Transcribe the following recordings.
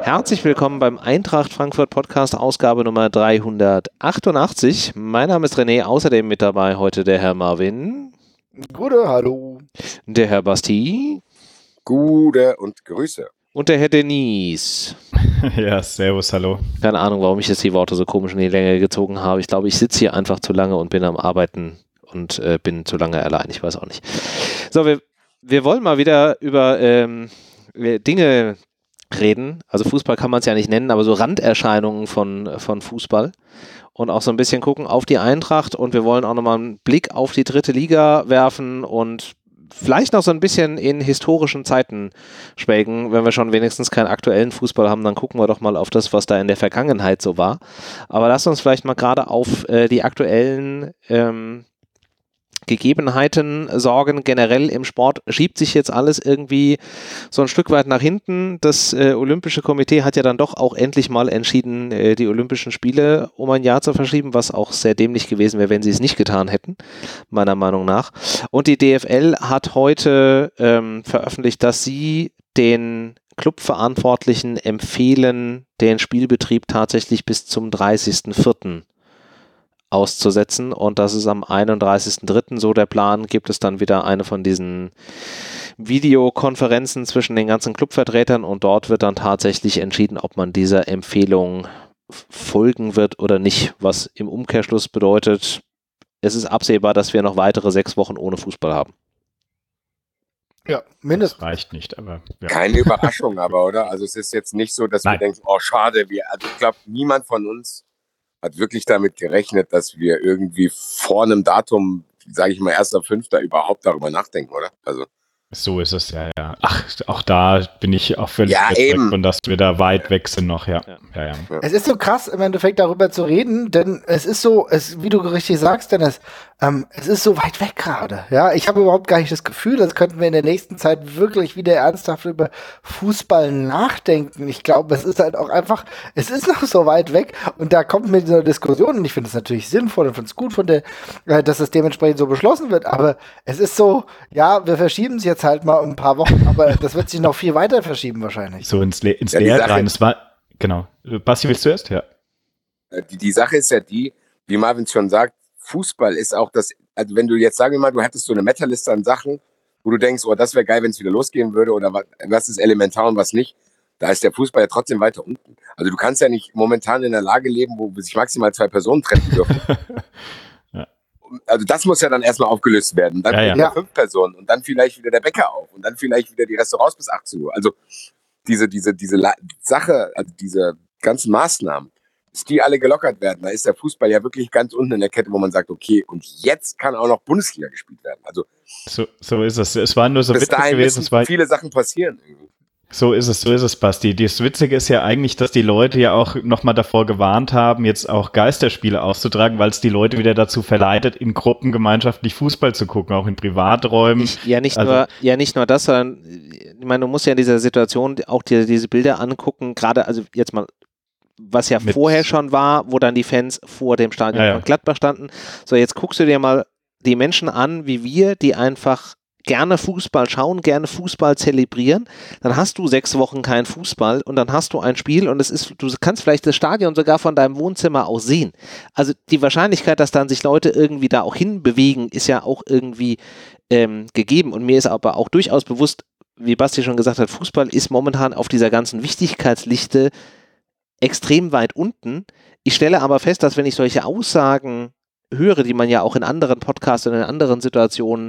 Herzlich willkommen beim Eintracht Frankfurt Podcast, Ausgabe Nummer 388. Mein Name ist René, außerdem mit dabei heute der Herr Marvin. Gute, hallo. Der Herr Basti. Gute und Grüße. Und der Herr Denise. Ja, servus, hallo. Keine Ahnung, warum ich jetzt die Worte so komisch in die Länge gezogen habe. Ich glaube, ich sitze hier einfach zu lange und bin am Arbeiten und bin zu lange allein. Ich weiß auch nicht. So, wir wollen mal wieder über Dinge reden. Also Fußball kann man es ja nicht nennen, aber so Randerscheinungen von Fußball. Und auch so ein bisschen gucken auf die Eintracht. Und wir wollen auch nochmal einen Blick auf die dritte Liga werfen und vielleicht noch so ein bisschen in historischen Zeiten schwelgen. Wenn wir schon wenigstens keinen aktuellen Fußball haben, dann gucken wir doch mal auf das, was da in der Vergangenheit so war. Aber lasst uns vielleicht mal gerade auf die aktuellen Gegebenheiten sorgen. Generell im Sport schiebt sich jetzt alles irgendwie so ein Stück weit nach hinten. Das Olympische Komitee hat ja dann doch auch endlich mal entschieden, die Olympischen Spiele um ein Jahr zu verschieben, was auch sehr dämlich gewesen wäre, wenn sie es nicht getan hätten, meiner Meinung nach. Und die DFL hat heute veröffentlicht, dass sie den Clubverantwortlichen empfehlen, den Spielbetrieb tatsächlich bis zum 30.04. auszusetzen, und das ist am 31.03. so der Plan. Gibt es dann wieder eine von diesen Videokonferenzen zwischen den ganzen Clubvertretern und dort wird dann tatsächlich entschieden, ob man dieser Empfehlung folgen wird oder nicht, was im Umkehrschluss bedeutet, es ist absehbar, dass wir noch weitere 6 Wochen ohne Fußball haben. Ja, mindestens. Das reicht nicht, aber... Ja. Keine Überraschung aber, oder? Also es ist jetzt nicht so, dass wir denken, oh schade, also ich glaube, niemand von uns hat wirklich damit gerechnet, dass wir irgendwie vor einem Datum, sage ich mal, 1.5. überhaupt darüber nachdenken, oder? Also so ist es, ja. Ach, auch da bin ich auch völlig überzeugt von, dass wir da weit weg sind noch, ja. Es ist so krass, im Endeffekt darüber zu reden, denn es ist so, wie du richtig sagst, Dennis, es ist so weit weg gerade. Ja, ich habe überhaupt gar nicht das Gefühl, als könnten wir in der nächsten Zeit wirklich wieder ernsthaft über Fußball nachdenken. Ich glaube, es ist halt auch einfach, es ist noch so weit weg und da kommt mit dieser Diskussion und ich finde es natürlich sinnvoll und finde es gut dass es dementsprechend so beschlossen wird, aber es ist so, ja, wir verschieben es jetzt halt mal um ein paar Wochen, aber das wird sich noch viel weiter verschieben wahrscheinlich. So ins Leer rein. Es war, genau. Basti, willst du erst? Ja. Die Sache ist ja die, wie Marvin schon sagt, Fußball ist auch das, also wenn du jetzt, sagen wir mal, du hättest so eine Metaliste an Sachen, wo du denkst, oh, das wäre geil, wenn es wieder losgehen würde oder was ist elementar und was nicht, da ist der Fußball ja trotzdem weiter unten. Also du kannst ja nicht momentan in einer Lage leben, wo sich maximal 2 Personen treffen dürfen. Ja. Also das muss ja dann erstmal aufgelöst werden. Dann wieder 5 Personen und dann vielleicht wieder der Bäcker auf und dann vielleicht wieder die Restaurants bis 18 Uhr. Also diese Sache, also diese ganzen Maßnahmen, dass die alle gelockert werden, da ist der Fußball ja wirklich ganz unten in der Kette, wo man sagt, okay, und jetzt kann auch noch Bundesliga gespielt werden. Also so ist es. Es war nur so witzig gewesen, es viele Sachen passieren irgendwie. So ist es, Basti. Das Witzige ist ja eigentlich, dass die Leute ja auch nochmal davor gewarnt haben, jetzt auch Geisterspiele auszutragen, weil es die Leute wieder dazu verleitet, in Gruppen gemeinschaftlich Fußball zu gucken, auch in Privaträumen. Nicht nur das, sondern ich meine, du musst ja in dieser Situation auch dir diese Bilder angucken, gerade, also jetzt mal, was ja vorher schon war, wo dann die Fans vor dem Stadion von Gladbach standen. So, jetzt guckst du dir mal die Menschen an, wie wir, die einfach gerne Fußball schauen, gerne Fußball zelebrieren, dann hast du 6 Wochen keinen Fußball und dann hast du ein Spiel und du kannst vielleicht das Stadion sogar von deinem Wohnzimmer aus sehen. Also die Wahrscheinlichkeit, dass dann sich Leute irgendwie da auch hinbewegen, ist ja auch irgendwie gegeben, und mir ist aber auch durchaus bewusst, wie Basti schon gesagt hat, Fußball ist momentan auf dieser ganzen Wichtigkeitsliste extrem weit unten. Ich stelle aber fest, dass wenn ich solche Aussagen höre, die man ja auch in anderen Podcasts und in anderen Situationen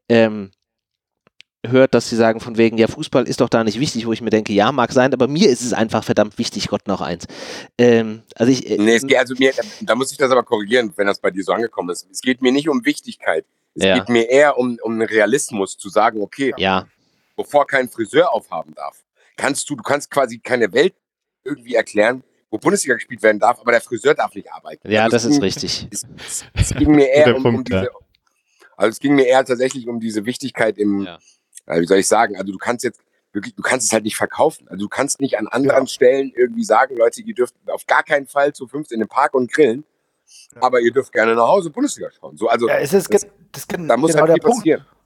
hört, dass sie sagen von wegen, ja, Fußball ist doch da nicht wichtig, wo ich mir denke, ja, mag sein, aber mir ist es einfach verdammt wichtig, Gott noch eins. Da muss ich das aber korrigieren, wenn das bei dir so angekommen ist. Es geht mir nicht um Wichtigkeit. Es geht mir eher um einen Realismus, zu sagen, okay, bevor kein Friseur aufhaben darf, du kannst quasi keine Welt irgendwie erklären, wo Bundesliga gespielt werden darf, aber der Friseur darf nicht arbeiten. Ja, also das ist richtig. Es ging mir eher um diese, also es ging mir eher tatsächlich um diese Wichtigkeit wie soll ich sagen, also du kannst es halt nicht verkaufen. Also du kannst nicht an anderen Stellen irgendwie sagen, Leute, ihr dürft auf gar keinen Fall zu 5 in den Park und grillen, aber ihr dürft gerne nach Hause Bundesliga schauen. So, also da muss halt viel passieren.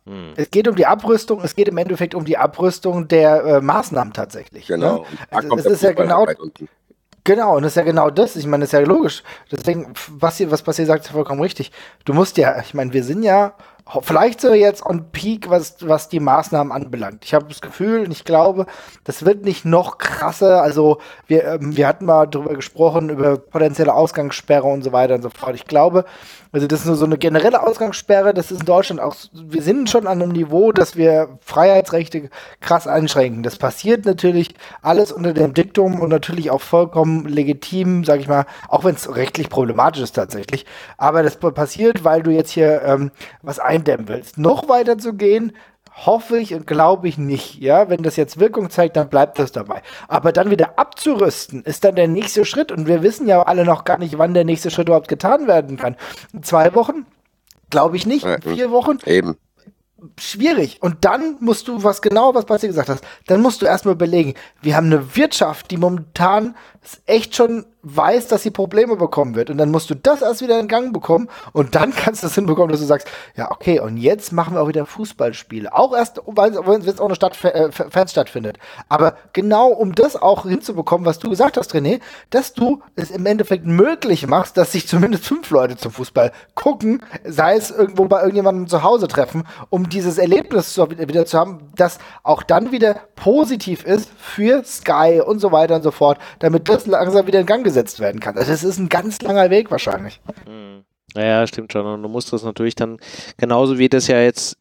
Es geht um die Abrüstung, es geht im Endeffekt um die Abrüstung der Maßnahmen tatsächlich. Genau. Ne? Es ist ja genau. Genau, und das ist ja genau das. Ich meine, das ist ja logisch. Deswegen, was ihr sagt, ist vollkommen richtig. Du musst ja, ich meine, wir sind ja vielleicht so jetzt on peak, was die Maßnahmen anbelangt. Ich habe das Gefühl und ich glaube, das wird nicht noch krasser. Also wir hatten mal drüber gesprochen, über potenzielle Ausgangssperre und so weiter und so fort. Ich glaube, also das ist nur so eine generelle Ausgangssperre, das ist in Deutschland auch, wir sind schon an einem Niveau, dass wir Freiheitsrechte krass einschränken. Das passiert natürlich alles unter dem Diktum und natürlich auch vollkommen legitim, sag ich mal, auch wenn es rechtlich problematisch ist tatsächlich. Aber das passiert, weil du jetzt hier was eindämmen willst. Noch weiter zu gehen, hoffe ich und glaube ich nicht. Ja, wenn das jetzt Wirkung zeigt, dann bleibt das dabei. Aber dann wieder abzurüsten, ist dann der nächste Schritt. Und wir wissen ja alle noch gar nicht, wann der nächste Schritt überhaupt getan werden kann. In 2 Wochen? Glaube ich nicht. In 4 Wochen? Eben. Schwierig. Und dann musst du, was Basti gesagt hast, dann musst du erstmal überlegen, wir haben eine Wirtschaft, die momentan echt schon weiß, dass sie Probleme bekommen wird. Und dann musst du das erst wieder in Gang bekommen und dann kannst du es hinbekommen, dass du sagst, ja, okay, und jetzt machen wir auch wieder Fußballspiele. Auch erst, weil es auch eine Fans stattfindet. Aber genau um das auch hinzubekommen, was du gesagt hast, René, dass du es im Endeffekt möglich machst, dass sich zumindest 5 Leute zum Fußball gucken, sei es irgendwo bei irgendjemandem zu Hause treffen, um dieses Erlebnis wieder zu haben, das auch dann wieder positiv ist für Sky und so weiter und so fort, damit das langsam wieder in Gang gesetzt werden kann. Also es ist ein ganz langer Weg wahrscheinlich. Ja, stimmt schon. Und du musst das natürlich dann, genauso wie das ja jetzt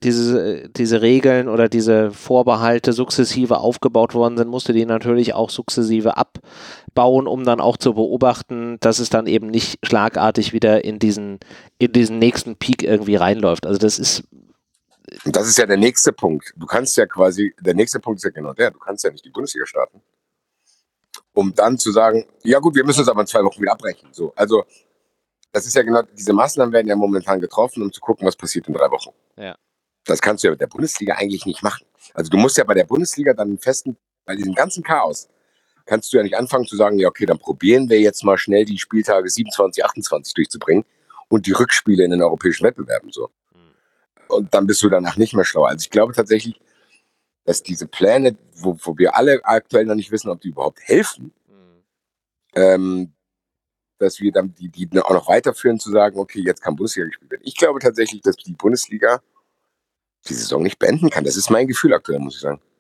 diese Regeln oder diese Vorbehalte sukzessive aufgebaut worden sind, musst du die natürlich auch sukzessive abbauen, um dann auch zu beobachten, dass es dann eben nicht schlagartig wieder in diesen nächsten Peak irgendwie reinläuft. Also das ist ja der nächste Punkt. Du kannst ja quasi, der nächste Punkt ist ja genau du kannst ja nicht die Bundesliga starten, um dann zu sagen, ja gut, wir müssen uns aber in 2 Wochen wieder abbrechen. So, also das ist ja genau, diese Maßnahmen werden ja momentan getroffen, um zu gucken, was passiert in 3 Wochen. Ja. Das kannst du ja mit der Bundesliga eigentlich nicht machen. Also du musst ja bei der Bundesliga dann bei diesem ganzen Chaos, kannst du ja nicht anfangen zu sagen, ja okay, dann probieren wir jetzt mal schnell die Spieltage 27, 28 durchzubringen und die Rückspiele in den europäischen Wettbewerben so. Und dann bist du danach nicht mehr schlau. Also ich glaube tatsächlich, dass diese Pläne, wo wir alle aktuell noch nicht wissen, ob die überhaupt helfen, dass wir dann die auch noch weiterführen, zu sagen, okay, jetzt kann Bundesliga gespielt werden. Ich glaube tatsächlich, dass die Bundesliga die Saison nicht beenden kann. Das ist mein Gefühl aktuell, muss ich sagen.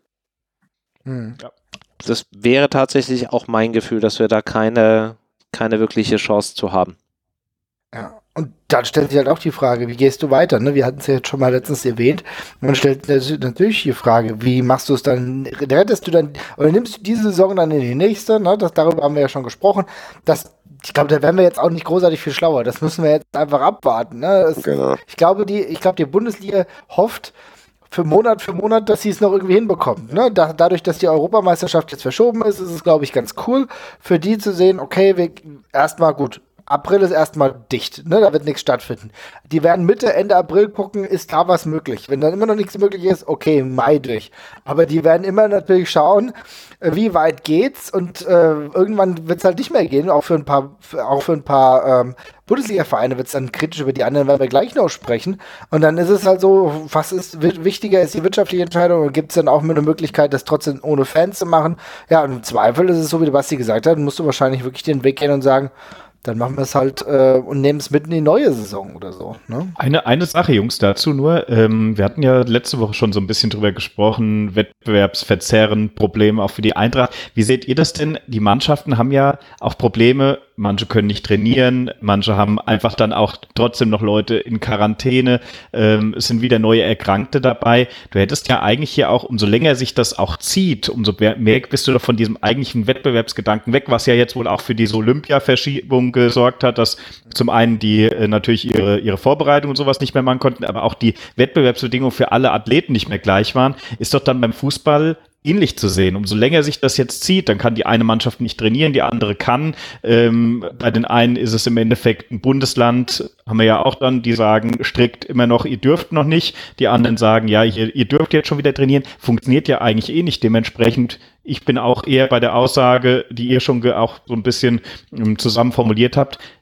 Ja. Das wäre tatsächlich auch mein Gefühl, dass wir da keine wirkliche Chance zu haben. Ja. Und dann stellt sich halt auch die Frage, wie gehst du weiter? Ne? Wir hatten es ja jetzt schon mal letztens erwähnt. Man stellt natürlich die Frage, wie machst du es dann? Rettest du dann, oder nimmst du diese Saison dann in die nächste? Ne? Darüber haben wir ja schon gesprochen. Ich glaube, da werden wir jetzt auch nicht großartig viel schlauer. Das müssen wir jetzt einfach abwarten. Ne? Genau. Ich glaube, die Bundesliga hofft für Monat, dass sie es noch irgendwie hinbekommt. Ne? Dadurch, dass die Europameisterschaft jetzt verschoben ist es, glaube ich, ganz cool für die zu sehen, okay, erstmal gut. April ist erstmal dicht, ne? Da wird nichts stattfinden. Die werden Ende April gucken, ist da was möglich. Wenn dann immer noch nichts möglich ist, okay, Mai durch. Aber die werden immer natürlich schauen, wie weit geht's und irgendwann wird es halt nicht mehr gehen. Auch für ein paar Bundesliga-Vereine wird es dann kritisch, über die anderen werden wir gleich noch sprechen. Und dann ist es halt so, was ist wichtiger, ist die wirtschaftliche Entscheidung und gibt es dann auch eine Möglichkeit, das trotzdem ohne Fans zu machen? Ja, und im Zweifel ist es so, wie der Basti gesagt hat, musst du wahrscheinlich wirklich den Weg gehen und sagen, dann machen wir es halt und nehmen es mit in die neue Saison oder so. Ne? Eine Sache, Jungs, dazu nur. Wir hatten ja letzte Woche schon so ein bisschen drüber gesprochen, Wettbewerbsverzerren, Probleme auch für die Eintracht. Wie seht ihr das denn? Die Mannschaften haben ja auch Probleme. Manche können nicht trainieren, manche haben einfach dann auch trotzdem noch Leute in Quarantäne. Es sind wieder neue Erkrankte dabei. Du hättest ja eigentlich hier auch, umso länger sich das auch zieht, umso mehr bist du doch von diesem eigentlichen Wettbewerbsgedanken weg, was ja jetzt wohl auch für diese Olympia-Verschiebung gesorgt hat, dass zum einen die natürlich ihre Vorbereitung und sowas nicht mehr machen konnten, aber auch die Wettbewerbsbedingungen für alle Athleten nicht mehr gleich waren, ist doch dann beim Fußball ähnlich zu sehen. Umso länger sich das jetzt zieht, dann kann die eine Mannschaft nicht trainieren, die andere kann. Bei den einen ist es im Endeffekt ein Bundesland, haben wir ja auch dann, die sagen strikt immer noch, ihr dürft noch nicht. Die anderen sagen, ja, ihr dürft jetzt schon wieder trainieren. Funktioniert ja eigentlich eh nicht. Dementsprechend, ich bin auch eher bei der Aussage, die ihr schon auch so ein bisschen zusammen formuliert habt,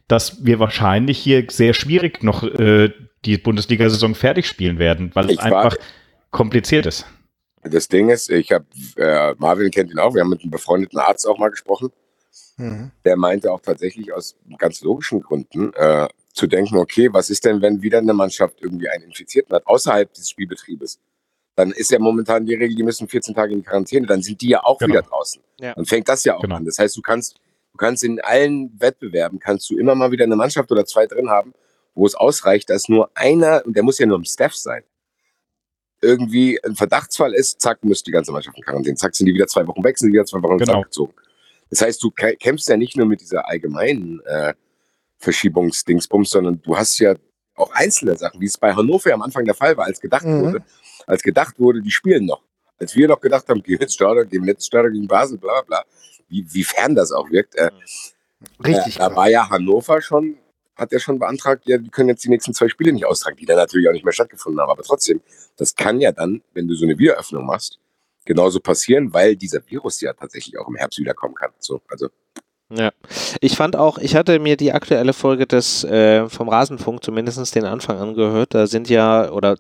dass wir wahrscheinlich hier sehr schwierig noch die Bundesliga-Saison fertig spielen werden, weil es einfach kompliziert ist. Das Ding ist, Marvin kennt ihn auch, wir haben mit einem befreundeten Arzt auch mal gesprochen. Der meinte auch tatsächlich aus ganz logischen Gründen zu denken, okay, was ist denn, wenn wieder eine Mannschaft irgendwie einen Infizierten hat, außerhalb des Spielbetriebes? Dann ist ja momentan die Regel, die müssen 14 Tage in Quarantäne, dann sind die ja auch wieder draußen. Ja. Dann fängt das ja auch an. Das heißt, du kannst in allen Wettbewerben, kannst du immer mal wieder eine Mannschaft oder zwei drin haben, wo es ausreicht, dass nur einer, und der muss ja nur im Staff sein, irgendwie ein Verdachtsfall ist, zack, müsste die ganze Mannschaft in Quarantäne. Zack, sind die wieder 2 Wochen weg, sind die wieder 2 Wochen abgezogen. Das heißt, du kämpfst ja nicht nur mit dieser allgemeinen Verschiebungsdingsbums, sondern du hast ja auch einzelne Sachen, wie es bei Hannover am Anfang der Fall war, als gedacht wurde, die spielen noch. Als wir noch gedacht haben, gehen jetzt Stadion gegen Basel, bla bla, wie fern das auch wirkt. Richtig. Da war ja Hannover schon, hat er schon beantragt, ja, die können jetzt die nächsten 2 Spiele nicht austragen, die dann natürlich auch nicht mehr stattgefunden haben. Aber trotzdem, das kann ja dann, wenn du so eine Wiederöffnung machst, genauso passieren, weil dieser Virus ja tatsächlich auch im Herbst wiederkommen kann. So, also. Ja, ich fand auch, ich hatte mir die aktuelle Folge vom Rasenfunk, zumindest den Anfang angehört, da sind ja, oder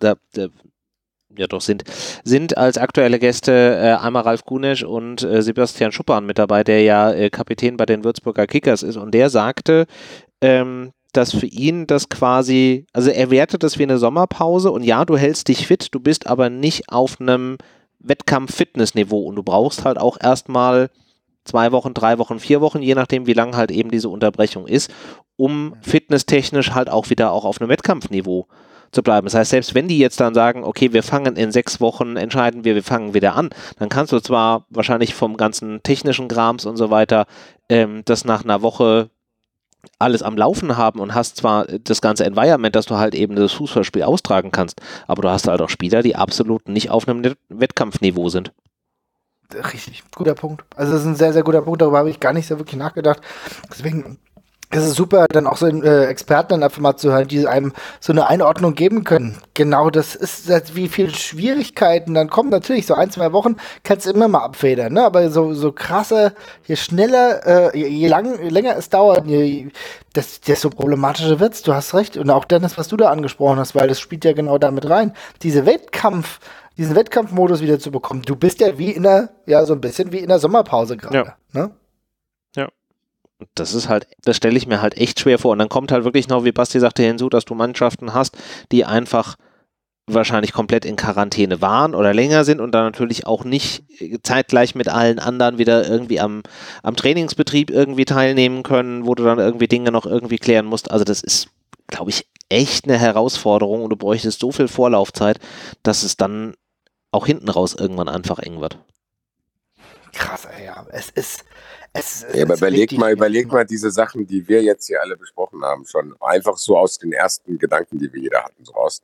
sind als aktuelle Gäste einmal Ralf Gunesch und Sebastian Schuppan mit dabei, der ja Kapitän bei den Würzburger Kickers ist, und der sagte, dass für ihn das quasi, also er wertet das wie eine Sommerpause, und ja, du hältst dich fit, du bist aber nicht auf einem Wettkampf-Fitness-Niveau, und du brauchst halt auch erstmal 2 Wochen, 3 Wochen, 4 Wochen, je nachdem, wie lang halt eben diese Unterbrechung ist, um fitnesstechnisch halt auch wieder auch auf einem Wettkampfniveau zu bleiben. Das heißt, selbst wenn die jetzt dann sagen, okay, wir fangen in 6 Wochen, entscheiden wir fangen wieder an, dann kannst du zwar wahrscheinlich vom ganzen technischen Krams und so weiter das nach einer Woche alles am Laufen haben und hast zwar das ganze Environment, dass du halt eben das Fußballspiel austragen kannst, aber du hast halt auch Spieler, die absolut nicht auf einem Wettkampfniveau sind. Richtig, guter Punkt. Also das ist ein sehr, sehr guter Punkt, darüber habe ich gar nicht so wirklich nachgedacht. Deswegen ist es super, dann auch so Experten dann einfach mal zu hören, die einem so eine Einordnung geben können. Genau, das ist, wie viele Schwierigkeiten dann kommen. Natürlich, so 1, 2 Wochen kannst du immer mal abfedern, ne? Aber so krasse, je schneller, je länger es dauert, desto problematischer wird's. Du hast recht. Und auch Dennis, was du da angesprochen hast, weil das spielt ja genau damit rein. Diesen Wettkampfmodus wieder zu bekommen. Du bist ja so ein bisschen wie in der Sommerpause gerade. Ja. Ne? Ja. Das ist halt, das stelle ich mir halt echt schwer vor. Und dann kommt halt wirklich noch, wie Basti sagte, hinzu, dass du Mannschaften hast, die einfach wahrscheinlich komplett in Quarantäne waren oder länger sind und dann natürlich auch nicht zeitgleich mit allen anderen wieder irgendwie am Trainingsbetrieb irgendwie teilnehmen können, wo du dann irgendwie Dinge noch irgendwie klären musst. Also das ist, glaube ich, echt eine Herausforderung, und du bräuchtest so viel Vorlaufzeit, dass es dann auch hinten raus irgendwann einfach eng wird. Krass, ja. Aber überleg mal diese Sachen, die wir jetzt hier alle besprochen haben, schon einfach so aus den ersten Gedanken, die wir jeder hatten, so raus.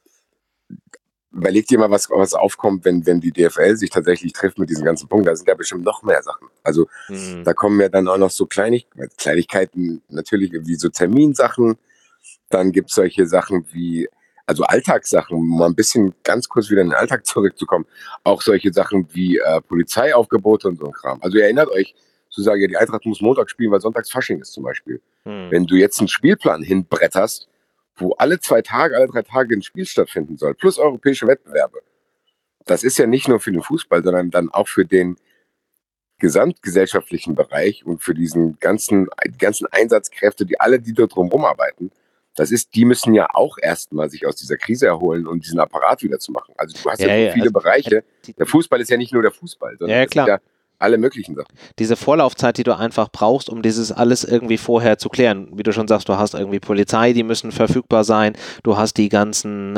Überleg dir mal, was aufkommt, wenn die DFL sich tatsächlich trifft mit diesen ganzen Punkten. Da sind ja bestimmt noch mehr Sachen. Also da kommen ja dann auch noch so Kleinigkeiten, natürlich wie so Terminsachen. Dann gibt es solche Sachen wie, also Alltagssachen, um mal ein bisschen ganz kurz wieder in den Alltag zurückzukommen. Auch solche Sachen wie Polizeiaufgebote und so ein Kram. Also ihr erinnert euch, zu sagen, ja, die Eintracht muss Montag spielen, weil sonntags Fasching ist zum Beispiel. Wenn du jetzt einen Spielplan hinbretterst, wo alle 2 Tage, alle 3 Tage ein Spiel stattfinden soll, plus europäische Wettbewerbe, das ist ja nicht nur für den Fußball, sondern dann auch für den gesamtgesellschaftlichen Bereich und für die ganzen Einsatzkräfte, die dort drumherum arbeiten. Die müssen ja auch erstmal sich aus dieser Krise erholen und diesen Apparat wieder zu machen. Also du hast ja so viele Bereiche. Der Fußball ist ja nicht nur der Fußball, sondern es sind ja alle möglichen Sachen. Diese Vorlaufzeit, die du einfach brauchst, um dieses alles irgendwie vorher zu klären. Wie du schon sagst, du hast irgendwie Polizei, die müssen verfügbar sein. Du hast die ganzen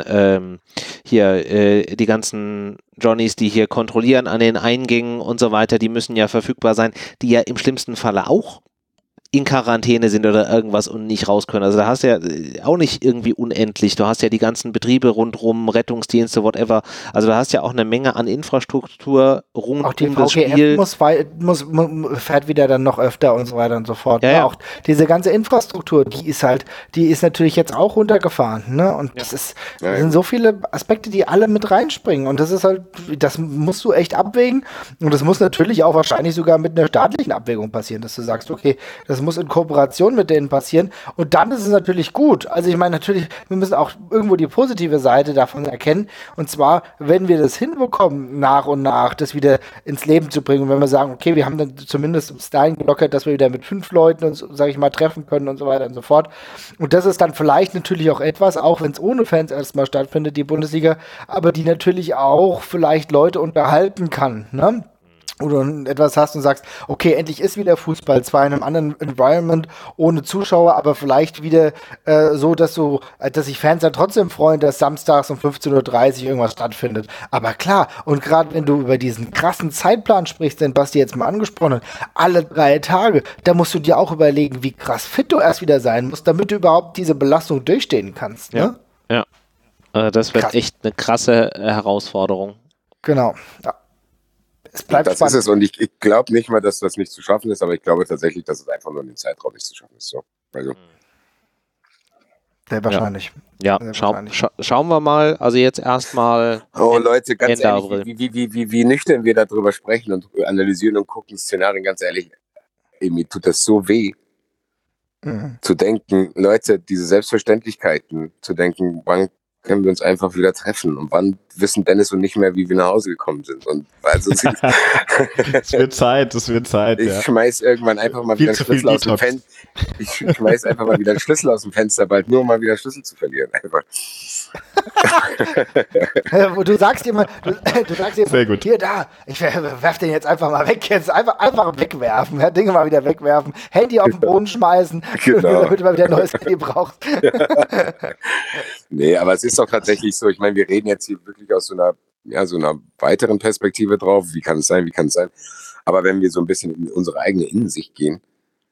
die ganzen Johnnies, die hier kontrollieren an den Eingängen und so weiter, die müssen ja verfügbar sein, die ja im schlimmsten Falle auch in Quarantäne sind oder irgendwas und nicht raus können. Also da hast du ja auch nicht irgendwie unendlich. Du hast ja die ganzen Betriebe rundrum, Rettungsdienste, whatever. Also da hast ja auch eine Menge an Infrastruktur rund auch die um das VGF Spiel. Fährt wieder dann noch öfter und so weiter und so fort. Ja, ja. Auch diese ganze Infrastruktur, die ist natürlich jetzt auch runtergefahren. Ne? Und das sind so viele Aspekte, die alle mit reinspringen. Und das ist halt, das musst du echt abwägen. Und das muss natürlich auch wahrscheinlich sogar mit einer staatlichen Abwägung passieren, dass du sagst, okay, das das muss in Kooperation mit denen passieren und dann ist es natürlich gut. Also ich meine natürlich, wir müssen auch irgendwo die positive Seite davon erkennen und zwar, wenn wir das hinbekommen, nach und nach das wieder ins Leben zu bringen und wenn wir sagen, okay, wir haben dann zumindest bis dahin gelockert, dass wir wieder mit 5 Leuten uns, sage ich mal, treffen können und so weiter und so fort und das ist dann vielleicht natürlich auch etwas, auch wenn es ohne Fans erstmal stattfindet, die Bundesliga, aber die natürlich auch vielleicht Leute unterhalten kann, ne? Oder etwas hast und sagst, okay, endlich ist wieder Fußball, zwar in einem anderen Environment, ohne Zuschauer, aber vielleicht wieder so, dass sich Fans dann trotzdem freuen, dass samstags um 15:30 Uhr irgendwas stattfindet. Aber klar, und gerade wenn du über diesen krassen Zeitplan sprichst, den Basti jetzt mal angesprochen hat, alle 3 Tage, da musst du dir auch überlegen, wie krass fit du erst wieder sein musst, damit du überhaupt diese Belastung durchstehen kannst. Ne? Ja. Das wird echt eine krasse Herausforderung. Genau, ja. Es bleibt das spannend. Ist es und ich glaube nicht mal, dass das nicht zu schaffen ist, aber ich glaube tatsächlich, dass es einfach nur in dem Zeitraum nicht zu schaffen ist. So. Also. Sehr wahrscheinlich. Ja, schauen wir mal. Also jetzt erstmal. Oh Leute, ganz ehrlich, wie nüchtern wir darüber sprechen und analysieren und gucken Szenarien, ganz ehrlich, mir tut das so weh, zu denken, Leute, diese Selbstverständlichkeiten, zu denken, wann können wir uns einfach wieder treffen und wann wissen Dennis und nicht mehr, wie wir nach Hause gekommen sind. Und also es wird Zeit, Ich schmeiß irgendwann einfach mal wieder einen Schlüssel aus dem Fenster. Ich schmeiß einfach mal wieder einen Schlüssel aus dem Fenster, bald nur um mal wieder Schlüssel zu verlieren. Einfach. Du sagst immer, sehr gut. Hier, da, ich werf den jetzt einfach mal weg, jetzt einfach wegwerfen, ja, Dinge mal wieder wegwerfen, Handy auf den Boden schmeißen, genau. damit du mal wieder ein neues Handy brauchst. Nee, aber es ist doch tatsächlich so, ich meine, wir reden jetzt hier wirklich aus so einer weiteren Perspektive drauf, wie kann es sein, aber wenn wir so ein bisschen in unsere eigene Innensicht gehen,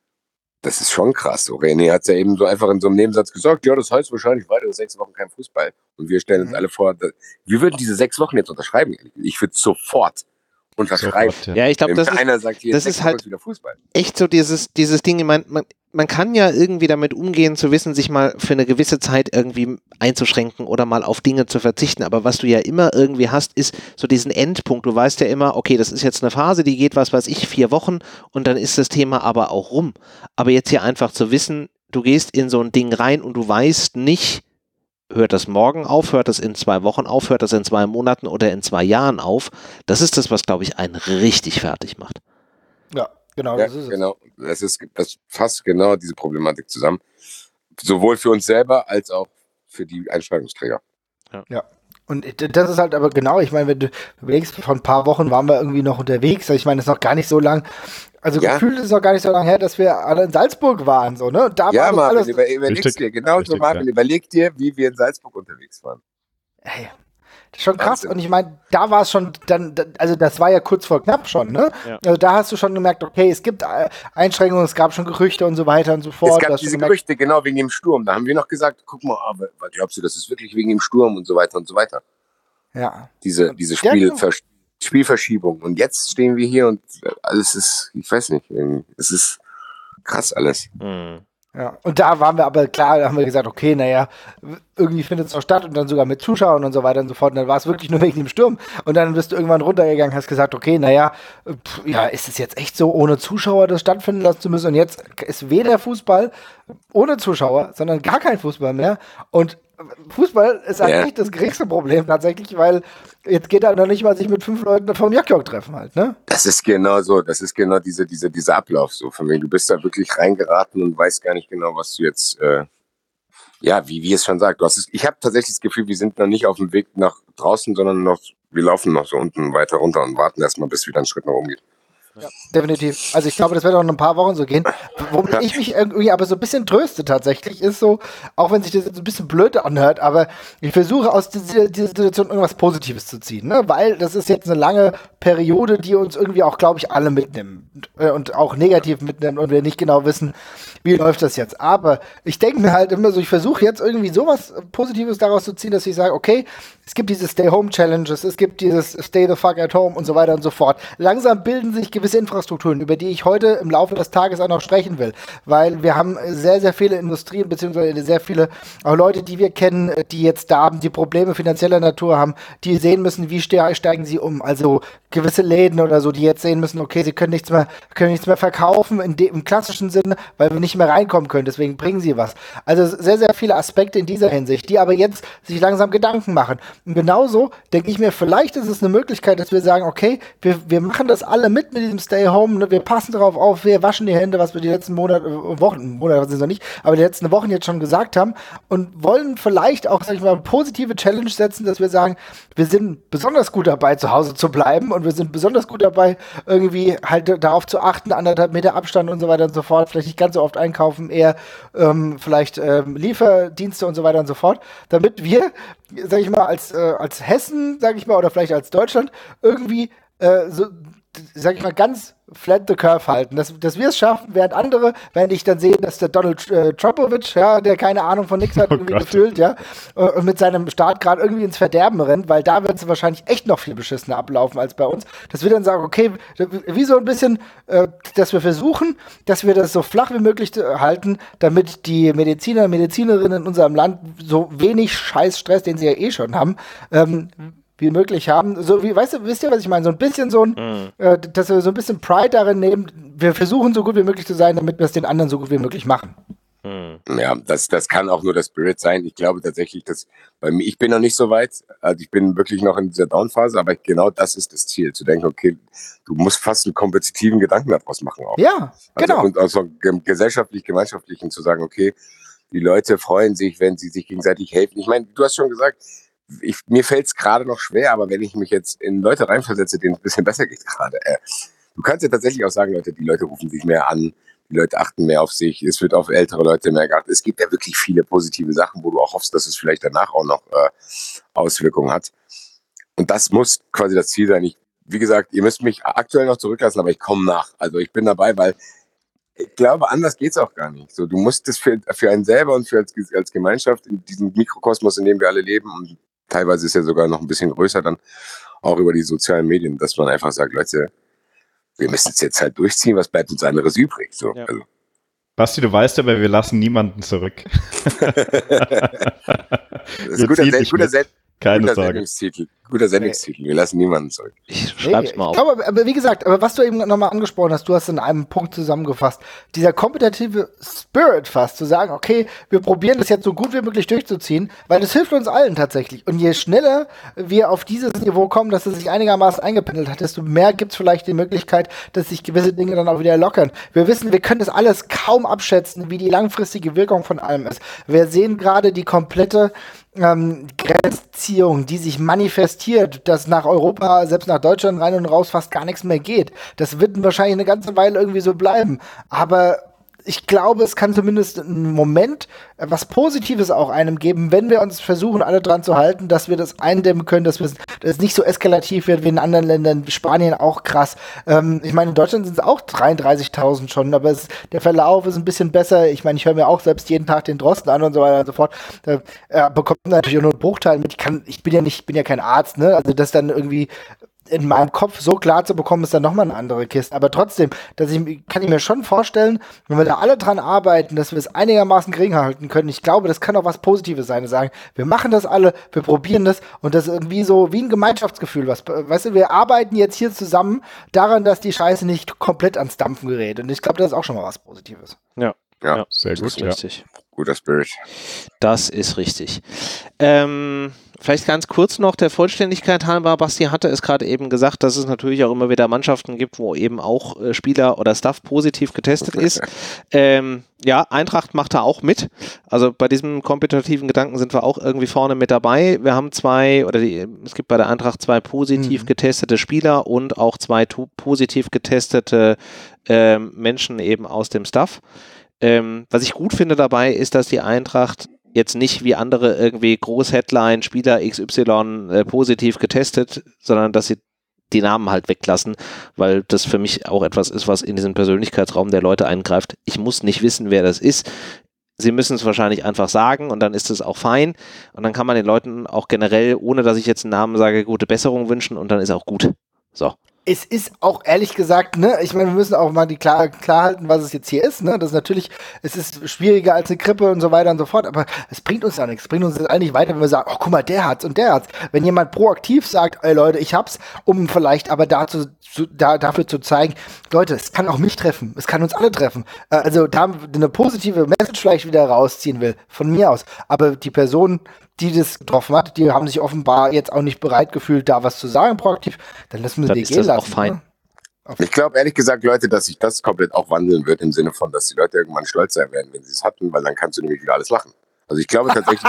das ist schon krass. So, René hat es ja eben so einfach in so einem Nebensatz gesagt, ja, das heißt wahrscheinlich weitere 6 Wochen kein Fußball. Und wir stellen uns alle vor, wir würden diese 6 Wochen jetzt unterschreiben. Ich würde sofort unterschreiben. Ja, ich glaube, das ist halt wieder Fußball. Echt so dieses Ding, man kann ja irgendwie damit umgehen, zu wissen, sich mal für eine gewisse Zeit irgendwie einzuschränken oder mal auf Dinge zu verzichten. Aber was du ja immer irgendwie hast, ist so diesen Endpunkt. Du weißt ja immer, okay, das ist jetzt eine Phase, die geht, 4 Wochen und dann ist das Thema aber auch rum. Aber jetzt hier einfach zu wissen, du gehst in so ein Ding rein und du weißt nicht, hört das morgen auf, hört das in 2 Wochen auf, hört das in 2 Monaten oder in 2 Jahren auf. Das ist das, was, glaube ich, einen richtig fertig macht. Ja. Genau, ja, das ist es. Genau. Das fasst genau diese Problematik zusammen. Sowohl für uns selber als auch für die Einschreibungsträger. Ja. Und das ist halt aber genau, ich meine, wenn du überlegst, vor ein paar Wochen waren wir irgendwie noch unterwegs, ich meine, das ist noch gar nicht so lang, also gefühlt ist es noch gar nicht so lange her, dass wir alle in Salzburg waren, so, ne? Und da ja, war Marvin, alles überlegst dir, genau so, Marvin, überleg dir, wie wir in Salzburg unterwegs waren. Hey. Das ist schon krass. Und ich meine, da war es schon dann, also das war ja kurz vor knapp schon, ne? Ja. Also da hast du schon gemerkt, okay, es gibt Einschränkungen, es gab schon Gerüchte und so weiter und so fort. Es gab diese Gerüchte, genau, wegen dem Sturm. Da haben wir noch gesagt, guck mal, aber was glaubst du, das ist wirklich wegen dem Sturm und so weiter und so weiter. Ja. Diese Spielverschiebung. Und jetzt stehen wir hier und alles ist, ich weiß nicht, es ist krass alles. Mhm. Ja, und da waren wir aber klar, da haben wir gesagt, okay, naja, irgendwie findet es auch statt und dann sogar mit Zuschauern und so weiter und so fort. Und dann war es wirklich nur wegen dem Sturm. Und dann bist du irgendwann runtergegangen, hast gesagt, okay, naja, ist es jetzt echt so, ohne Zuschauer das stattfinden lassen zu müssen? Und jetzt ist weder Fußball ohne Zuschauer, sondern gar kein Fußball mehr. Und Fußball ist eigentlich das geringste Problem tatsächlich, weil jetzt geht er noch nicht mal sich mit 5 Leuten vom Jörg treffen halt, ne? Das ist genau so, dieser Ablauf so, von mir. Du bist da wirklich reingeraten und weißt gar nicht genau, was du jetzt, wie es schon sagt. Ich habe tatsächlich das Gefühl, wir sind noch nicht auf dem Weg nach draußen, sondern wir laufen noch so unten weiter runter und warten erstmal, bis wieder ein Schritt nach oben geht. Ja, definitiv. Also ich glaube, das wird auch noch ein paar Wochen so gehen. Womit ich mich irgendwie aber so ein bisschen tröste tatsächlich, ist so, auch wenn sich das jetzt ein bisschen blöd anhört, aber ich versuche aus dieser Situation irgendwas Positives zu ziehen, ne? Weil das ist jetzt eine lange Periode, die uns irgendwie auch, glaube ich, alle mitnimmt und auch negativ mitnimmt und wir nicht genau wissen, wie läuft das jetzt. Aber ich denke mir halt immer so, ich versuche jetzt irgendwie sowas Positives daraus zu ziehen, dass ich sage, okay, es gibt diese Stay-Home-Challenges, es gibt dieses Stay the fuck at home und so weiter und so fort. Langsam bilden sich gewisse Infrastrukturen, über die ich heute im Laufe des Tages auch noch sprechen will, weil wir haben sehr, sehr viele Industrien, beziehungsweise sehr viele Leute, die wir kennen, die jetzt da haben, die Probleme finanzieller Natur haben, die sehen müssen, wie steigen sie um. Also gewisse Läden oder so, die jetzt sehen müssen, okay, sie können nichts mehr verkaufen im klassischen Sinne, weil wir nicht mehr reinkommen können, deswegen bringen sie was. Also sehr, sehr viele Aspekte in dieser Hinsicht, die aber jetzt sich langsam Gedanken machen. Und genauso denke ich mir, vielleicht ist es eine Möglichkeit, dass wir sagen, okay, wir machen das alle mit diesem Stay Home, ne? Wir passen darauf auf, wir waschen die Hände, was wir die letzten Wochen sind es noch nicht, aber die letzten Wochen jetzt schon gesagt haben und wollen vielleicht auch, sag ich mal, eine positive Challenge setzen, dass wir sagen, wir sind besonders gut dabei, zu Hause zu bleiben und wir sind besonders gut dabei, irgendwie halt darauf zu achten, 1,5 Meter Abstand und so weiter und so fort, vielleicht nicht ganz so oft einkaufen, eher vielleicht Lieferdienste und so weiter und so fort, damit wir, sag ich mal, als Hessen, sag ich mal, oder vielleicht als Deutschland irgendwie sag ich mal, ganz flat the curve halten, dass wir es schaffen, während ich dann sehe, dass der Donald Trumpowitsch, ja, der keine Ahnung von nichts hat, irgendwie gefühlt, ja, und mit seinem Staat gerade irgendwie ins Verderben rennt, weil da wird es wahrscheinlich echt noch viel beschissener ablaufen als bei uns, dass wir dann sagen, okay, wie so ein bisschen, dass wir versuchen, dass wir das so flach wie möglich halten, damit die Mediziner und Medizinerinnen in unserem Land so wenig Scheißstress, den sie ja eh schon haben, wie möglich haben. So wie, wisst ihr, was ich meine? So ein bisschen dass wir so ein bisschen Pride darin nehmen, wir versuchen so gut wie möglich zu sein, damit wir es den anderen so gut wie möglich machen. Ja, das kann auch nur der Spirit sein. Ich glaube tatsächlich, dass bei mir, ich bin noch nicht so weit, also ich bin wirklich noch in dieser Down-Phase, aber genau das ist das Ziel, zu denken, okay, du musst fast einen kompetitiven Gedanken daraus machen auch. Ja, genau. Und auch so gesellschaftlich, gemeinschaftlichen zu sagen, okay, die Leute freuen sich, wenn sie sich gegenseitig helfen. Ich meine, du hast schon gesagt, mir fällt es gerade noch schwer, aber wenn ich mich jetzt in Leute reinversetze, denen es ein bisschen besser geht gerade, du kannst ja tatsächlich auch sagen, Leute, die Leute rufen sich mehr an, die Leute achten mehr auf sich, es wird auf ältere Leute mehr geachtet. Es gibt ja wirklich viele positive Sachen, wo du auch hoffst, dass es vielleicht danach auch noch Auswirkungen hat. Und das muss quasi das Ziel sein. Wie gesagt, ihr müsst mich aktuell noch zurücklassen, aber ich komme nach. Also ich bin dabei, weil ich glaube, anders geht es auch gar nicht. So, du musst es für einen selber und für als Gemeinschaft in diesem Mikrokosmos, in dem wir alle leben, und teilweise ist ja sogar noch ein bisschen größer dann, auch über die sozialen Medien, dass man einfach sagt, Leute, wir müssen es jetzt halt durchziehen, was bleibt uns anderes übrig? So, ja. Also. Basti, du weißt aber, wir lassen niemanden zurück. Das ist guter Keine Sorge. Guter Sendungstitel. Wir lassen niemanden zurück. Ich schreib's mal auf. Aber wie gesagt, was du eben nochmal angesprochen hast, du hast in einem Punkt zusammengefasst, dieser kompetitive Spirit fast, zu sagen, okay, wir probieren das jetzt so gut wie möglich durchzuziehen, weil das hilft uns allen tatsächlich. Und je schneller wir auf dieses Niveau kommen, dass es sich einigermaßen eingependelt hat, desto mehr gibt es vielleicht die Möglichkeit, dass sich gewisse Dinge dann auch wieder lockern. Wir wissen, wir können das alles kaum abschätzen, wie die langfristige Wirkung von allem ist. Wir sehen gerade die komplette Grenzziehung, die sich manifestiert, dass nach Europa, selbst nach Deutschland rein und raus fast gar nichts mehr geht. Das wird wahrscheinlich eine ganze Weile irgendwie so bleiben. Aber ich glaube, es kann zumindest einen Moment was Positives auch einem geben, wenn wir uns versuchen, alle dran zu halten, dass wir das eindämmen können, dass es nicht so eskalativ wird wie in anderen Ländern, Spanien auch krass. Ich meine, in Deutschland sind es auch 33.000 schon, aber der Verlauf ist ein bisschen besser. Ich meine, ich höre mir auch selbst jeden Tag den Drosten an und so weiter und so fort. Da bekommt man natürlich auch nur einen Bruchteil mit. Ich bin ja kein Arzt, ne? Also das dann irgendwie in meinem Kopf so klar zu bekommen, ist dann nochmal eine andere Kiste. Aber trotzdem, kann ich mir schon vorstellen, wenn wir da alle dran arbeiten, dass wir es einigermaßen gering halten können. Ich glaube, das kann auch was Positives sein. Wir sagen, wir machen das alle, wir probieren das und das ist irgendwie so wie ein Gemeinschaftsgefühl. Weißt du, wir arbeiten jetzt hier zusammen daran, dass die Scheiße nicht komplett ans Dampfen gerät. Und ich glaube, das ist auch schon mal was Positives. Ja, sehr gut. Das ist richtig. Guter Spirit. Das ist richtig. Vielleicht ganz kurz noch der Vollständigkeit halber, Basti hatte es gerade eben gesagt, dass es natürlich auch immer wieder Mannschaften gibt, wo eben auch Spieler oder Staff positiv getestet ist. Ja, Eintracht macht da auch mit. Also bei diesem kompetitiven Gedanken sind wir auch irgendwie vorne mit dabei. Wir haben es gibt bei der Eintracht 2 positiv getestete Spieler und auch 2 positiv getestete Menschen eben aus dem Staff. Was ich gut finde dabei ist, dass die Eintracht jetzt nicht wie andere irgendwie Groß-Headline, Spieler XY positiv getestet, sondern dass sie die Namen halt weglassen, weil das für mich auch etwas ist, was in diesen Persönlichkeitsraum der Leute eingreift. Ich muss nicht wissen, wer das ist. sie müssen es wahrscheinlich einfach sagen und dann ist es auch fein und dann kann man den Leuten auch generell, ohne dass ich jetzt einen Namen sage, gute Besserung wünschen und dann ist auch gut. So. Es ist auch ehrlich gesagt, ne, ich meine, wir müssen auch mal klar halten, was es jetzt hier ist, ne, das ist natürlich, es ist schwieriger als eine Grippe und so weiter und so fort, aber es bringt uns ja nichts, es bringt uns jetzt eigentlich weiter, wenn wir sagen, oh, guck mal, der hat's und der hat's. Wenn jemand proaktiv sagt, ey Leute, ich hab's, um vielleicht aber dafür zu zeigen, Leute, es kann auch mich treffen, es kann uns alle treffen, also da eine positive Message vielleicht wieder rausziehen will, von mir aus, aber die Person, die das getroffen hat, die haben sich offenbar jetzt auch nicht bereit gefühlt, da was zu sagen proaktiv, dann lassen wir sie gehen lassen. Auch fein. Ne? Ich glaube ehrlich gesagt, Leute, dass sich das komplett auch wandeln wird im Sinne von, dass die Leute irgendwann stolz sein werden, wenn sie es hatten, weil dann kannst du nämlich wieder alles machen. Also ich glaube tatsächlich,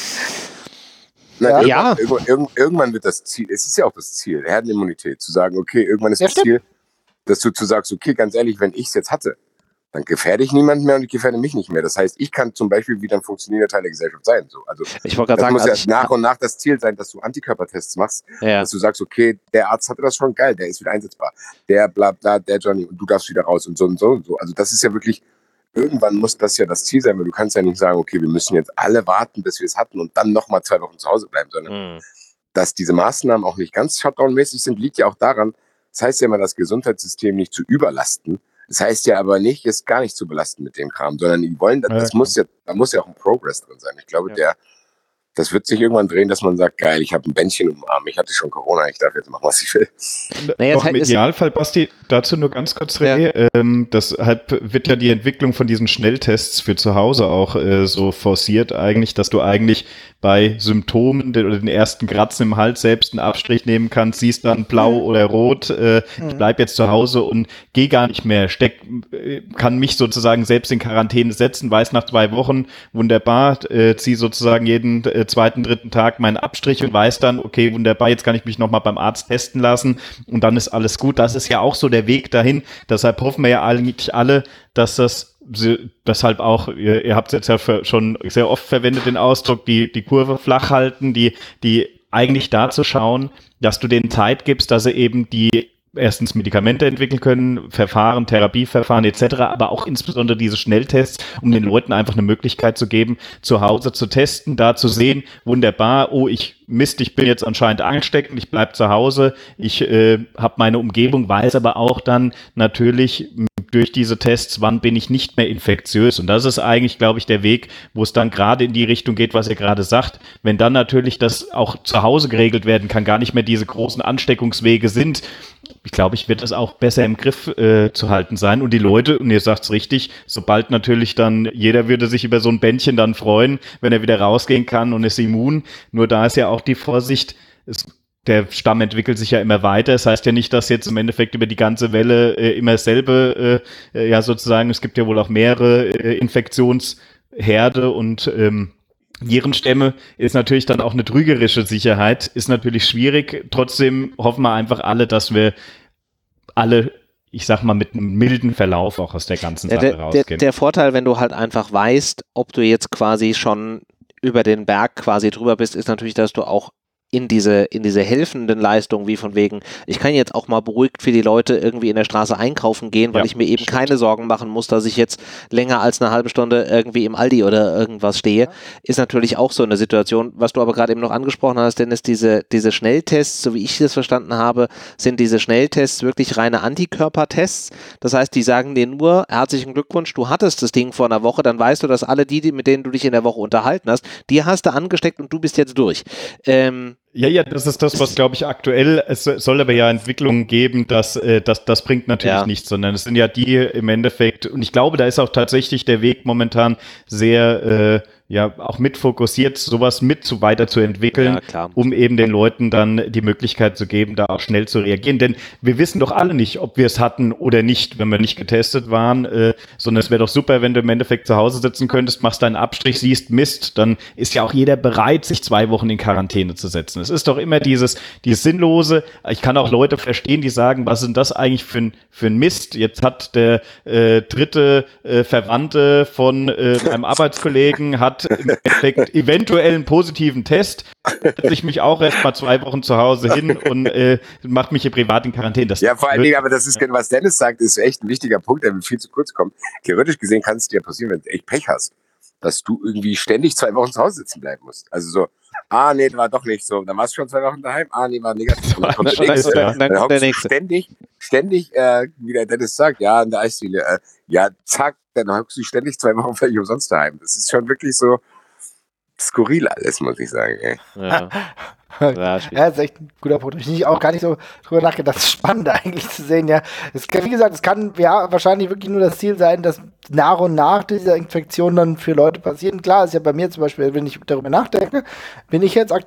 dass irgendwann wird das Ziel, es ist ja auch das Ziel, Herdenimmunität, zu sagen, okay, irgendwann ist das Ziel, dass du sagst, okay, ganz ehrlich, wenn ich es jetzt hatte, dann gefährde ich niemanden mehr und ich gefährde mich nicht mehr. Das heißt, ich kann zum Beispiel wieder ein funktionierender Teil der Gesellschaft sein. So. Also ich wollte gerade sagen, muss ja nach und nach das Ziel sein, dass du Antikörpertests machst, dass du sagst, okay, der Arzt hatte das schon, geil, der ist wieder einsetzbar. Der bla bla, der Johnny und du darfst wieder raus und so und so und so. Also das ist ja wirklich, irgendwann muss das ja das Ziel sein, weil du kannst ja nicht sagen, okay, wir müssen jetzt alle warten, bis wir es hatten und dann nochmal 2 Wochen zu Hause bleiben, sondern dass diese Maßnahmen auch nicht ganz shutdown-mäßig sind, liegt ja auch daran, das heißt ja immer, das Gesundheitssystem nicht zu überlasten. Das heißt ja aber nicht, es gar nicht zu belasten mit dem Kram, sondern die wollen, da muss ja auch ein Progress drin sein. Ich glaube, das wird sich irgendwann drehen, dass man sagt, geil, ich habe ein Bändchen um den Arm, ich hatte schon Corona, ich darf jetzt machen, was ich will. Noch im Idealfall, Basti, dazu nur ganz kurz, René, deshalb wird ja die Entwicklung von diesen Schnelltests für zu Hause auch so forciert eigentlich, dass du eigentlich bei Symptomen oder den ersten Kratzen im Hals selbst einen Abstrich nehmen kannst, siehst dann blau oder rot, ich bleib jetzt zu Hause und gehe gar nicht mehr, kann mich sozusagen selbst in Quarantäne setzen, weiß nach 2 Wochen, wunderbar, ziehe sozusagen jeden 2., 3. Tag meinen Abstrich und weiß dann, okay, wunderbar, jetzt kann ich mich nochmal beim Arzt testen lassen und dann ist alles gut. Das ist ja auch so der Weg dahin. Deshalb hoffen wir ja eigentlich alle, dass das deshalb auch, ihr habt es jetzt ja schon sehr oft verwendet, den Ausdruck, die Kurve flach halten, die eigentlich dazu schauen, dass du denen Zeit gibst, dass sie eben die erstens Medikamente entwickeln können, Verfahren, Therapieverfahren etc., aber auch insbesondere diese Schnelltests, um den Leuten einfach eine Möglichkeit zu geben, zu Hause zu testen, da zu sehen, wunderbar, oh, ich bin jetzt anscheinend angesteckt und ich bleibe zu Hause, ich habe meine Umgebung, weiß aber auch dann natürlich durch diese Tests, wann bin ich nicht mehr infektiös. Und das ist eigentlich, glaube ich, der Weg, wo es dann gerade in die Richtung geht, was ihr gerade sagt. Wenn dann natürlich das auch zu Hause geregelt werden kann, gar nicht mehr diese großen Ansteckungswege sind, ich glaube, wird das auch besser im Griff zu halten sein. Und die Leute, und ihr sagt es richtig, sobald natürlich dann, jeder würde sich über so ein Bändchen dann freuen, wenn er wieder rausgehen kann und ist immun. Nur da ist ja auch die Vorsicht, der Stamm entwickelt sich ja immer weiter. Das heißt ja nicht, dass jetzt im Endeffekt über die ganze Welle immer dasselbe, sozusagen, es gibt ja wohl auch mehrere Infektionsherde und Virenstämme ist natürlich dann auch eine trügerische Sicherheit, ist natürlich schwierig. Trotzdem hoffen wir einfach alle, dass wir alle, ich sag mal, mit einem milden Verlauf auch aus der ganzen Sache rausgehen. Der Vorteil, wenn du halt einfach weißt, ob du jetzt quasi schon über den Berg quasi drüber bist, ist natürlich, dass du auch in diese helfenden Leistungen, wie von wegen, ich kann jetzt auch mal beruhigt für die Leute irgendwie in der Straße einkaufen gehen, weil ich mir eben keine Sorgen machen muss, dass ich jetzt länger als eine halbe Stunde irgendwie im Aldi oder irgendwas stehe, ist natürlich auch so eine Situation. Was du aber gerade eben noch angesprochen hast, Dennis, diese Schnelltests, so wie ich das verstanden habe, sind diese Schnelltests wirklich reine Antikörpertests. Das heißt, die sagen dir nur, herzlichen Glückwunsch, du hattest das Ding vor einer Woche, dann weißt du, dass alle die, mit denen du dich in der Woche unterhalten hast, die hast du angesteckt und du bist jetzt durch. Ja, das ist das, was, glaube ich, aktuell, es soll aber ja Entwicklungen geben, das bringt natürlich nichts, sondern es sind ja die im Endeffekt, und ich glaube, da ist auch tatsächlich der Weg momentan sehr, auch mit fokussiert, sowas weiterzuentwickeln, um eben den Leuten dann die Möglichkeit zu geben, da auch schnell zu reagieren. Denn wir wissen doch alle nicht, ob wir es hatten oder nicht, wenn wir nicht getestet waren, sondern es wäre doch super, wenn du im Endeffekt zu Hause sitzen könntest, machst deinen Abstrich, siehst Mist, dann ist ja auch jeder bereit, sich 2 Wochen in Quarantäne zu setzen. Es ist doch immer dieses Sinnlose. Ich kann auch Leute verstehen, die sagen, was ist denn das eigentlich für ein Mist? Jetzt hat der dritte Verwandte von einem Arbeitskollegen hat im Endeffekt eventuell einen positiven Test, setze ich mich auch erst mal 2 Wochen zu Hause hin und mache mich hier privat in Quarantäne. Vor allen Dingen, aber das ist, was Dennis sagt, ist echt ein wichtiger Punkt, der viel zu kurz kommt. Theoretisch gesehen kann es dir passieren, wenn du echt Pech hast. dass du irgendwie ständig 2 Wochen zu Hause sitzen bleiben musst. Also so, nee, war doch nicht so. Dann warst du schon 2 Wochen daheim. Nee, war negativ. Dann kommt der nächste. Dann hockst du ständig, wie der Dennis sagt, ja, in der Eisdiele, ja, zack, dann hockst du ständig 2 Wochen völlig umsonst daheim. Das ist schon wirklich so skurril alles, muss ich sagen. Ey. Ja. Ja, ist echt ein guter Punkt. Ich habe auch gar nicht so drüber nachgedacht. Das ist spannend eigentlich zu sehen, ja. Wie gesagt, es kann ja wahrscheinlich wirklich nur das Ziel sein, dass nach und nach diese Infektionen dann für Leute passieren. Klar, ist ja bei mir zum Beispiel, wenn ich darüber nachdenke, bin ich jetzt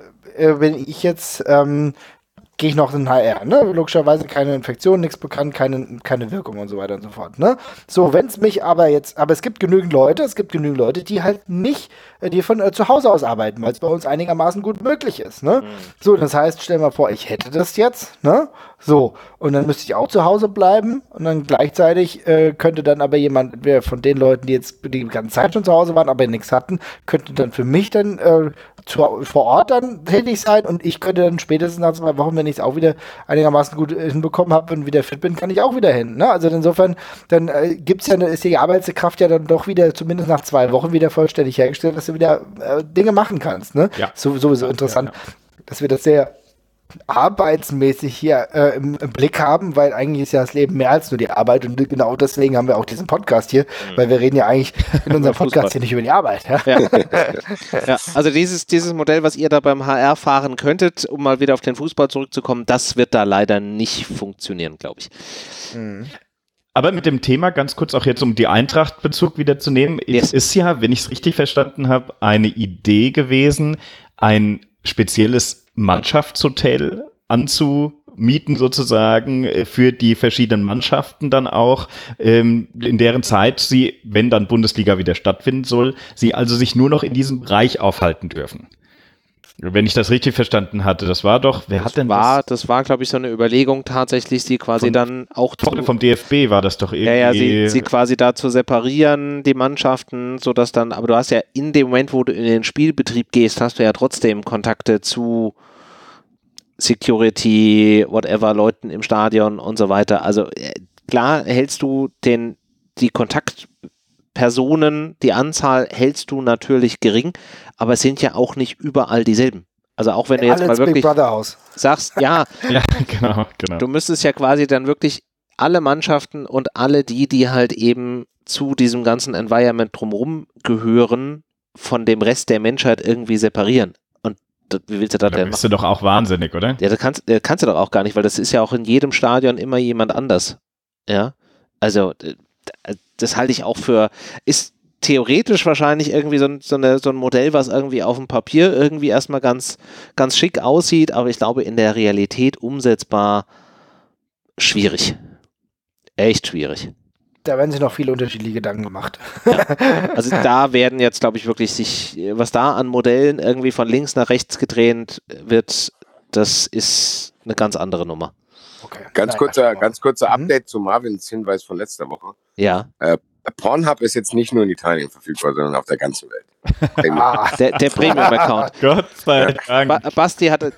gehe ich noch in HR, ne? Logischerweise keine Infektion, nichts bekannt, keine Wirkung und so weiter und so fort, ne? So, wenn es mich aber es gibt genügend Leute, die halt nicht, die von zu Hause aus arbeiten, weil es bei uns einigermaßen gut möglich ist, ne? So, das heißt, stell mal vor, ich hätte das jetzt, ne? So, und dann müsste ich auch zu Hause bleiben und dann gleichzeitig könnte dann aber jemand, wer von den Leuten, die jetzt die ganze Zeit schon zu Hause waren, aber nichts hatten, könnte dann für mich dann vor Ort dann tätig sein und ich könnte dann spätestens nach 2 Wochen, wenn ich es auch wieder einigermaßen gut hinbekommen habe und wieder fit bin, kann ich auch wieder hin. Ne? Also insofern, dann ist die Arbeitskraft ja dann doch wieder, zumindest nach 2 Wochen, wieder vollständig hergestellt, dass du wieder Dinge machen kannst. Ne? Ja. Sowieso interessant, dass wir das sehr arbeitsmäßig hier im Blick haben, weil eigentlich ist ja das Leben mehr als nur die Arbeit und genau deswegen haben wir auch diesen Podcast hier, weil wir reden ja eigentlich in unserem Podcast hier nicht über die Arbeit. Ja, ja, also dieses Modell, was ihr da beim HR fahren könntet, um mal wieder auf den Fußball zurückzukommen, das wird da leider nicht funktionieren, glaube ich. Aber mit dem Thema, ganz kurz auch jetzt, um die Eintracht-Bezug wieder zu nehmen, ist ja, wenn ich es richtig verstanden habe, eine Idee gewesen, ein spezielles Mannschaftshotel anzumieten sozusagen für die verschiedenen Mannschaften dann auch, in deren Zeit sie, wenn dann Bundesliga wieder stattfinden soll, sie also sich nur noch in diesem Bereich aufhalten dürfen. Wenn ich das richtig verstanden hatte, das war doch, Das war, glaube ich, so eine Überlegung tatsächlich, sie quasi dann auch vom DFB war das doch irgendwie. Ja, sie quasi da zu separieren, die Mannschaften, sodass dann, aber du hast ja in dem Moment, wo du in den Spielbetrieb gehst, hast du ja trotzdem Kontakte zu Security, whatever, Leuten im Stadion und so weiter. Also klar hältst du die Kontaktpersonen, die Anzahl hältst du natürlich gering, aber es sind ja auch nicht überall dieselben. Also auch wenn du jetzt mal wirklich sagst, ja, genau. Du müsstest ja quasi dann wirklich alle Mannschaften und alle die halt eben zu diesem ganzen Environment drumherum gehören, von dem Rest der Menschheit irgendwie separieren. Wie willst du das denn machen? Bist du doch auch wahnsinnig, oder? Ja, das kannst du doch auch gar nicht, weil das ist ja auch in jedem Stadion immer jemand anders. Ja, also das halte ich auch für, ist theoretisch wahrscheinlich irgendwie so ein Modell, was irgendwie auf dem Papier irgendwie erstmal ganz, ganz schick aussieht, aber ich glaube in der Realität umsetzbar schwierig. Echt schwierig. Da werden sich noch viele unterschiedliche Gedanken gemacht. Ja. Also da werden jetzt, glaube ich, wirklich was da an Modellen irgendwie von links nach rechts gedreht wird, das ist eine ganz andere Nummer. Okay. Ganz kurzer Update zu Marvins Hinweis von letzter Woche. Ja. Pornhub ist jetzt nicht nur in Italien verfügbar, sondern auf der ganzen Welt. Der Premium-Account. Gott sei Dank. Basti hatte...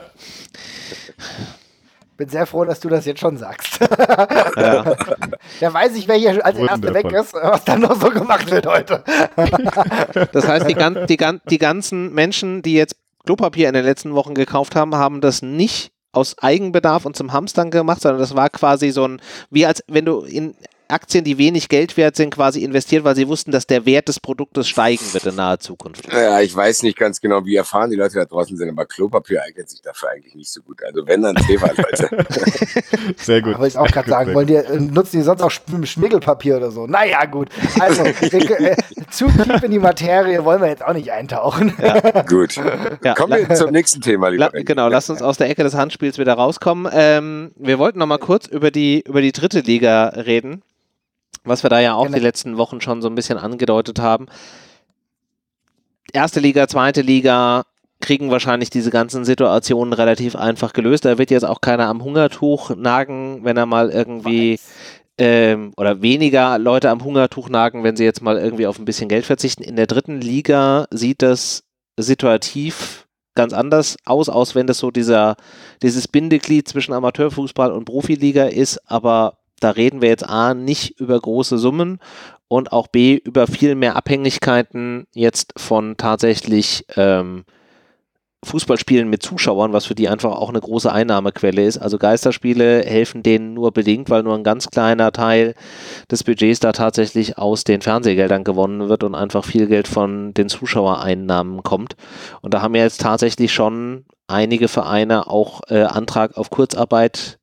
Bin sehr froh, dass du das jetzt schon sagst. Ja. Da weiß ich, wer hier als Erster weg ist, was dann noch so gemacht wird heute. Das heißt, die ganzen Menschen, die jetzt Klopapier in den letzten Wochen gekauft haben, haben das nicht aus Eigenbedarf und zum Hamstern gemacht, sondern das war quasi so ein, wie als wenn du in Aktien, die wenig Geld wert sind, quasi investiert, weil sie wussten, dass der Wert des Produktes steigen wird in naher Zukunft. Ja, ich weiß nicht ganz genau, wie erfahren die Leute da draußen sind, aber Klopapier eignet sich dafür eigentlich nicht so gut. Also wenn, dann Thema, Leute. Sehr gut. Aber ich auch gerade sagen, nutzen die sonst auch Schmiegelpapier oder so? Naja, gut. Also, zu tief in die Materie wollen wir jetzt auch nicht eintauchen. Ja. Gut. Ja, kommen wir zum nächsten Thema, lieber Genau, lass uns aus der Ecke des Handspiels wieder rauskommen. Wir wollten noch mal kurz über die dritte Liga reden, was wir da ja auch die letzten Wochen schon so ein bisschen angedeutet haben. Erste Liga, zweite Liga kriegen wahrscheinlich diese ganzen Situationen relativ einfach gelöst. Da wird jetzt auch keiner am Hungertuch nagen, wenn er mal irgendwie oder weniger Leute am Hungertuch nagen, wenn sie jetzt mal irgendwie auf ein bisschen Geld verzichten. In der dritten Liga sieht das situativ ganz anders aus, wenn das so dieses Bindeglied zwischen Amateurfußball und Profiliga ist, aber da reden wir jetzt nicht über große Summen und auch B, über viel mehr Abhängigkeiten jetzt von tatsächlich Fußballspielen mit Zuschauern, was für die einfach auch eine große Einnahmequelle ist. Also Geisterspiele helfen denen nur bedingt, weil nur ein ganz kleiner Teil des Budgets da tatsächlich aus den Fernsehgeldern gewonnen wird und einfach viel Geld von den Zuschauereinnahmen kommt. Und da haben ja jetzt tatsächlich schon einige Vereine auch Antrag auf Kurzarbeit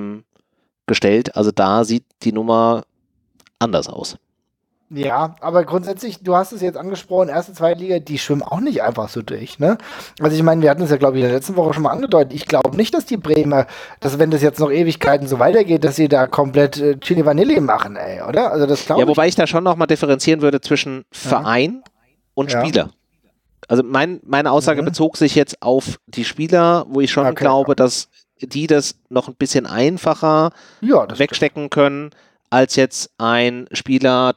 gestellt. Also da sieht die Nummer anders aus. Ja, aber grundsätzlich, du hast es jetzt angesprochen, erste, zweite Liga, die schwimmen auch nicht einfach so durch, ne? Also ich meine, wir hatten es ja, glaube ich, in der letzten Woche schon mal angedeutet. Ich glaube nicht, dass die Bremer, dass wenn das jetzt noch Ewigkeiten so weitergeht, dass sie da komplett Chili Vanilli machen, ey, oder? Also das glaube ich. Ja, wobei ich da schon nochmal differenzieren würde zwischen Verein und Spieler. Also meine Aussage bezog sich jetzt auf die Spieler, wo ich schon glaube, dass die das noch ein bisschen einfacher wegstecken können, als jetzt ein Spieler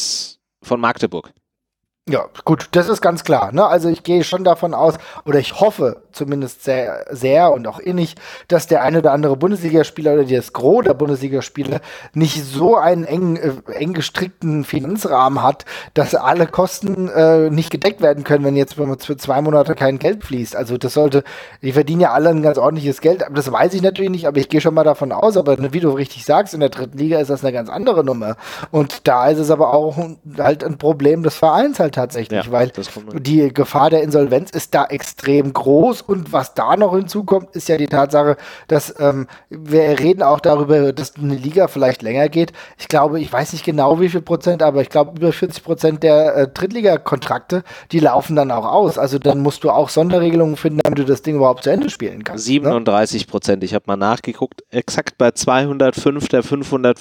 von Magdeburg. Ja, gut, das ist ganz klar. Ne? Also ich gehe schon davon aus, oder ich hoffe zumindest sehr, sehr und auch innig, dass der eine oder andere Bundesligaspieler oder das Gros der Bundesligaspieler nicht so einen eng gestrickten Finanzrahmen hat, dass alle Kosten nicht gedeckt werden können, wenn jetzt für 2 Monate kein Geld fließt. Also die verdienen ja alle ein ganz ordentliches Geld, aber das weiß ich natürlich nicht, aber ich gehe schon mal davon aus, aber wie du richtig sagst, in der 3. Liga ist das eine ganz andere Nummer. Und da ist es aber auch halt ein Problem des Vereins halt tatsächlich, weil die Gefahr der Insolvenz ist da extrem groß und was da noch hinzukommt, ist ja die Tatsache, dass wir reden auch darüber, dass eine Liga vielleicht länger geht. Ich glaube, ich weiß nicht genau wie viel Prozent, aber ich glaube über 40% der Drittliga-Kontrakte, die laufen dann auch aus. Also dann musst du auch Sonderregelungen finden, damit du das Ding überhaupt zu Ende spielen kannst. 37%. Ich habe mal nachgeguckt, exakt bei 205 der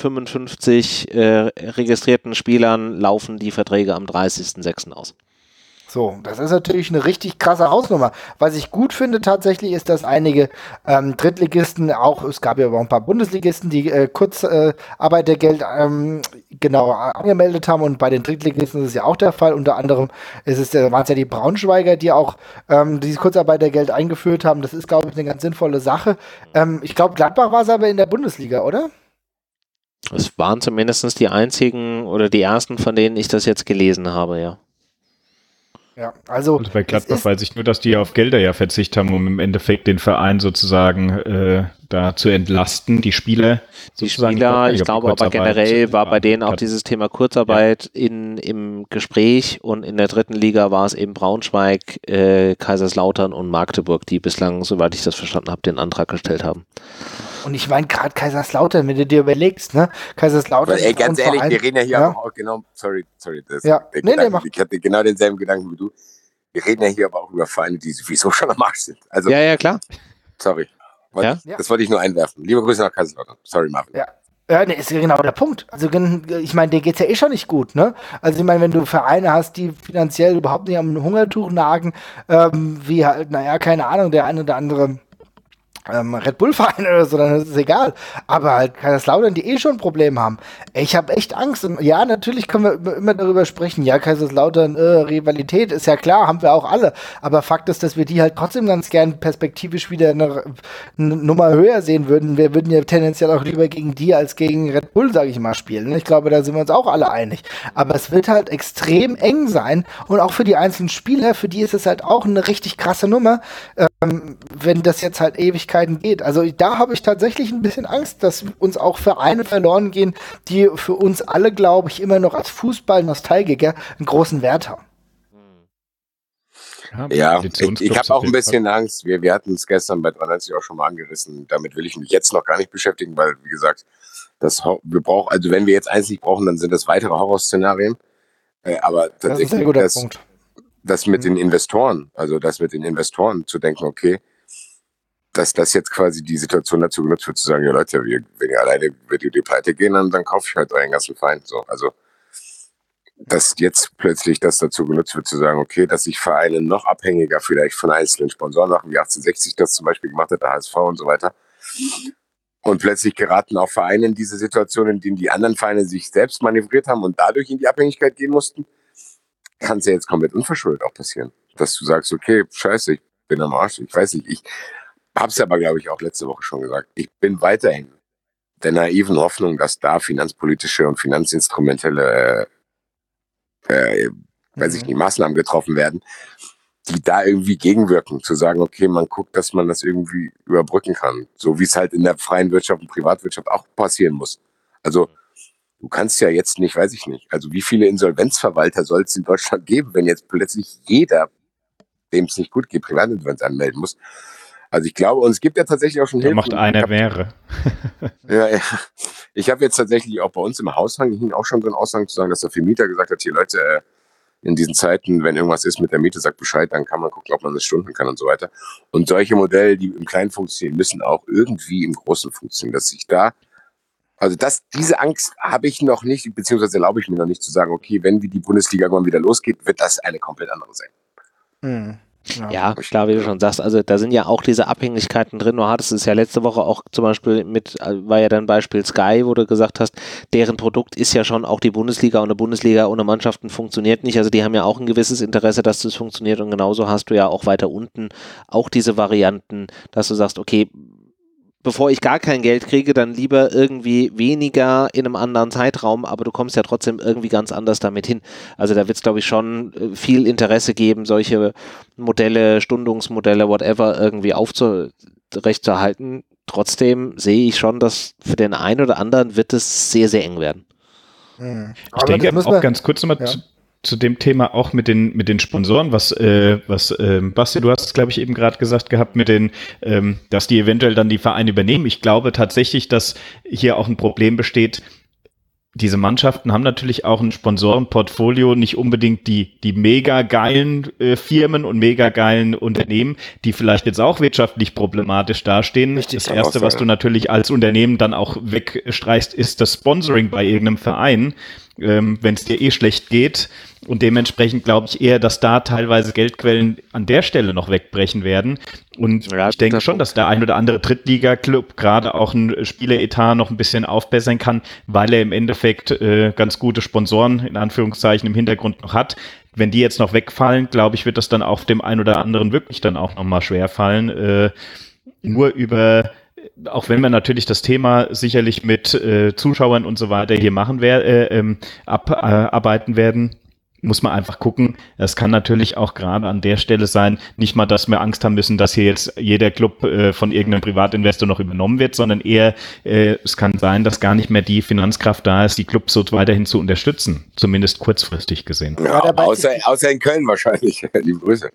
555 registrierten Spielern laufen die Verträge am 30.06. aus. So, das ist natürlich eine richtig krasse Hausnummer. Was ich gut finde tatsächlich ist, dass einige Drittligisten, es gab ja auch ein paar Bundesligisten, die Kurzarbeitergeld angemeldet haben und bei den Drittligisten ist es ja auch der Fall. Unter anderem waren es ja die Braunschweiger, die auch dieses Kurzarbeitergeld eingeführt haben. Das ist, glaube ich, eine ganz sinnvolle Sache. Ich glaube, Gladbach war es aber in der Bundesliga, oder? Es waren zumindest die einzigen oder die ersten, von denen ich das jetzt gelesen habe, ja. Ja, also bei Gladbach weiß ich nur, dass die auf Gelder ja verzichtet haben, um im Endeffekt den Verein sozusagen da zu entlasten, die Spieler. Ich glaube aber generell war bei denen auch dieses Thema Kurzarbeit im Gespräch und in der 3. Liga war es eben Braunschweig, Kaiserslautern und Magdeburg, die bislang, soweit ich das verstanden habe, den Antrag gestellt haben. Und ich meine gerade Kaiserslautern, wenn du dir überlegst, ne? Kaiserslautern. Ey, ganz ehrlich, wir reden ja hier aber auch genau, sorry, ich hatte genau denselben Gedanken wie du. Wir reden ja hier aber auch über Vereine, die sowieso schon am Arsch sind. Also, ja, klar. Sorry. Das wollte ich nur einwerfen. Liebe Grüße nach Kaiserslautern. Sorry, Marvin. Ja, ne, ist genau der Punkt. Also ich meine, denen geht's ja eh schon nicht gut, ne? Also ich meine, wenn du Vereine hast, die finanziell überhaupt nicht am Hungertuch nagen, wie halt, keine Ahnung, der eine oder andere Red Bull-Verein oder so, dann ist es egal. Aber halt Kaiserslautern, die schon ein Problem haben. Ich habe echt Angst. Und ja, natürlich können wir immer darüber sprechen. Ja, Kaiserslautern, Rivalität, ist ja klar, haben wir auch alle. Aber Fakt ist, dass wir die halt trotzdem ganz gern perspektivisch wieder eine Nummer höher sehen würden. Wir würden ja tendenziell auch lieber gegen die als gegen Red Bull, sage ich mal, spielen. Ich glaube, da sind wir uns auch alle einig. Aber es wird halt extrem eng sein. Und auch für die einzelnen Spieler, für die ist es halt auch eine richtig krasse Nummer, wenn das jetzt halt Ewigkeiten geht. Also da habe ich tatsächlich ein bisschen Angst, dass uns auch Vereine verloren gehen, die für uns alle, glaube ich, immer noch als Fußball-Nostalgiker einen großen Wert haben. Ja, ich habe auch ein bisschen Angst. Wir hatten es gestern bei 93 auch schon mal angerissen. Damit will ich mich jetzt noch gar nicht beschäftigen, weil, wie gesagt, wir brauchen, also wenn wir jetzt eins nicht brauchen, dann sind das weitere Horrorszenarien. Aber das ist ein guter Punkt. Das mit den Investoren, zu denken, okay, dass das jetzt quasi die Situation dazu genutzt wird, zu sagen, ja Leute, wenn ihr alleine die Pleite gehen, dann kaufe ich halt euren ganzen Feind. So. Also, dass jetzt plötzlich das dazu genutzt wird, zu sagen, okay, dass sich Vereine noch abhängiger vielleicht von einzelnen Sponsoren machen, wie 1860 das zum Beispiel gemacht hat, der HSV und so weiter. Und plötzlich geraten auch Vereine in diese Situation, in denen die anderen Vereine sich selbst manövriert haben und dadurch in die Abhängigkeit gehen mussten. Kann es ja jetzt komplett unverschuldet auch passieren. Dass du sagst, okay, scheiße, ich bin am Arsch, ich weiß nicht, ich habe es aber, glaube ich, auch letzte Woche schon gesagt. Ich bin weiterhin der naiven Hoffnung, dass da finanzpolitische und finanzinstrumentelle weiß ich nicht, Maßnahmen getroffen werden, die da irgendwie gegenwirken, zu sagen, okay, man guckt, dass man das irgendwie überbrücken kann. So wie es halt in der freien Wirtschaft und Privatwirtschaft auch passieren muss. Also du kannst ja jetzt nicht, weiß ich nicht, also wie viele Insolvenzverwalter soll es in Deutschland geben, wenn jetzt plötzlich jeder, dem es nicht gut geht, Privatinsolvenz anmelden muss. Also ich glaube, und es gibt ja tatsächlich auch schon Hilfen. Macht einer wäre. Ja. Ich habe jetzt tatsächlich auch bei uns im Haushang hing auch schon so ein Aushang zu sagen, dass der Vermieter gesagt hat, hier Leute, in diesen Zeiten, wenn irgendwas ist mit der Miete, sagt Bescheid, dann kann man gucken, ob man das stunden kann und so weiter. Und solche Modelle, die im Kleinen funktionieren, müssen auch irgendwie im Großen funktionieren, dass sich da, also diese Angst habe ich noch nicht, beziehungsweise erlaube ich mir noch nicht zu sagen, okay, wenn die Bundesliga irgendwann wieder losgeht, wird das eine komplett andere sein. Ja, klar, wie du schon sagst, also da sind ja auch diese Abhängigkeiten drin. Du hattest es ja letzte Woche auch zum Beispiel war ja dann Beispiel Sky, wo du gesagt hast, deren Produkt ist ja schon auch die Bundesliga und eine Bundesliga ohne Mannschaften funktioniert nicht. Also die haben ja auch ein gewisses Interesse, dass das funktioniert und genauso hast du ja auch weiter unten auch diese Varianten, dass du sagst, okay, bevor ich gar kein Geld kriege, dann lieber irgendwie weniger in einem anderen Zeitraum, aber du kommst ja trotzdem irgendwie ganz anders damit hin. Also da wird es, glaube ich, schon viel Interesse geben, solche Modelle, Stundungsmodelle, whatever, irgendwie aufrechtzuerhalten. Trotzdem sehe ich schon, dass für den einen oder anderen wird es sehr, sehr eng werden. Ich denke auch ganz kurz nochmal zu dem Thema auch mit den Sponsoren, was Basti, du hast es, glaube ich, eben gerade gesagt gehabt, mit den, dass die eventuell dann die Vereine übernehmen. Ich glaube tatsächlich, dass hier auch ein Problem besteht. Diese Mannschaften haben natürlich auch ein Sponsorenportfolio, nicht unbedingt die mega geilen Firmen und mega geilen Unternehmen, die vielleicht jetzt auch wirtschaftlich problematisch dastehen. Das Erste, was du natürlich als Unternehmen dann auch wegstreichst, ist das Sponsoring bei irgendeinem Verein, wenn es dir schlecht geht. Und dementsprechend glaube ich eher, dass da teilweise Geldquellen an der Stelle noch wegbrechen werden. Und ich denke schon, dass der ein oder andere Drittliga-Club gerade auch ein Spieleretat noch ein bisschen aufbessern kann, weil er im Endeffekt ganz gute Sponsoren in Anführungszeichen im Hintergrund noch hat. Wenn die jetzt noch wegfallen, glaube ich, wird das dann auch dem einen oder anderen wirklich dann auch nochmal schwer fallen. Nur über, auch wenn wir natürlich das Thema sicherlich mit Zuschauern und so weiter hier machen abarbeiten werden, muss man einfach gucken. Es kann natürlich auch gerade an der Stelle sein, nicht mal, dass wir Angst haben müssen, dass hier jetzt jeder Club von irgendeinem Privatinvestor noch übernommen wird, sondern eher, es kann sein, dass gar nicht mehr die Finanzkraft da ist, die Clubs so weiterhin zu unterstützen, zumindest kurzfristig gesehen. Ja, außer in Köln wahrscheinlich. Liebe Grüße.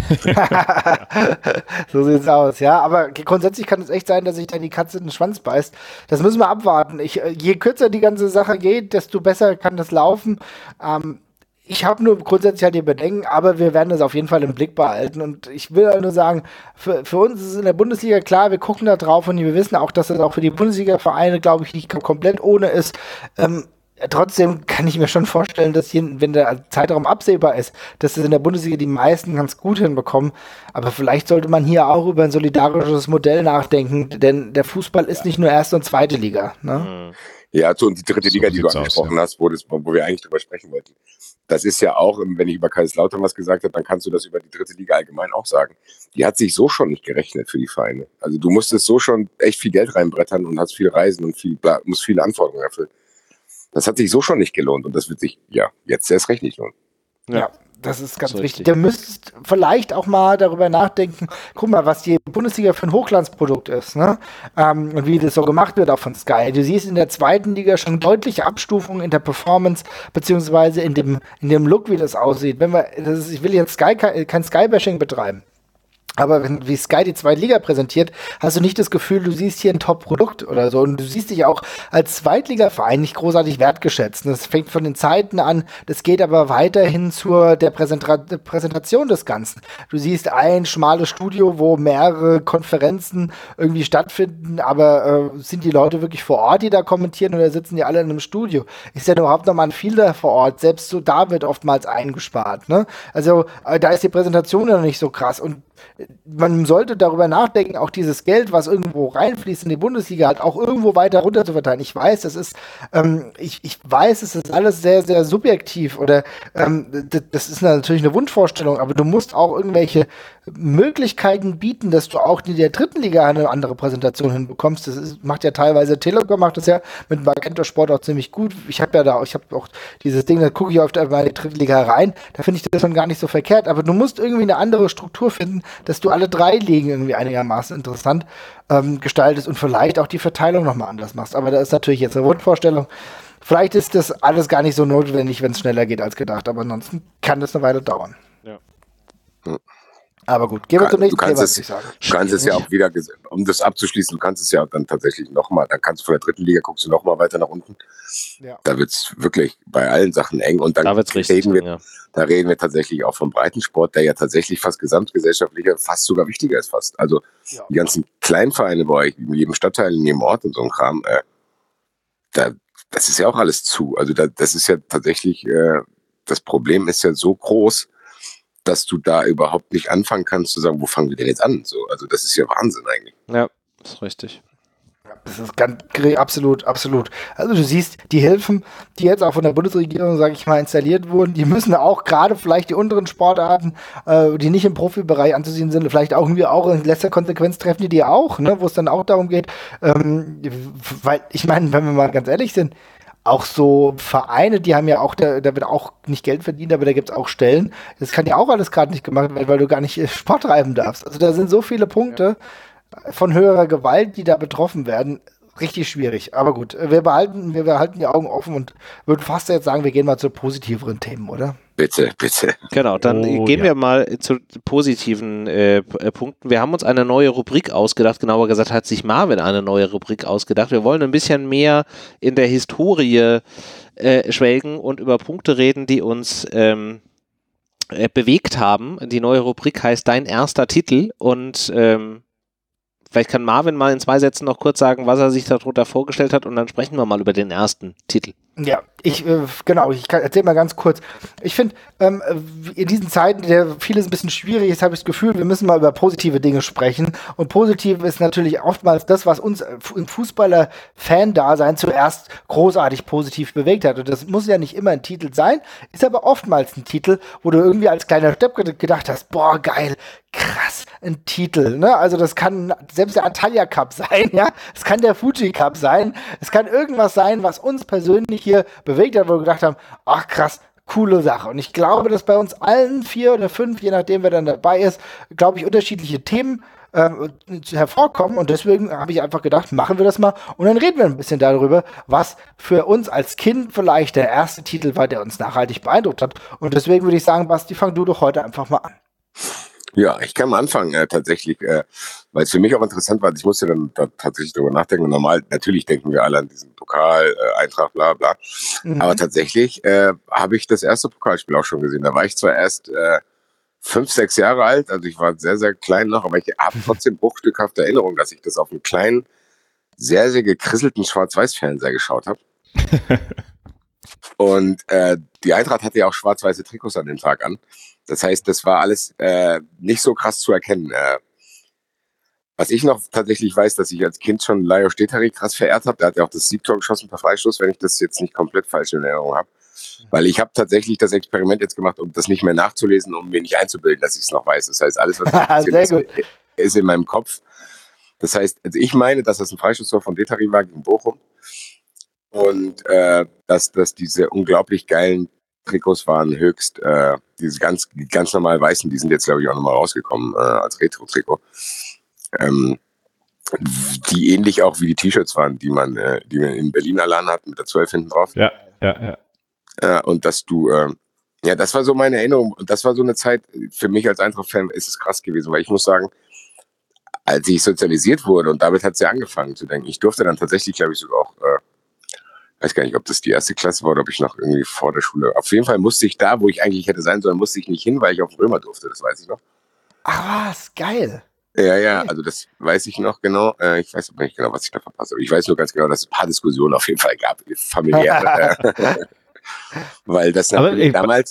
So sieht's aus, ja. Aber grundsätzlich kann es echt sein, dass sich da die Katze in den Schwanz beißt. Das müssen wir abwarten. Je kürzer die ganze Sache geht, desto besser kann das laufen. Ich habe nur grundsätzlich halt die Bedenken, aber wir werden das auf jeden Fall im Blick behalten. Und ich will nur sagen, für uns ist es in der Bundesliga klar, wir gucken da drauf und wir wissen auch, dass das auch für die Bundesliga-Vereine, glaube ich, nicht komplett ohne ist. Trotzdem kann ich mir schon vorstellen, dass hier, wenn der Zeitraum absehbar ist, dass es in der Bundesliga die meisten ganz gut hinbekommen. Aber vielleicht sollte man hier auch über ein solidarisches Modell nachdenken, denn der Fußball ist nicht nur erste und zweite Liga. Ne? Ja, und die dritte Liga, die du angesprochen hast, wo wir eigentlich drüber sprechen wollten. Das ist ja auch, wenn ich über Kaiserslautern was gesagt habe, dann kannst du das über die dritte Liga allgemein auch sagen. Die hat sich so schon nicht gerechnet für die Vereine. Also du musstest so schon echt viel Geld reinbrettern und hast viel Reisen und musst viele Anforderungen erfüllen. Das hat sich so schon nicht gelohnt und das wird sich, jetzt erst recht nicht lohnen. Ja, das ist ganz wichtig. Ihr müsst vielleicht auch mal darüber nachdenken, guck mal, was die Bundesliga für ein Hochglanzprodukt ist, ne? Und wie das so gemacht wird auch von Sky. Du siehst in der zweiten Liga schon deutliche Abstufungen in der Performance, beziehungsweise in dem Look, wie das aussieht. Ich will jetzt kein Sky-Bashing betreiben. Aber wie Sky die zweite Liga präsentiert, hast du nicht das Gefühl, du siehst hier ein Top-Produkt oder so. Und du siehst dich auch als Zweitligaverein nicht großartig wertgeschätzt. Das fängt von den Zeiten an, das geht aber weiterhin der Präsentation des Ganzen. Du siehst ein schmales Studio, wo mehrere Konferenzen irgendwie stattfinden, aber sind die Leute wirklich vor Ort, die da kommentieren, oder sitzen die alle in einem Studio? Ist ja überhaupt noch mal ein Vieler vor Ort? Selbst so da wird oftmals eingespart. Ne? Also da ist die Präsentation noch nicht so krass. Und man sollte darüber nachdenken, auch dieses Geld, was irgendwo reinfließt in die Bundesliga, halt auch irgendwo weiter runter zu verteilen. Ich weiß, das ist, ich weiß, es ist alles sehr, sehr subjektiv oder das ist natürlich eine Wunschvorstellung, aber du musst auch irgendwelche Möglichkeiten bieten, dass du auch in der dritten Liga eine andere Präsentation hinbekommst. Macht ja teilweise Telekom, macht das ja mit Magenta Sport auch ziemlich gut. Ich habe auch dieses Ding, da gucke ich oft mal in die dritte Liga rein, da finde ich das schon gar nicht so verkehrt, aber du musst irgendwie eine andere Struktur finden, dass du alle 3 Ligen irgendwie einigermaßen interessant gestaltest und vielleicht auch die Verteilung nochmal anders machst. Aber da ist natürlich jetzt eine Wunschvorstellung. Vielleicht ist das alles gar nicht so notwendig, wenn es schneller geht als gedacht, aber ansonsten kann das eine Weile dauern. Ja. Aber gut, gehen wir zum nächsten Thema, würde ich sagen. Du kannst es ja auch wieder, um das abzuschließen, du kannst es ja dann tatsächlich nochmal, dann kannst du von der dritten Liga, guckst du nochmal weiter nach unten. Ja. Da wird es wirklich bei allen Sachen eng und dann da reden wir tatsächlich auch vom Breitensport, der ja tatsächlich fast gesamtgesellschaftlicher, fast sogar wichtiger ist fast. Also die ganzen Kleinvereine bei euch, in jedem Stadtteil, in jedem Ort und so ein Kram, das ist ja auch alles zu. Also das ist ja tatsächlich, das Problem ist ja so groß, dass du da überhaupt nicht anfangen kannst zu sagen, wo fangen wir denn jetzt an? So, also das ist ja Wahnsinn eigentlich. Ja, das ist richtig. Das ist ganz absolut. Also du siehst, die Hilfen, die jetzt auch von der Bundesregierung, sage ich mal, installiert wurden, die müssen auch gerade vielleicht die unteren Sportarten, die nicht im Profibereich anzusehen sind, vielleicht auch irgendwie auch in letzter Konsequenz treffen die auch, ne, wo es dann auch darum geht, weil ich meine, wenn wir mal ganz ehrlich sind, auch so Vereine, die haben ja auch, da wird auch nicht Geld verdient, aber da gibt es auch Stellen. Das kann ja auch alles gerade nicht gemacht werden, weil du gar nicht Sport treiben darfst. Also da sind so viele Punkte von höherer Gewalt, die da betroffen werden. Richtig schwierig. Aber gut, wir behalten die Augen offen und würden fast jetzt sagen, wir gehen mal zu positiveren Themen, oder? Bitte. Genau, dann gehen wir mal zu positiven Punkten. Wir haben uns eine neue Rubrik ausgedacht, genauer gesagt hat sich Marvin eine neue Rubrik ausgedacht. Wir wollen ein bisschen mehr in der Historie schwelgen und über Punkte reden, die uns bewegt haben. Die neue Rubrik heißt Dein erster Titel und vielleicht kann Marvin mal in 2 Sätzen noch kurz sagen, was er sich darunter vorgestellt hat und dann sprechen wir mal über den ersten Titel. Ja, ich erzähl mal ganz kurz. Ich finde, in diesen Zeiten, der vieles ein bisschen schwierig ist, habe ich das Gefühl, wir müssen mal über positive Dinge sprechen. Und positiv ist natürlich oftmals das, was uns im Fußballer-Fan-Dasein zuerst großartig positiv bewegt hat. Und das muss ja nicht immer ein Titel sein, ist aber oftmals ein Titel, wo du irgendwie als kleiner Stepp gedacht hast, boah, geil, krass, ein Titel, ne? Also das kann selbst der Antalya Cup sein, ja? Es kann der Fuji Cup sein, es kann irgendwas sein, was uns persönlich hier bewegt hat, wo wir gedacht haben, ach krass, coole Sache. Und ich glaube, dass bei uns allen 4 oder 5, je nachdem wer dann dabei ist, glaube ich, unterschiedliche Themen hervorkommen und deswegen habe ich einfach gedacht, machen wir das mal und dann reden wir ein bisschen darüber, was für uns als Kind vielleicht der erste Titel war, der uns nachhaltig beeindruckt hat. Und deswegen würde ich sagen, Basti, fang du doch heute einfach mal an. Ja, ich kann mal anfangen tatsächlich, weil es für mich auch interessant war. Ich musste dann da tatsächlich drüber nachdenken. Und natürlich denken wir alle an diesen Pokal, Eintracht, bla bla. Aber tatsächlich habe ich das erste Pokalspiel auch schon gesehen. Da war ich zwar erst 5, 6 Jahre alt, also ich war sehr, sehr klein noch, aber ich habe trotzdem bruchstückhafte Erinnerung, dass ich das auf einem kleinen, sehr, sehr gekrisselten Schwarz-Weiß-Fernseher geschaut habe. Und die Eintracht hatte ja auch schwarz-weiße Trikots an dem Tag an. Das heißt, das war alles nicht so krass zu erkennen. Was ich noch tatsächlich weiß, dass ich als Kind schon Lajos Stettari krass verehrt habe. Der hat ja auch das Siegtor geschossen per Freistoß, wenn ich das jetzt nicht komplett falsch in Erinnerung habe. Weil ich habe tatsächlich das Experiment jetzt gemacht, um das nicht mehr nachzulesen, um mir nicht einzubilden, dass ich es noch weiß. Das heißt, alles, was ich ist in meinem Kopf. Das heißt, also ich meine, dass das ein Freistoßtor von Stettari war gegen Bochum. Und dass diese unglaublich geilen Trikots waren höchst, diese ganz normal weißen, die sind jetzt, glaube ich, auch nochmal rausgekommen als Retro-Trikot. Die ähnlich auch wie die T-Shirts waren, die man in Berlin allein hat, mit der 12 hinten drauf. Ja. Und dass du, das war so meine Erinnerung. Und das war so eine Zeit, für mich als Eintracht-Fan ist es krass gewesen, weil ich muss sagen, als ich sozialisiert wurde, und damit hat es ja angefangen zu denken, ich durfte dann tatsächlich, glaube ich, sogar auch weiß gar nicht, ob das die erste Klasse war oder ob ich noch irgendwie vor der Schule. Auf jeden Fall musste ich da, wo ich eigentlich hätte sein sollen, musste ich nicht hin, weil ich auf den Römer durfte, das weiß ich noch. Ach was, geil. Ja, also das weiß ich noch genau. Ich weiß aber nicht genau, was ich da verpasst habe. Ich weiß nur ganz genau, dass es ein paar Diskussionen auf jeden Fall gab, familiär. Weil das natürlich damals,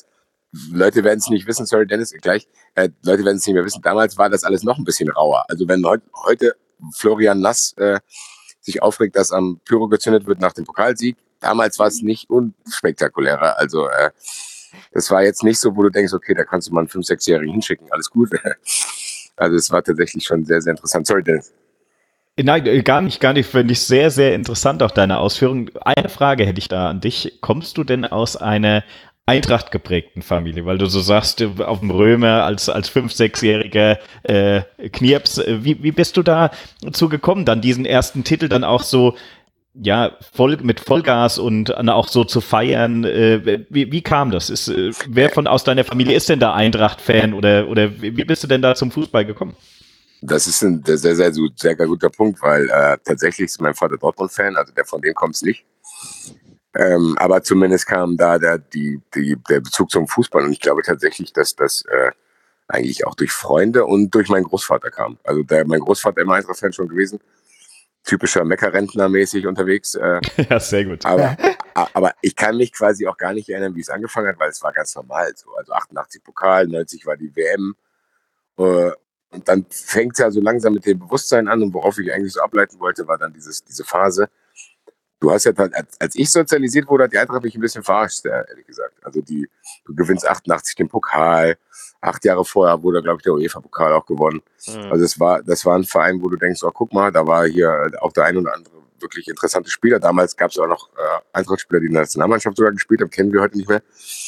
Leute werden es nicht wissen, sorry Dennis, gleich, Leute werden es nicht mehr wissen, damals war das alles noch ein bisschen rauer. Also wenn heute Florian Nass sich aufregt, dass am Pyro gezündet wird nach dem Pokalsieg, damals war es nicht unspektakulärer. Also das war jetzt nicht so, wo du denkst, okay, da kannst du mal einen 5-, 6-Jährigen hinschicken, alles gut. Also es war tatsächlich schon sehr, sehr interessant. Sorry Dennis. Nein, gar nicht. Finde ich sehr, sehr interessant, auch deine Ausführungen. Eine Frage hätte ich da an dich. Kommst du denn aus einer Eintracht geprägten Familie? Weil du so sagst, auf dem Römer als 5-, 6-jähriger Knirps. Wie bist du dazu gekommen, dann diesen ersten Titel dann auch so, ja, mit Vollgas und auch so zu feiern? Wie kam das? Wer aus deiner Familie ist denn da Eintracht-Fan oder wie bist du denn da zum Fußball gekommen? Das ist ein sehr, sehr, sehr guter Punkt, weil tatsächlich ist mein Vater Dortmund-Fan, also von dem kommt es nicht. Aber zumindest kam da der Bezug zum Fußball und ich glaube tatsächlich, dass das eigentlich auch durch Freunde und durch meinen Großvater kam. Also mein Großvater immer Eintracht-Fan schon gewesen, typischer Mecker-Rentner-mäßig unterwegs. Ja, sehr gut. Aber ich kann mich quasi auch gar nicht erinnern, wie es angefangen hat, weil es war ganz normal so. Also 88 Pokal, 90 war die WM. Und dann fängt es ja so langsam mit dem Bewusstsein an und worauf ich eigentlich so ableiten wollte, war dann diese Phase. Du hast ja, als ich sozialisiert wurde, hat die Eintracht mich ein bisschen verarscht, ehrlich gesagt. Also du gewinnst 88 den Pokal, 8 Jahre vorher wurde, glaube ich, der UEFA-Pokal auch gewonnen. Mhm. Also das war ein Verein, wo du denkst, oh, guck mal, da war hier auch der ein oder andere wirklich interessante Spieler. Damals gab es auch noch Eintracht-Spieler, die in der Nationalmannschaft sogar gespielt haben, kennen wir heute nicht mehr.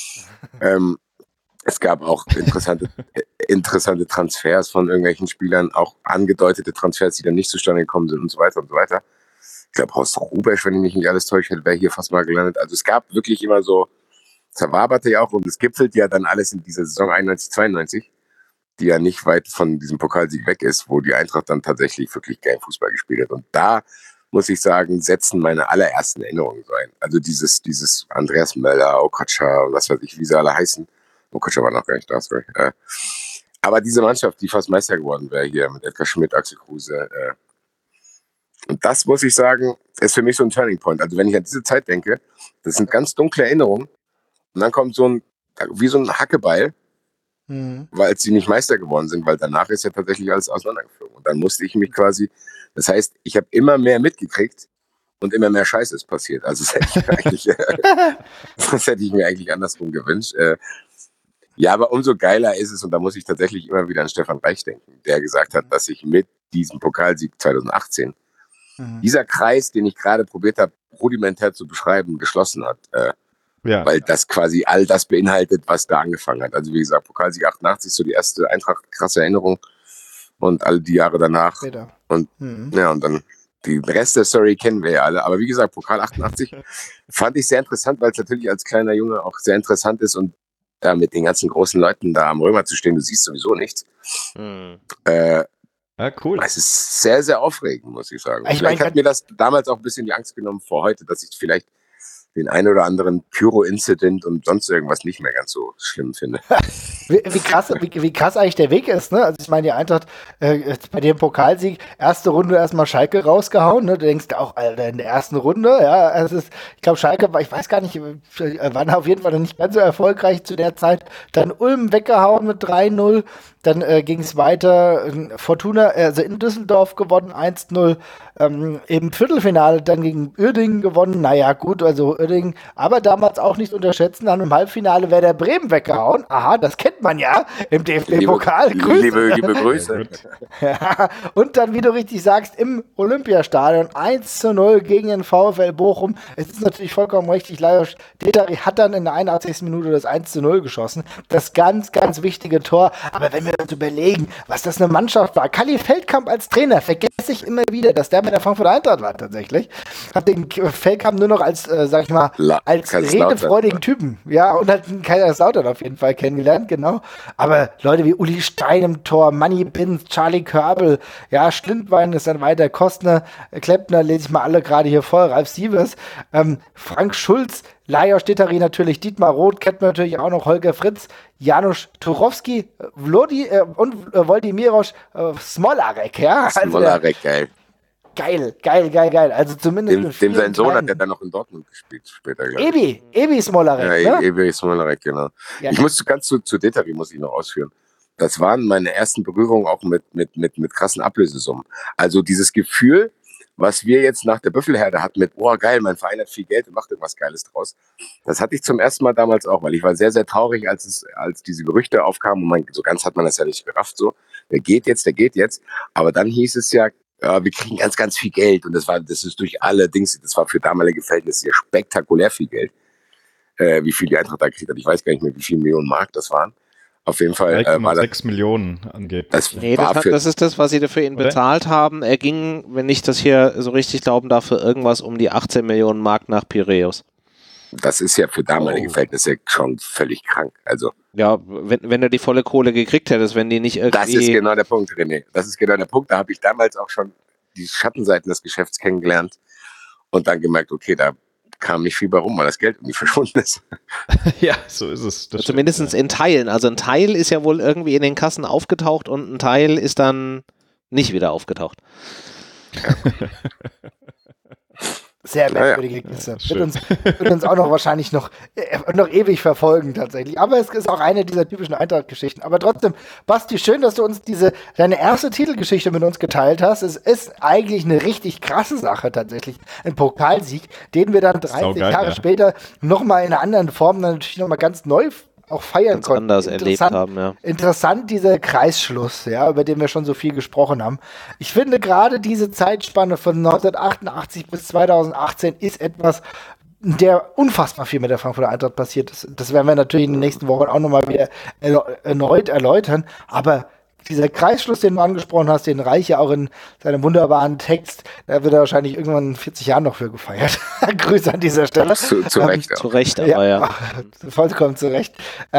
Es gab auch interessante Transfers von irgendwelchen Spielern, auch angedeutete Transfers, die dann nicht zustande gekommen sind und so weiter und so weiter. Ich glaube, Horst Rubesch, wenn ich mich nicht alles täusche, wäre hier fast mal gelandet. Also es gab wirklich immer so, zerwaberte ja auch und es gipfelt ja dann alles in dieser Saison 91, 92, die ja nicht weit von diesem Pokalsieg weg ist, wo die Eintracht dann tatsächlich wirklich geil Fußball gespielt hat. Und da, muss ich sagen, setzen meine allerersten Erinnerungen so ein. Also dieses Andreas Möller, Okocha, was weiß ich, wie sie alle heißen. Okocha war noch gar nicht da, sorry. Aber diese Mannschaft, die fast Meister geworden wäre hier mit Edgar Schmidt, Axel Kruse. Und das, muss ich sagen, ist für mich so ein Turning Point. Also wenn ich an diese Zeit denke, das sind ganz dunkle Erinnerungen. Und dann kommt wie so ein Hackebeil, weil sie nicht Meister geworden sind, weil danach ist ja tatsächlich alles auseinandergeflogen. Und dann musste ich mich quasi, das heißt, ich habe immer mehr mitgekriegt und immer mehr Scheiße ist passiert. Also das hätte ich mir eigentlich andersrum gewünscht. Ja, aber umso geiler ist es, und da muss ich tatsächlich immer wieder an Stefan Reich denken, der gesagt hat, dass sich mit diesem Pokalsieg 2018 dieser Kreis, den ich gerade probiert habe, rudimentär zu beschreiben, geschlossen hat. Weil das quasi all das beinhaltet, was da angefangen hat. Also wie gesagt, Pokalsieg 88 ist so die erste Eintracht, krasse Erinnerung. Und all die Jahre danach. Später. Und ja, und dann den Rest der Story kennen wir ja alle. Aber wie gesagt, Pokal 88 fand ich sehr interessant, weil es natürlich als kleiner Junge auch sehr interessant ist und da mit den ganzen großen Leuten da am Römer zu stehen, du siehst sowieso nichts. Ja, cool. Es ist sehr, sehr aufregend, muss ich sagen. Vielleicht hat mir das damals auch ein bisschen die Angst genommen vor heute, dass ich vielleicht den einen oder anderen Pyro-Incident und sonst irgendwas nicht mehr ganz so schlimm finde. Wie krass eigentlich der Weg ist, ne? Also ich meine, die Eintracht bei dem Pokalsieg, erste Runde erstmal Schalke rausgehauen, ne? Du denkst auch, Alter, in der ersten Runde, ja, ich glaube Schalke war, ich weiß gar nicht, waren auf jeden Fall noch nicht ganz so erfolgreich zu der Zeit, dann Ulm weggehauen mit 3-0, dann ging es weiter, Fortuna, also in Düsseldorf gewonnen, 1-0, im Viertelfinale dann gegen Uerdingen gewonnen, naja gut, also Uerdingen, aber damals auch nicht unterschätzen, dann im Halbfinale Werder Bremen weggehauen, aha, das kennt man ja, im DFB-Pokal, liebe Grüße. Ja, und dann, wie du richtig sagst, im Olympiastadion 1-0 gegen den VfL Bochum, es ist natürlich vollkommen richtig, Lajos Tetari hat dann in der 81. Minute das 1-0 geschossen, das ganz, ganz wichtige Tor, aber wenn wir uns überlegen, was das eine Mannschaft war, Kalli Feldkamp als Trainer, vergesse ich immer wieder, dass der bei der Frankfurter Eintracht war tatsächlich. Hat den Feldkamp nur noch als, sag ich mal, als redefreudigen Typen. Ja, und hat Kaiserslautern auf jeden Fall kennengelernt, genau. Aber Leute wie Uli Stein im Tor, Manni Binz, Charlie Körbel, ja, Schlindwein ist dann weiter, Kostner, Kleppner, lese ich mal alle gerade hier vor, Ralf Sievers, Frank Schulz, Lajos Tetari natürlich, Dietmar Roth, kennt man natürlich auch noch, Holger Fritz, Janusz Turowski, und Wladimiroš Smolarek, ja. Smolarek, geil. Geil. Also zumindest dem sein Sohn hat ja dann noch in Dortmund gespielt später. Ebi Smolarek, ja, ne? Ebi Smolarek, genau. Ja. Ich muss ganz zu Deteri muss ich noch ausführen. Das waren meine ersten Berührungen auch mit krassen Ablösesummen. Also dieses Gefühl, was wir jetzt nach der Büffelherde hatten mit, oh geil, mein Verein hat viel Geld und macht irgendwas Geiles draus. Das hatte ich zum ersten Mal damals auch, weil ich war sehr, sehr traurig, als diese Gerüchte aufkamen und so ganz hat man das ja nicht gerafft, so, der geht jetzt. Aber dann hieß es ja, wir kriegen ganz, ganz viel Geld und das ist durch alle Dings, das war für damalige Verhältnisse ja spektakulär viel Geld, wie viel die Eintracht da gekriegt hat. Ich weiß gar nicht mehr, wie viel Millionen Mark das waren. Auf jeden Fall war 6 Millionen angeht. Das ist das, was sie dafür ihn bezahlt haben. Er ging, wenn ich das hier so richtig glauben darf, für irgendwas um die 18 Millionen Mark nach Piräus. Das ist ja für damalige Verhältnisse schon völlig krank. Also ja, wenn du die volle Kohle gekriegt hättest, wenn die nicht irgendwie... Das ist genau der Punkt, René. Das ist genau der Punkt. Da habe ich damals auch schon die Schattenseiten des Geschäfts kennengelernt und dann gemerkt, okay, da kam nicht viel bei rum, weil das Geld irgendwie verschwunden ist. Ja, so ist es. Zumindest in Teilen. Also ein Teil ist ja wohl irgendwie in den Kassen aufgetaucht und ein Teil ist dann nicht wieder aufgetaucht. Ja. Sehr merkwürdige Kiste. Wird uns auch noch wahrscheinlich noch ewig verfolgen tatsächlich. Aber es ist auch eine dieser typischen Eintracht-Geschichten. Aber trotzdem, Basti, schön, dass du uns deine erste Titelgeschichte mit uns geteilt hast. Es ist eigentlich eine richtig krasse Sache tatsächlich. Ein Pokalsieg, den wir dann 30 Jahre später nochmal in einer anderen Form dann natürlich nochmal ganz neu auch feiern konnten. Anders erlebt haben, ja. Interessant, dieser Kreisschluss, ja, über den wir schon so viel gesprochen haben. Ich finde gerade diese Zeitspanne von 1988 bis 2018 ist etwas, der unfassbar viel mit der Frankfurter Eintracht passiert ist. Das werden wir natürlich in den nächsten Wochen auch nochmal wieder erneut erläutern, aber dieser Kreisschluss, den du angesprochen hast, den reiche auch in seinem wunderbaren Text, da wird er wahrscheinlich irgendwann in 40 Jahren noch für gefeiert. Grüße an dieser Stelle. Zu Recht. Zu Recht, aber ja. Vollkommen zu Recht.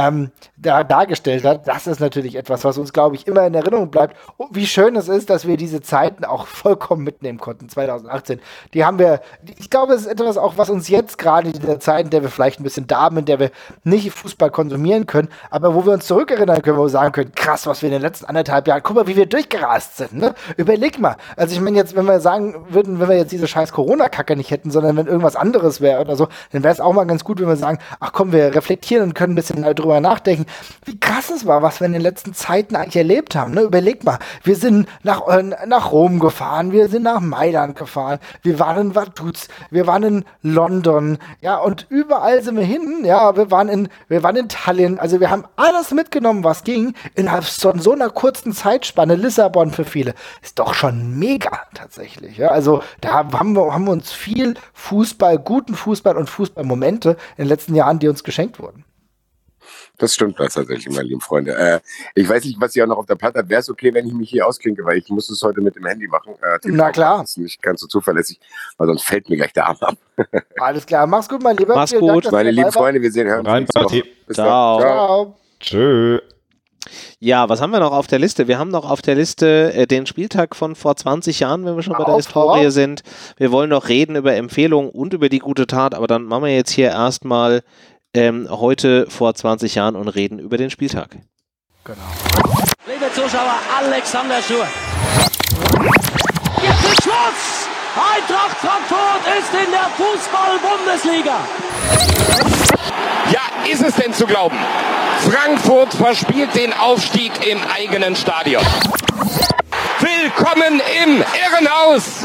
Dargestellt hat, das ist natürlich etwas, was uns, glaube ich, immer in Erinnerung bleibt. Und wie schön es ist, dass wir diese Zeiten auch vollkommen mitnehmen konnten, 2018. Die haben wir, ich glaube, es ist etwas auch, was uns jetzt gerade in dieser Zeit, in der wir vielleicht ein bisschen da sind, in der wir nicht Fußball konsumieren können, aber wo wir uns zurückerinnern können, wo wir sagen können, krass, was wir in den letzten 1,5 Jahren, guck mal, wie wir durchgerast sind, ne? Überleg mal. Also ich meine jetzt, wenn wir sagen würden, wenn wir jetzt diese scheiß Corona-Kacke nicht hätten, sondern wenn irgendwas anderes wäre oder so, dann wäre es auch mal ganz gut, wenn wir sagen, ach komm, wir reflektieren und können ein bisschen drüber nachdenken, wie krass es war, was wir in den letzten Zeiten eigentlich erlebt haben, ne? Überleg mal, wir sind nach Rom gefahren, wir sind nach Mailand gefahren, wir waren in Vaduz, wir waren in London, ja, und überall sind wir hin, ja, wir waren in Tallinn, also wir haben alles mitgenommen, was ging, innerhalb von so einer kurzen Zeitspanne. Lissabon für viele ist doch schon mega tatsächlich. Ja? Also da haben wir uns viel Fußball, guten Fußball und Fußballmomente in den letzten Jahren, die uns geschenkt wurden. Das stimmt tatsächlich, meine lieben Freunde. Ich weiß nicht, was ihr auch noch auf der Platte habt. Wäre es okay, wenn ich mich hier ausklinke, weil ich muss es heute mit dem Handy machen. Na klar. Das ist nicht ganz so zuverlässig, weil sonst fällt mir gleich der Arm ab. Alles klar. Mach's gut, mein Lieber. Mach's gut. Dank, meine lieben Freunde, wir hören uns. Bis dann. Ciao. Tschö. Ja, was haben wir noch auf der Liste? Wir haben noch auf der Liste den Spieltag von vor 20 Jahren, wenn wir schon bei der Historie sind. Wir wollen noch reden über Empfehlungen und über die gute Tat, aber dann machen wir jetzt hier erstmal heute vor 20 Jahren und reden über den Spieltag. Genau. Liebe Zuschauer, Alexander Schur. Jetzt ist Schluss! Eintracht Frankfurt ist in der Fußball-Bundesliga. Ja, ist es denn zu glauben? Frankfurt verspielt den Aufstieg im eigenen Stadion. Willkommen im Irrenhaus!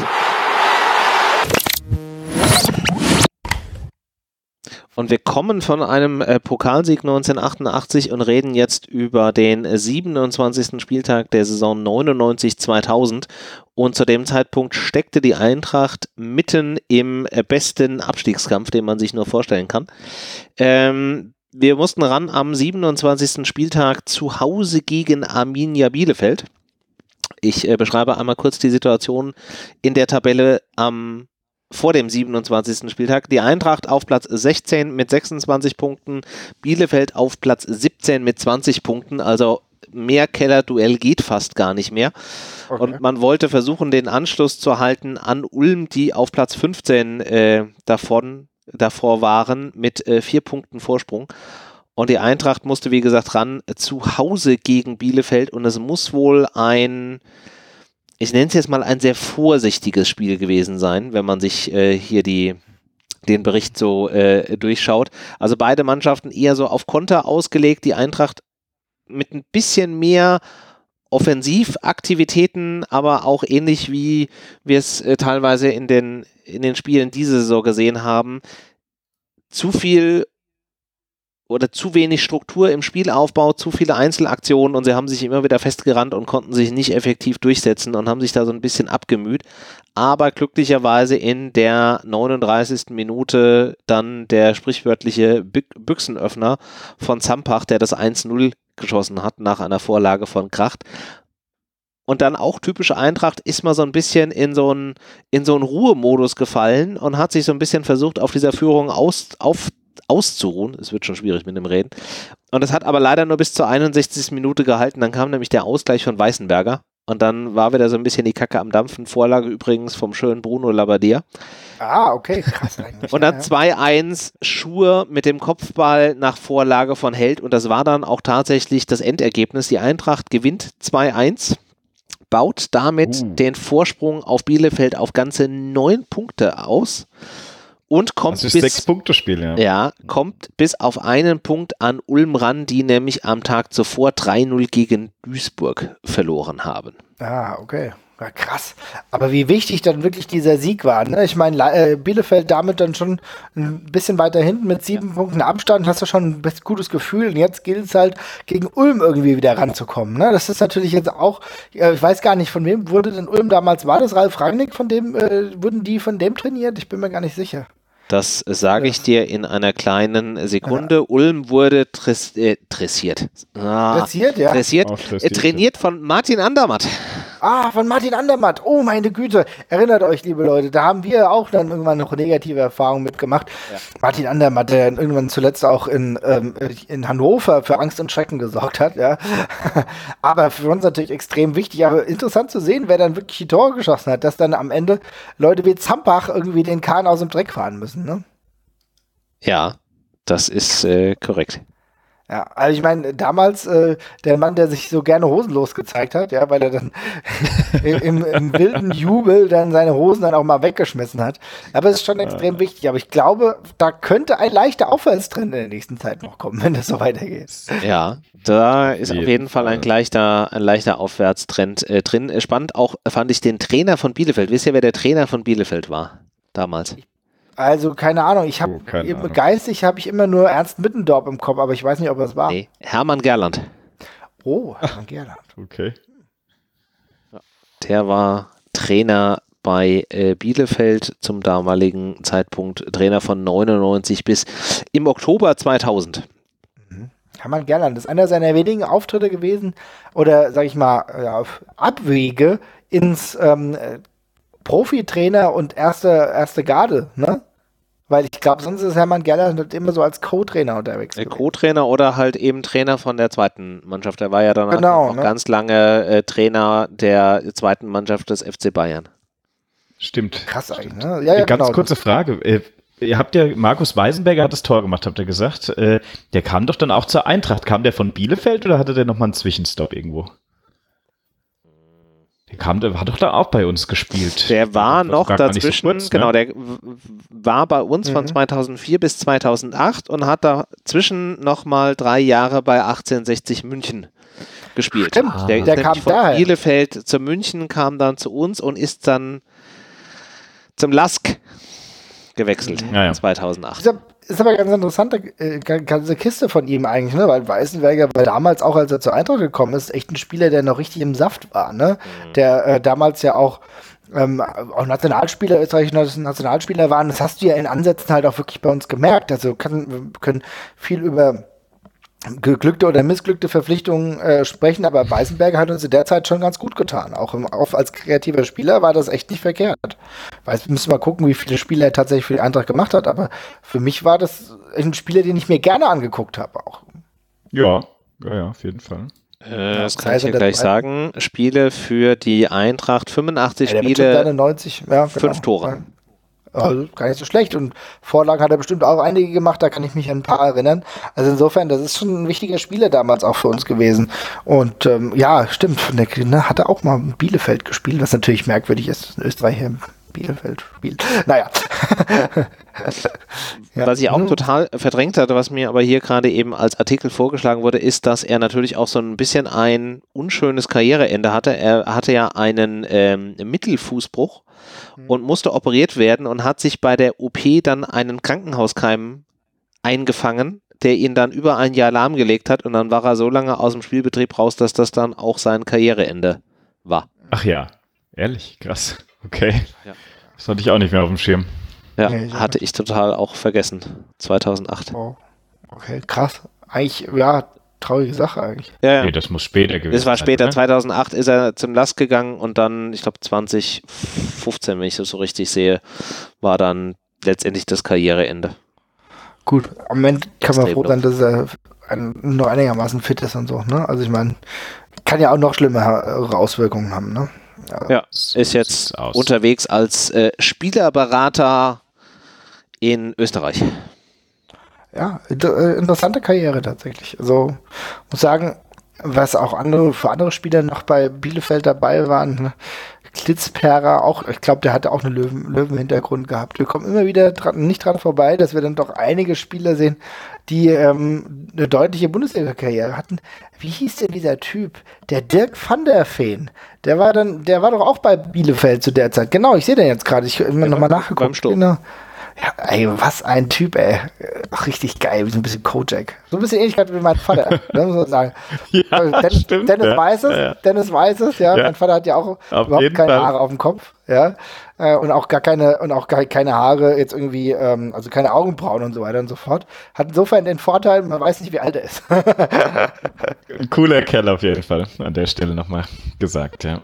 Und wir kommen von einem Pokalsieg 1988 und reden jetzt über den 27. Spieltag der Saison 99/2000. Und zu dem Zeitpunkt steckte die Eintracht mitten im besten Abstiegskampf, den man sich nur vorstellen kann. Wir mussten ran am 27. Spieltag zu Hause gegen Arminia Bielefeld. Ich beschreibe einmal kurz die Situation in der Tabelle vor dem 27. Spieltag. Die Eintracht auf Platz 16 mit 26 Punkten, Bielefeld auf Platz 17 mit 20 Punkten, also mehr Kellerduell geht fast gar nicht mehr. Okay. Und man wollte versuchen, den Anschluss zu halten an Ulm, die auf Platz 15 davor waren, mit 4 Punkten Vorsprung. Und die Eintracht musste, wie gesagt, ran zu Hause gegen Bielefeld und es muss wohl ein ich nenne es jetzt mal ein sehr vorsichtiges Spiel gewesen sein, wenn man sich hier den Bericht so durchschaut. Also beide Mannschaften eher so auf Konter ausgelegt, die Eintracht mit ein bisschen mehr Offensivaktivitäten, aber auch ähnlich wie wir es teilweise in den Spielen diese Saison gesehen haben, zu viel oder zu wenig Struktur im Spielaufbau, zu viele Einzelaktionen und sie haben sich immer wieder festgerannt und konnten sich nicht effektiv durchsetzen und haben sich da so ein bisschen abgemüht. Aber glücklicherweise in der 39. Minute dann der sprichwörtliche Büchsenöffner von Zampach, der das 1-0 geschossen hat nach einer Vorlage von Kracht. Und dann auch typische Eintracht ist mal so ein bisschen in so einen Ruhemodus gefallen und hat sich so ein bisschen versucht, auf dieser Führung auszuruhen. Es wird schon schwierig mit dem Reden. Und das hat aber leider nur bis zur 61. Minute gehalten. Dann kam nämlich der Ausgleich von Weißenberger. Und dann war wieder so ein bisschen die Kacke am Dampfen. Vorlage übrigens vom schönen Bruno Labbadia. Ah, okay, krass eigentlich. Und dann 2-1 Schur mit dem Kopfball nach Vorlage von Held. Und das war dann auch tatsächlich das Endergebnis. Die Eintracht gewinnt 2-1, baut damit den Vorsprung auf Bielefeld auf ganze 9 Punkte aus. Und kommt das ist 6-Punkte-Spiel, ja. Ja, kommt bis auf einen Punkt an Ulm ran, die nämlich am Tag zuvor 3-0 gegen Duisburg verloren haben. Ah, okay. Ja, krass. Aber wie wichtig dann wirklich dieser Sieg war, ne? Ich meine, Bielefeld damit dann schon ein bisschen weiter hinten mit 7 Punkten Abstand, hast du schon ein gutes Gefühl. Und jetzt gilt es halt, gegen Ulm irgendwie wieder ranzukommen, ne? Das ist natürlich jetzt auch, ich weiß gar nicht, von wem wurde denn Ulm damals, war das Ralf Rangnick, wurden die von dem trainiert? Ich bin mir gar nicht sicher. Das sage ich dir in einer kleinen Sekunde. Ja. Ulm wurde trainiert von Martin Andermatt. Ah, von Martin Andermatt. Oh, meine Güte. Erinnert euch, liebe Leute, da haben wir auch dann irgendwann noch negative Erfahrungen mitgemacht. Ja. Martin Andermatt, der irgendwann zuletzt auch in Hannover für Angst und Schrecken gesorgt hat. Ja. Aber für uns natürlich extrem wichtig. Aber interessant zu sehen, wer dann wirklich die Tore geschossen hat, dass dann am Ende Leute wie Zampach irgendwie den Kahn aus dem Dreck fahren müssen. Ne? Ja, das ist korrekt. Ja, also ich meine, damals der Mann, der sich so gerne hosenlos gezeigt hat, ja, weil er dann im wilden Jubel dann seine Hosen dann auch mal weggeschmissen hat. Aber es ist schon extrem wichtig. Aber ich glaube, da könnte ein leichter Aufwärtstrend in der nächsten Zeit noch kommen, wenn das so weitergeht. Ja, da ist auf jeden Fall ein leichter Aufwärtstrend drin. Spannend auch fand ich den Trainer von Bielefeld. Wisst ihr, wer der Trainer von Bielefeld war damals? Also, keine Ahnung, geistig habe ich immer nur Ernst Mittendorf im Kopf, aber ich weiß nicht, ob es war. Nee, Hermann Gerland. Oh, Hermann Gerland. Okay. Der war Trainer bei Bielefeld zum damaligen Zeitpunkt, Trainer von 99 bis im Oktober 2000. Hermann Gerland, das ist einer seiner wenigen Auftritte gewesen, oder sag ich mal, Abwege ins Profitrainer und erste Garde, ne? Weil ich glaube, sonst ist Hermann Gerland immer so als Co-Trainer unterwegs. Co-Trainer oder halt eben Trainer von der zweiten Mannschaft. Er war ja dann auch ganz lange Trainer der zweiten Mannschaft des FC Bayern. Stimmt. Krass eigentlich, ne? Ja, ganz kurze Frage. Ihr habt ja, Markus Weisenberger hat das Tor gemacht, habt ihr gesagt. Der kam doch dann auch zur Eintracht. Kam der von Bielefeld oder hatte der nochmal einen Zwischenstopp irgendwo? Der hat doch da auch bei uns gespielt. Der war noch dazwischen, so kurz, genau, der war bei uns von 2004 bis 2008 und hat dazwischen nochmal 3 Jahre bei 1860 München gespielt. Stimmt, der kam von Bielefeld zu München, kam dann zu uns und ist dann zum LASK gewechselt 2008. Ist aber ganz interessante ganze Kiste von ihm eigentlich, ne? Weil Weißenberger war damals auch, als er zur Eintracht gekommen ist, echt ein Spieler, der noch richtig im Saft war, ne? Der damals ja auch Nationalspieler, österreichischer Nationalspieler waren. Das hast du ja in Ansätzen halt auch wirklich bei uns gemerkt. Also wir können viel über geglückte oder missglückte Verpflichtungen sprechen, aber Weißenberger hat uns in der Zeit schon ganz gut getan. Auch als kreativer Spieler war das echt nicht verkehrt. Müssen wir gucken, wie viele Spiele er tatsächlich für die Eintracht gemacht hat, aber für mich war das ein Spieler, den ich mir gerne angeguckt habe auch. Ja, auf jeden Fall. Das kann ich dir gleich sagen. Spiele für die Eintracht, 85 Spiele, 90, 5 Tore. Also gar nicht so schlecht. Und Vorlagen hat er bestimmt auch einige gemacht, da kann ich mich an ein paar erinnern. Also insofern, das ist schon ein wichtiger Spieler damals auch für uns gewesen. Und ja, stimmt, hat er auch mal in Bielefeld gespielt, was natürlich merkwürdig ist, in Österreich im Bielefeld spielt. Naja. Was ich auch total verdrängt hatte, was mir aber hier gerade eben als Artikel vorgeschlagen wurde, ist, dass er natürlich auch so ein bisschen ein unschönes Karriereende hatte. Er hatte ja einen Mittelfußbruch und musste operiert werden und hat sich bei der OP dann einen Krankenhauskeim eingefangen, der ihn dann über ein Jahr lahmgelegt hat und dann war er so lange aus dem Spielbetrieb raus, dass das dann auch sein Karriereende war. Ach ja, ehrlich, krass. Okay, ja. Das hatte ich auch nicht mehr auf dem Schirm. Ja, hatte ich total auch vergessen. 2008. Oh, okay, krass. Eigentlich, ja, traurige Sache eigentlich. Ja. Nee, das muss später gewesen sein. Das war später, ne? 2008 ist er zum Last gegangen und dann, ich glaube 2015, wenn ich das so richtig sehe, war dann letztendlich das Karriereende. Gut, am Ende kann man froh sein, dass er noch einigermaßen fit ist und so, ne? Also ich meine, kann ja auch noch schlimmere Auswirkungen haben, ne? Ja, ist jetzt unterwegs als Spielerberater in Österreich. Ja, interessante Karriere tatsächlich. Also muss sagen, was auch für andere Spieler noch bei Bielefeld dabei waren, ne? Klitzperrer auch, ich glaube, der hatte auch einen Löwen-Hintergrund gehabt. Wir kommen immer wieder nicht dran vorbei, dass wir dann doch einige Spieler sehen, die eine deutliche Bundesliga-Karriere hatten. Wie hieß denn dieser Typ? Der Dirk van der Veen. Der war doch auch bei Bielefeld zu der Zeit. Genau, ich sehe den jetzt gerade. Ich habe immer nochmal nachgeguckt. Genau. Ja, ey, was ein Typ, ey. Ach, richtig geil, wie so ein bisschen Kojak. So ein bisschen Ähnlichkeit wie mein Vater, ne, muss man sagen. Ja, Dennis weiß es, ja. Mein Vater hat ja auch überhaupt keine Haare auf dem Kopf, ja. Und auch gar keine Haare jetzt irgendwie, also keine Augenbrauen und so weiter und so fort. Hat insofern den Vorteil, man weiß nicht, wie alt er ist. Ein cooler Kerl auf jeden Fall, an der Stelle nochmal gesagt, ja.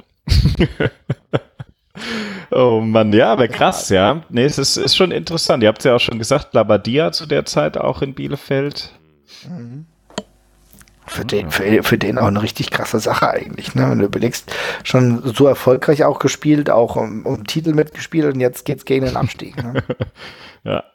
Oh Mann, ja, aber krass, ja. Nee, es ist schon interessant. Ihr habt es ja auch schon gesagt, Labadia zu der Zeit auch in Bielefeld. Mhm. Für den auch eine richtig krasse Sache eigentlich, ne? Wenn du überlegst, schon so erfolgreich auch gespielt, auch um Titel mitgespielt und jetzt geht's gegen den Abstieg. Ne? Ja.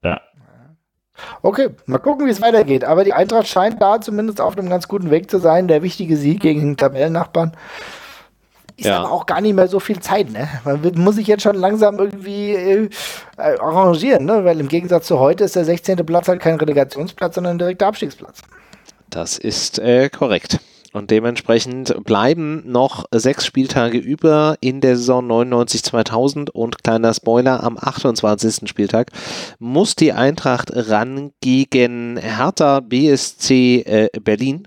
Okay, mal gucken, wie es weitergeht. Aber die Eintracht scheint da zumindest auf einem ganz guten Weg zu sein. Der wichtige Sieg gegen den Tabellennachbarn. Ist aber auch gar nicht mehr so viel Zeit, ne? Man muss sich jetzt schon langsam irgendwie arrangieren, ne? Weil im Gegensatz zu heute ist der 16. Platz halt kein Relegationsplatz, sondern ein direkter Abstiegsplatz. Das ist korrekt. Und dementsprechend bleiben noch 6 Spieltage über in der Saison 99/2000 und kleiner Spoiler, am 28. Spieltag muss die Eintracht ran gegen Hertha BSC Berlin.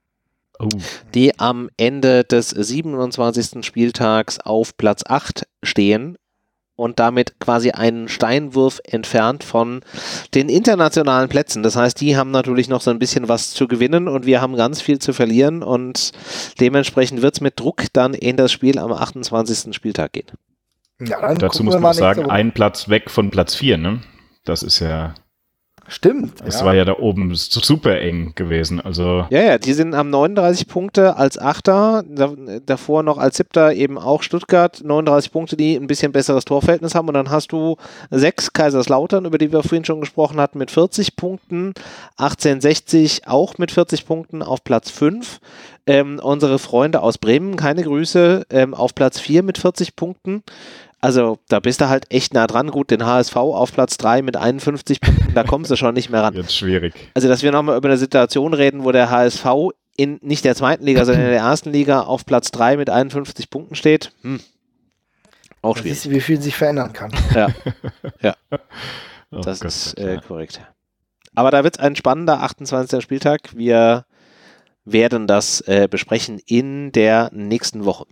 Die am Ende des 27. Spieltags auf Platz 8 stehen und damit quasi einen Steinwurf entfernt von den internationalen Plätzen. Das heißt, die haben natürlich noch so ein bisschen was zu gewinnen und wir haben ganz viel zu verlieren und dementsprechend wird es mit Druck dann in das Spiel am 28. Spieltag gehen. Ja, dazu muss man sagen, ein Platz weg von Platz 4, ne? Das ist ja... Stimmt. Es war ja da oben super eng gewesen. Also ja, die sind am 39 Punkte als Achter, davor noch als Siebter eben auch Stuttgart, 39 Punkte, die ein bisschen besseres Torverhältnis haben und dann hast du 6 Kaiserslautern, über die wir vorhin schon gesprochen hatten, mit 40 Punkten, 1860 auch mit 40 Punkten auf Platz 5. Unsere Freunde aus Bremen, keine Grüße, auf Platz 4 mit 40 Punkten. Also da bist du halt echt nah dran. Gut, den HSV auf Platz 3 mit 51 Punkten, da kommst du schon nicht mehr ran. Jetzt schwierig. Also dass wir nochmal über eine Situation reden, wo der HSV in nicht der zweiten Liga, sondern in der ersten Liga auf Platz 3 mit 51 Punkten steht, auch schwierig. Siehst du, wie viel sich verändern kann. Ja. Das ist korrekt. Aber da wird es ein spannender 28. Spieltag. Wir werden das besprechen in der nächsten Woche.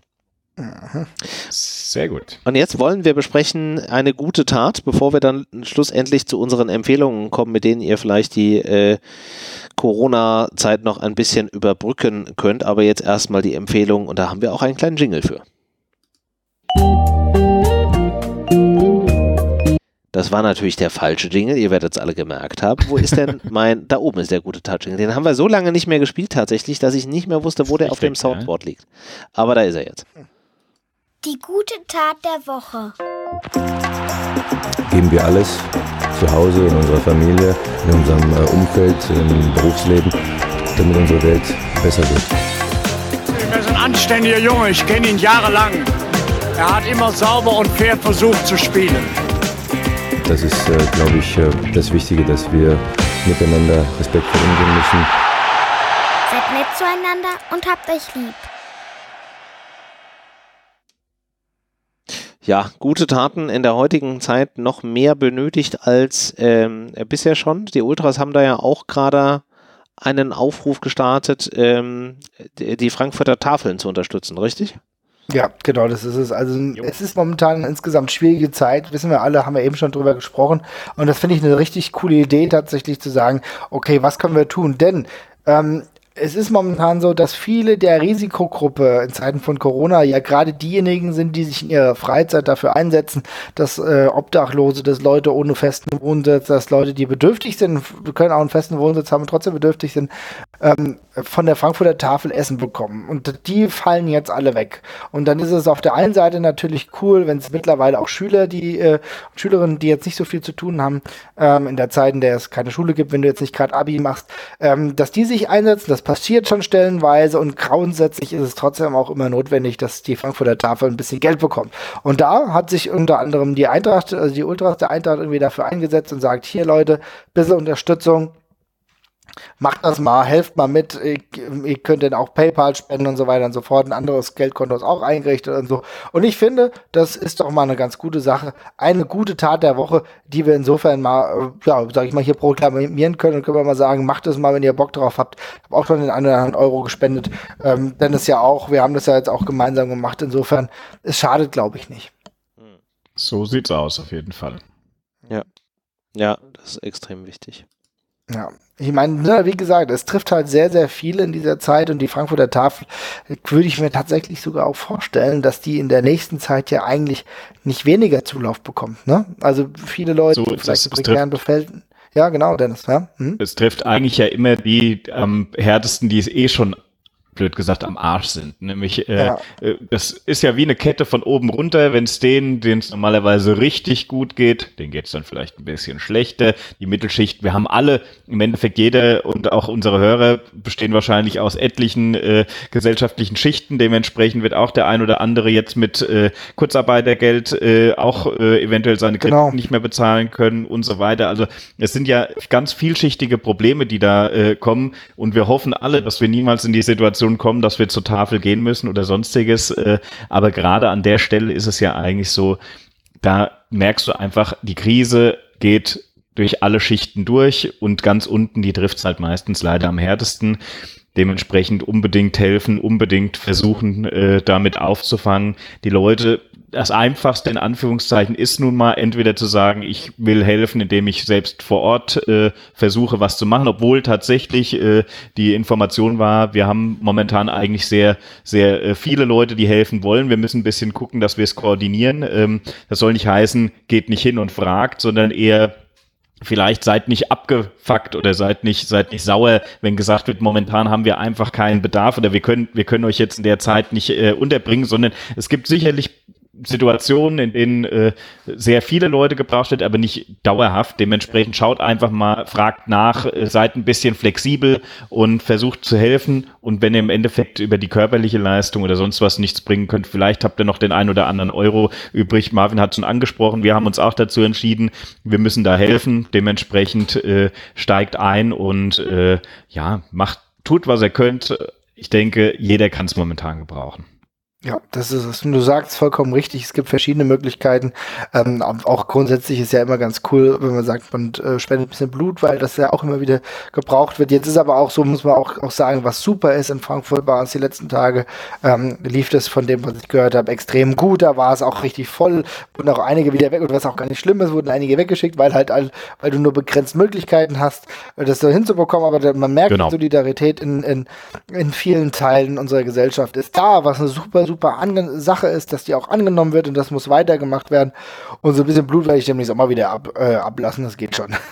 Sehr gut. Und jetzt wollen wir besprechen eine gute Tat, bevor wir dann schlussendlich zu unseren Empfehlungen kommen, mit denen ihr vielleicht die Corona-Zeit noch ein bisschen überbrücken könnt. Aber jetzt erstmal die Empfehlung und da haben wir auch einen kleinen Jingle für. Das war natürlich der falsche Jingle, ihr werdet es alle gemerkt haben. Wo ist denn da oben ist der gute Tat-Jingle. Den haben wir so lange nicht mehr gespielt tatsächlich, dass ich nicht mehr wusste, wo der auf dem Soundboard liegt. Aber da ist er jetzt. Die gute Tat der Woche. geben wir alles zu Hause, in unserer Familie, in unserem Umfeld, im Berufsleben, damit unsere Welt besser wird. Er ist ein anständiger Junge, ich kenne ihn jahrelang. Er hat immer sauber und fair versucht zu spielen. Das ist, glaube ich, das Wichtige, dass wir miteinander respektvoll umgehen müssen. Seid nett zueinander und habt euch lieb. Ja, gute Taten in der heutigen Zeit noch mehr benötigt als bisher schon. Die Ultras haben da ja auch gerade einen Aufruf gestartet, die Frankfurter Tafeln zu unterstützen, richtig? Ja, genau, das ist es. Also es ist momentan insgesamt schwierige Zeit, wissen wir alle, haben wir eben schon drüber gesprochen. Und das finde ich eine richtig coole Idee, tatsächlich zu sagen, okay, was können wir tun? Denn es ist momentan so, dass viele der Risikogruppe in Zeiten von Corona ja gerade diejenigen sind, die sich in ihrer Freizeit dafür einsetzen, dass Obdachlose, dass Leute ohne festen Wohnsitz, dass Leute, die bedürftig sind, können auch einen festen Wohnsitz haben und trotzdem bedürftig sind, von der Frankfurter Tafel Essen bekommen. Und die fallen jetzt alle weg. Und dann ist es auf der einen Seite natürlich cool, wenn es mittlerweile auch Schülerinnen, die jetzt nicht so viel zu tun haben, in der Zeit, in der es keine Schule gibt, wenn du jetzt nicht gerade Abi machst, dass die sich einsetzen. Das passiert schon stellenweise und grundsätzlich ist es trotzdem auch immer notwendig, dass die Frankfurter Tafel ein bisschen Geld bekommt. Und da hat sich unter anderem die Eintracht, also die Ultras der Eintracht irgendwie dafür eingesetzt und sagt, hier Leute, bisschen Unterstützung, macht das mal, helft mal mit, ihr könnt dann auch PayPal spenden und so weiter und so fort, ein anderes Geldkonto ist auch eingerichtet und so. Und ich finde, das ist doch mal eine ganz gute Sache, eine gute Tat der Woche, die wir insofern mal, sag ich mal, hier proklamieren können und können wir mal sagen, macht es mal, wenn ihr Bock drauf habt. Ich habe auch schon den 1 oder anderen Euro gespendet, denn es ja auch, wir haben das ja jetzt auch gemeinsam gemacht, insofern, es schadet, glaube ich, nicht. So sieht's aus, auf jeden Fall. Ja, das ist extrem wichtig. Ja, ich meine, wie gesagt, es trifft halt sehr, sehr viele in dieser Zeit und die Frankfurter Tafel würde ich mir tatsächlich sogar auch vorstellen, dass die in der nächsten Zeit ja eigentlich nicht weniger Zulauf bekommt, ne? Also viele Leute, so, vielleicht prekären Befällen. Ja, genau, Dennis, ja. Es trifft eigentlich ja immer die am härtesten, die es eh schon blöd gesagt, am Arsch sind. Nämlich, das ist ja wie eine Kette von oben runter. Wenn es denen es normalerweise richtig gut geht, denen geht es dann vielleicht ein bisschen schlechter. Die Mittelschicht, wir haben alle, im Endeffekt jeder und auch unsere Hörer bestehen wahrscheinlich aus etlichen gesellschaftlichen Schichten. Dementsprechend wird auch der ein oder andere jetzt mit Kurzarbeitergeld auch eventuell seine Kredite nicht mehr bezahlen können und so weiter. Also es sind ja ganz vielschichtige Probleme, die da kommen und wir hoffen alle, dass wir niemals in die Situation kommen, dass wir zur Tafel gehen müssen oder sonstiges. Aber gerade an der Stelle ist es ja eigentlich so, da merkst du einfach, die Krise geht durch alle Schichten durch und ganz unten, die trifft es halt meistens leider am härtesten. Dementsprechend unbedingt helfen, unbedingt versuchen, damit aufzufangen. Die Leute, das Einfachste in Anführungszeichen ist nun mal entweder zu sagen, ich will helfen, indem ich selbst vor Ort versuche, was zu machen, obwohl tatsächlich die Information war, wir haben momentan eigentlich sehr, sehr viele Leute, die helfen wollen. Wir müssen ein bisschen gucken, dass wir es koordinieren. Das soll nicht heißen, geht nicht hin und fragt, sondern eher vielleicht seid nicht abgefuckt oder seid nicht sauer, wenn gesagt wird, momentan haben wir einfach keinen Bedarf oder wir können euch jetzt in der Zeit nicht unterbringen, sondern es gibt sicherlich Situationen, in denen sehr viele Leute gebraucht wird, aber nicht dauerhaft. Dementsprechend schaut einfach mal, fragt nach, seid ein bisschen flexibel und versucht zu helfen. Und wenn ihr im Endeffekt über die körperliche Leistung oder sonst was nichts bringen könnt, vielleicht habt ihr noch den 1 oder anderen Euro übrig. Marvin hat es schon angesprochen, wir haben uns auch dazu entschieden, wir müssen da helfen. Dementsprechend steigt ein und tut, was ihr könnt. Ich denke, jeder kann es momentan gebrauchen. Ja, das ist es. Du sagst vollkommen richtig. Es gibt verschiedene Möglichkeiten. Auch grundsätzlich ist ja immer ganz cool, wenn man sagt, man spendet ein bisschen Blut, weil das ja auch immer wieder gebraucht wird. Jetzt ist aber auch so, muss man auch sagen, was super ist. In Frankfurt war es die letzten Tage, lief das von dem, was ich gehört habe, extrem gut. Da war es auch richtig voll. Wurden auch einige wieder weg. Und was auch gar nicht schlimm ist, wurden einige weggeschickt, weil du nur begrenzt Möglichkeiten hast, das so hinzubekommen. Aber man merkt, die Solidarität in vielen Teilen unserer Gesellschaft ist da, was eine super Sache ist, dass die auch angenommen wird und das muss weitergemacht werden. Und so ein bisschen Blut werde ich demnächst auch mal wieder ablassen, das geht schon.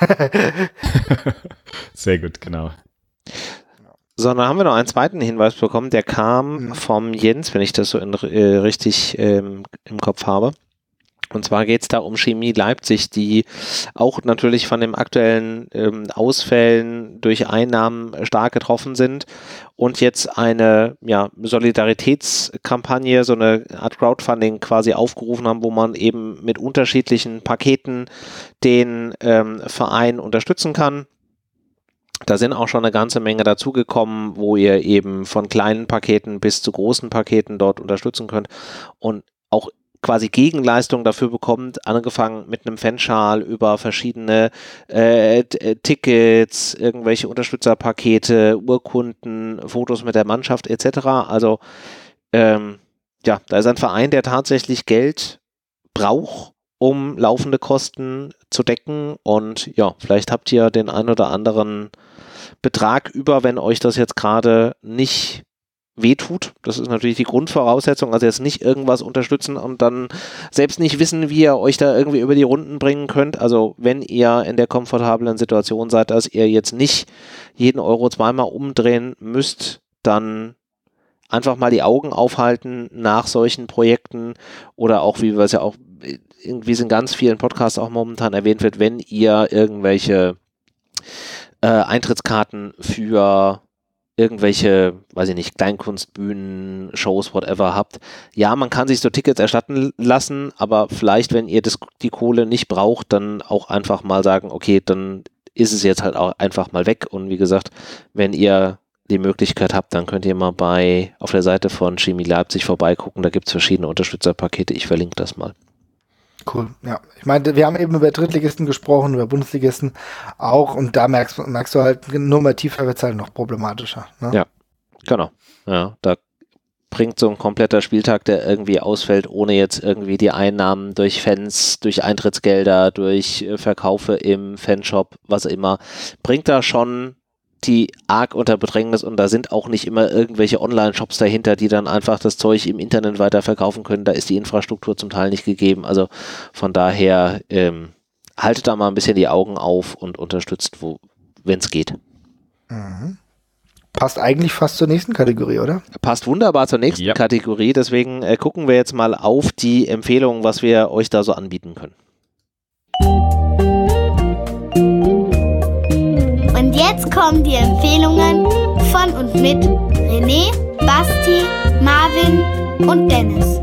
Sehr gut, genau. So, dann haben wir noch einen zweiten Hinweis bekommen, der kam vom Jens, wenn ich das so richtig im Kopf habe. Und zwar geht es da um Chemie Leipzig, die auch natürlich von den aktuellen Ausfällen durch Einnahmen stark getroffen sind und jetzt eine Solidaritätskampagne, so eine Art Crowdfunding quasi aufgerufen haben, wo man eben mit unterschiedlichen Paketen den Verein unterstützen kann. Da sind auch schon eine ganze Menge dazugekommen, wo ihr eben von kleinen Paketen bis zu großen Paketen dort unterstützen könnt und auch quasi Gegenleistung dafür bekommt, angefangen mit einem Fanschal über verschiedene Tickets, irgendwelche Unterstützerpakete, Urkunden, Fotos mit der Mannschaft etc. Also da ist ein Verein, der tatsächlich Geld braucht, um laufende Kosten zu decken und ja, vielleicht habt ihr den ein oder anderen Betrag über, wenn euch das jetzt gerade nicht wehtut. Das ist natürlich die Grundvoraussetzung, also jetzt nicht irgendwas unterstützen und dann selbst nicht wissen, wie ihr euch da irgendwie über die Runden bringen könnt. Also wenn ihr in der komfortablen Situation seid, dass ihr jetzt nicht jeden Euro zweimal umdrehen müsst, dann einfach mal die Augen aufhalten nach solchen Projekten oder auch, wie wir es ja auch irgendwie in ganz vielen Podcasts auch momentan erwähnt wird, wenn ihr irgendwelche Eintrittskarten für irgendwelche, weiß ich nicht, Kleinkunstbühnen, Shows, whatever habt. Ja, man kann sich so Tickets erstatten lassen, aber vielleicht, wenn ihr die Kohle nicht braucht, dann auch einfach mal sagen, okay, dann ist es jetzt halt auch einfach mal weg. Und wie gesagt, wenn ihr die Möglichkeit habt, dann könnt ihr mal auf der Seite von Chemie Leipzig vorbeigucken. Da gibt es verschiedene Unterstützerpakete. Ich verlinke das mal. Cool, ja. Ich meine, wir haben eben über Drittligisten gesprochen, über Bundesligisten auch und da merkst du halt, normativ wird es halt noch problematischer. Ne? Ja, genau. Ja, da bringt so ein kompletter Spieltag, der irgendwie ausfällt, ohne jetzt irgendwie die Einnahmen durch Fans, durch Eintrittsgelder, durch Verkaufe im Fanshop, was immer, bringt da schon die arg unter Bedrängnis und da sind auch nicht immer irgendwelche Online-Shops dahinter, die dann einfach das Zeug im Internet weiterverkaufen können. Da ist die Infrastruktur zum Teil nicht gegeben. Also von daher haltet da mal ein bisschen die Augen auf und unterstützt, wenn es geht. Mhm. Passt eigentlich fast zur nächsten Kategorie, oder? Passt wunderbar zur nächsten Kategorie. Deswegen gucken wir jetzt mal auf die Empfehlungen, was wir euch da so anbieten können. Und jetzt kommen die Empfehlungen von und mit René, Basti, Marvin und Dennis.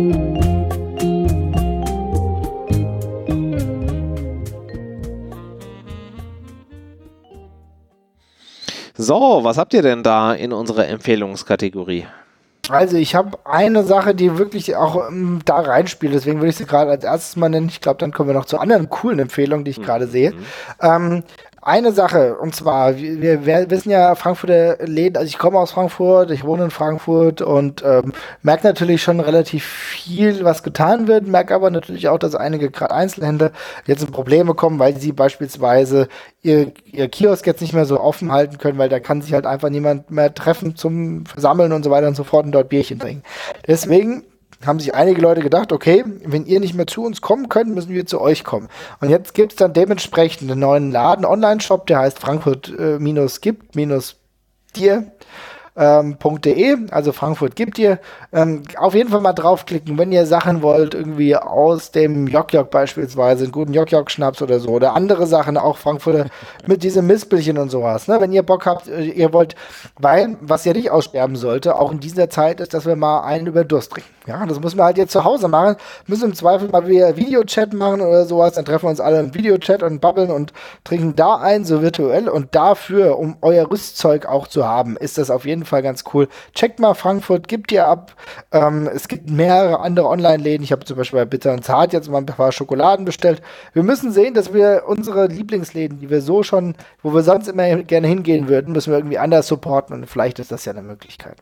So, was habt ihr denn da in unserer Empfehlungskategorie? Also ich habe eine Sache, die wirklich auch da reinspielt, deswegen würde ich sie gerade als erstes mal nennen. Ich glaube, dann kommen wir noch zu anderen coolen Empfehlungen, die ich gerade sehe. Eine Sache, und zwar, wir wissen ja, Frankfurter Läden, also ich komme aus Frankfurt, ich wohne in Frankfurt und merke natürlich schon relativ viel, was getan wird, merke aber natürlich auch, dass einige gerade Einzelhändler jetzt in Probleme kommen, weil sie beispielsweise ihr Kiosk jetzt nicht mehr so offen halten können, weil da kann sich halt einfach niemand mehr treffen zum Sammeln und so weiter und so fort und dort Bierchen trinken. Deswegen haben sich einige Leute gedacht, okay, wenn ihr nicht mehr zu uns kommen könnt, müssen wir zu euch kommen. Und jetzt gibt es dann dementsprechend einen neuen Laden, Online-Shop, der heißt Frankfurt-gibt-dir.de, also Frankfurt gibt dir. Auf jeden Fall mal draufklicken, wenn ihr Sachen wollt, irgendwie aus dem Jok-Jok beispielsweise, einen guten Jok-Jok-Schnaps oder so, oder andere Sachen, auch Frankfurter mit diesem Mispelchen und sowas. Ne? Wenn ihr Bock habt, ihr wollt, weil, was ja nicht aussterben sollte, auch in dieser Zeit ist, dass wir mal einen über Durst trinken. Ja, das müssen wir halt jetzt zu Hause machen, müssen im Zweifel mal wieder Videochat machen oder sowas, dann treffen wir uns alle im Videochat und babbeln und trinken da ein, so virtuell, und dafür, um euer Rüstzeug auch zu haben, ist das auf jeden Fall ganz cool. Checkt mal Frankfurt, gibt ihr ab. Es gibt mehrere andere Online-Läden. Ich habe zum Beispiel bei Bitter und Zart jetzt mal ein paar Schokoladen bestellt. Wir müssen sehen, dass wir unsere Lieblingsläden, die wir so schon, wo wir sonst immer gerne hingehen würden, müssen wir irgendwie anders supporten und vielleicht ist das ja eine Möglichkeit.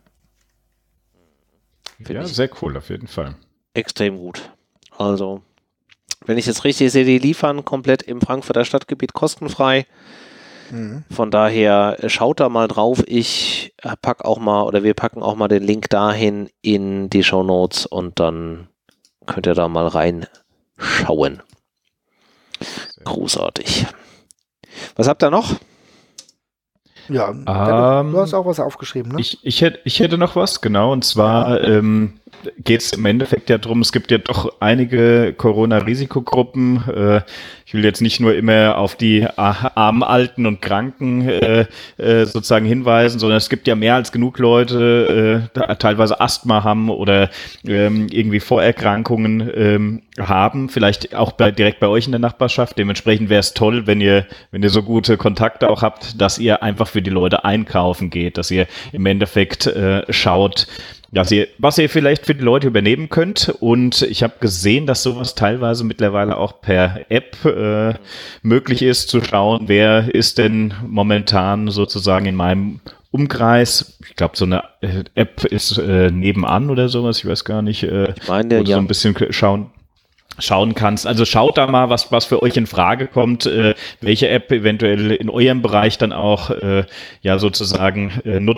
Ja, sehr cool, auf jeden Fall. Extrem gut. Also, wenn ich jetzt richtig sehe, die liefern komplett im Frankfurter Stadtgebiet kostenfrei. Von daher schaut da mal drauf. Ich pack auch mal, oder wir packen auch mal den Link dahin in die Shownotes und dann könnt ihr da mal reinschauen. Großartig. Was habt ihr noch? Ja, du hast auch was aufgeschrieben, ne? Ich hätte noch was, genau, und zwar geht es im Endeffekt ja darum, es gibt ja doch einige Corona-Risikogruppen. Ich will jetzt nicht nur immer auf die armen, Alten und Kranken sozusagen hinweisen, sondern es gibt ja mehr als genug Leute, teilweise Asthma haben oder irgendwie Vorerkrankungen haben, vielleicht auch direkt bei euch in der Nachbarschaft. Dementsprechend wäre es toll, wenn ihr so gute Kontakte auch habt, dass ihr einfach für die Leute einkaufen geht, dass ihr im Endeffekt schaut, was ihr vielleicht für die Leute übernehmen könnt. Und ich habe gesehen, dass sowas teilweise mittlerweile auch per App möglich ist, zu schauen, wer ist denn momentan sozusagen in meinem Umkreis. Ich glaube, so eine App ist nebenan oder sowas, ich weiß gar nicht. Ich meine, wo du so ein bisschen schauen kannst. Also schaut da mal, was für euch in Frage kommt, welche App eventuell in eurem Bereich dann auch sozusagen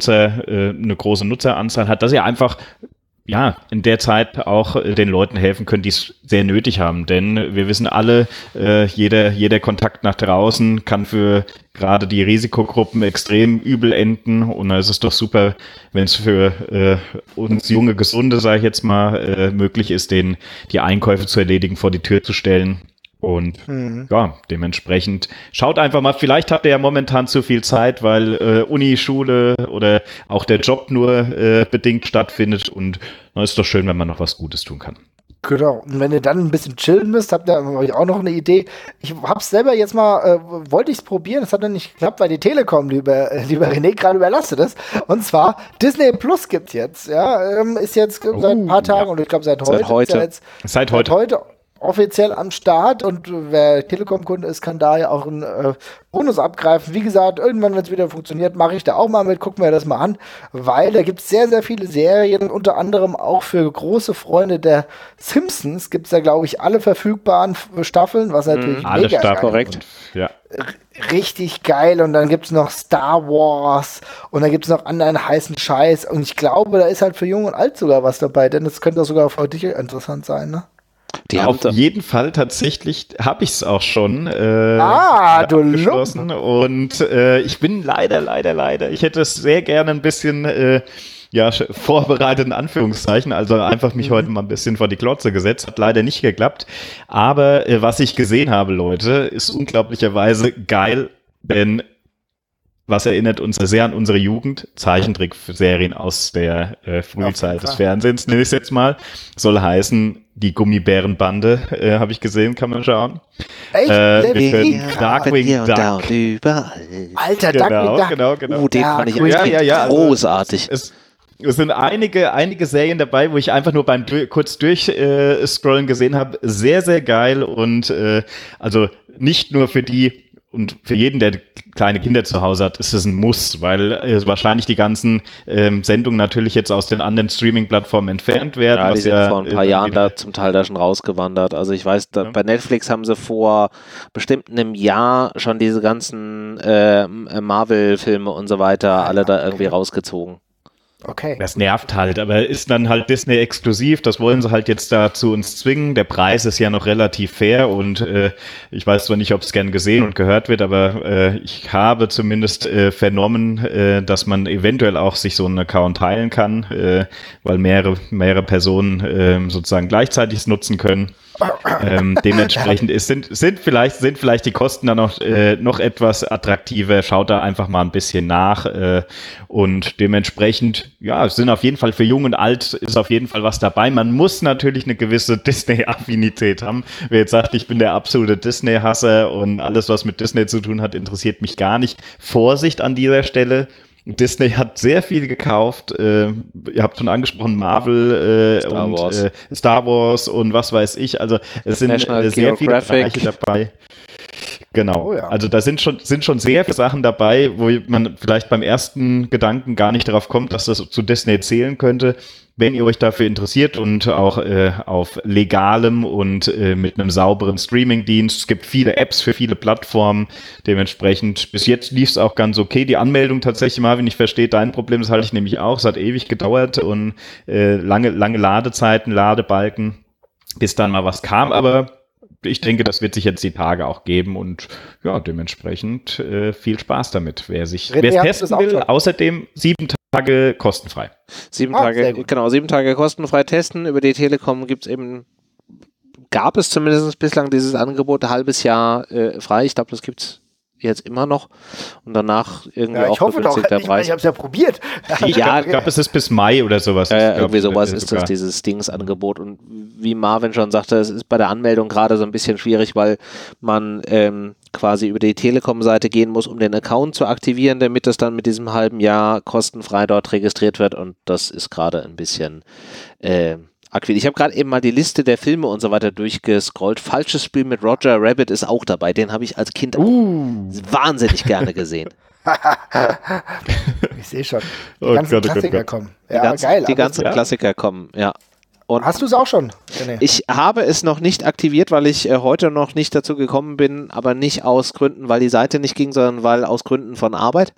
eine große Nutzeranzahl hat, dass ihr einfach in der Zeit auch den Leuten helfen könnt, die es sehr nötig haben. Denn wir wissen alle, jeder Kontakt nach draußen kann für gerade die Risikogruppen extrem übel enden. Und da ist es doch super, wenn es für uns junge Gesunde, sage ich jetzt mal, möglich ist, denen die Einkäufe zu erledigen, vor die Tür zu stellen. Und dementsprechend schaut einfach mal, vielleicht habt ihr ja momentan zu viel Zeit, weil Uni, Schule oder auch der Job nur bedingt stattfindet, und dann ist doch schön, wenn man noch was Gutes tun kann. Genau, und wenn ihr dann ein bisschen chillen müsst, habt ihr auch noch eine Idee. Ich hab's selber jetzt mal, wollte ich es probieren, das hat dann nicht geklappt, weil die Telekom, lieber René, gerade überlastet ist. Und zwar, Disney Plus gibt's jetzt, ist jetzt seit ein paar Tagen und ich glaube seit heute. Seit heute offiziell am Start, und wer Telekom-Kunde ist, kann da ja auch einen Bonus abgreifen. Wie gesagt, irgendwann, wenn es wieder funktioniert, mache ich da auch mal mit, gucken wir das mal an, weil da gibt es sehr, sehr viele Serien, unter anderem auch für große Freunde der Simpsons gibt es da, glaube ich, alle verfügbaren Staffeln, was natürlich mega geil ist. Korrekt. Ja. Richtig geil, und dann gibt es noch Star Wars und dann gibt es noch anderen heißen Scheiß, und ich glaube, da ist halt für Jung und Alt sogar was dabei, denn das könnte auch sogar für dich interessant sein, ne? Auf jeden Fall tatsächlich habe ich es auch schon du abgeschlossen, und ich bin leider, ich hätte es sehr gerne ein bisschen vorbereitet, in Anführungszeichen, also einfach mich heute mal ein bisschen vor die Glotze gesetzt, hat leider nicht geklappt, aber was ich gesehen habe, Leute, ist unglaublicherweise geil, denn was erinnert uns sehr an unsere Jugend? Zeichentrickserien aus der Frühzeit des Fernsehens, nenne ich es jetzt mal. Soll heißen, die Gummibärenbande, habe ich gesehen, kann man schauen. Echt? Darkwing Duck. Überall. Alter, Darkwing Duck. Genau. Den fand ich großartig. Es sind einige Serien dabei, wo ich einfach nur beim kurz durchscrollen gesehen habe. Sehr, sehr geil, und also nicht nur für die und für jeden, der kleine Kinder zu Hause hat, ist es ein Muss, weil wahrscheinlich die ganzen Sendungen natürlich jetzt aus den anderen Streaming-Plattformen entfernt werden. Ja, die sind vor ein paar Jahren da zum Teil da schon rausgewandert. Also ich weiß, bei Netflix haben sie vor bestimmt einem Jahr schon diese ganzen Marvel-Filme und so weiter alle da irgendwie rausgezogen. Okay. Das nervt halt, aber ist dann halt Disney exklusiv, das wollen sie halt jetzt da zu uns zwingen. Der Preis ist ja noch relativ fair, und ich weiß zwar nicht, ob es gern gesehen und gehört wird, aber ich habe zumindest vernommen, dass man eventuell auch sich so einen Account teilen kann, weil mehrere Personen sozusagen gleichzeitig es nutzen können. Dementsprechend sind vielleicht die Kosten dann noch etwas attraktiver. Schaut da einfach mal ein bisschen nach, und dementsprechend, es sind auf jeden Fall für Jung und Alt ist auf jeden Fall was dabei. Man muss natürlich eine gewisse Disney-Affinität haben. Wer jetzt sagt, ich bin der absolute Disney-Hasser und alles, was mit Disney zu tun hat, interessiert mich gar nicht. Vorsicht an dieser Stelle. Disney hat sehr viel gekauft. Ihr habt schon angesprochen, Marvel Star Wars und was weiß ich. Also es sind sehr viele Bereiche dabei. Genau. Also da sind schon sehr viele Sachen dabei, wo man vielleicht beim ersten Gedanken gar nicht darauf kommt, dass das zu Disney zählen könnte. Wenn ihr euch dafür interessiert und auch auf legalem und mit einem sauberen Streamingdienst, es gibt viele Apps für viele Plattformen, dementsprechend bis jetzt lief es auch ganz okay. Die Anmeldung tatsächlich, Marvin, ich verstehe dein Problem, das halte ich nämlich auch, es hat ewig gedauert und lange Ladezeiten, Ladebalken, bis dann mal was kam, aber ich denke, das wird sich jetzt die Tage auch geben und ja, dementsprechend viel Spaß damit, wer es testen will. Außerdem 7 Tage kostenfrei. 7 Tage kostenfrei testen. Über die Telekom gab es zumindest bislang dieses Angebot, ein halbes Jahr frei. Ich glaube, das gibt es jetzt immer noch und danach irgendwie auch begünstigter Preis. Ich habe es ja probiert. Ich glaube, es ist bis Mai oder sowas. Irgendwie sowas ist das, dieses Dingsangebot. Und wie Marvin schon sagte, es ist bei der Anmeldung gerade so ein bisschen schwierig, weil man quasi über die Telekom-Seite gehen muss, um den Account zu aktivieren, damit das dann mit diesem halben Jahr kostenfrei dort registriert wird, und das ist gerade ein bisschen ich habe gerade eben mal die Liste der Filme und so weiter durchgescrollt. Falsches Spiel mit Roger Rabbit ist auch dabei. Den habe ich als Kind wahnsinnig gerne gesehen. Ich sehe schon. Die ganzen Klassiker kommen. Ja, geil. Die ganzen Klassiker kommen, ja. Und hast du es auch schon? René? Ich habe es noch nicht aktiviert, weil ich heute noch nicht dazu gekommen bin, aber nicht aus Gründen, weil die Seite nicht ging, sondern weil aus Gründen von Arbeit.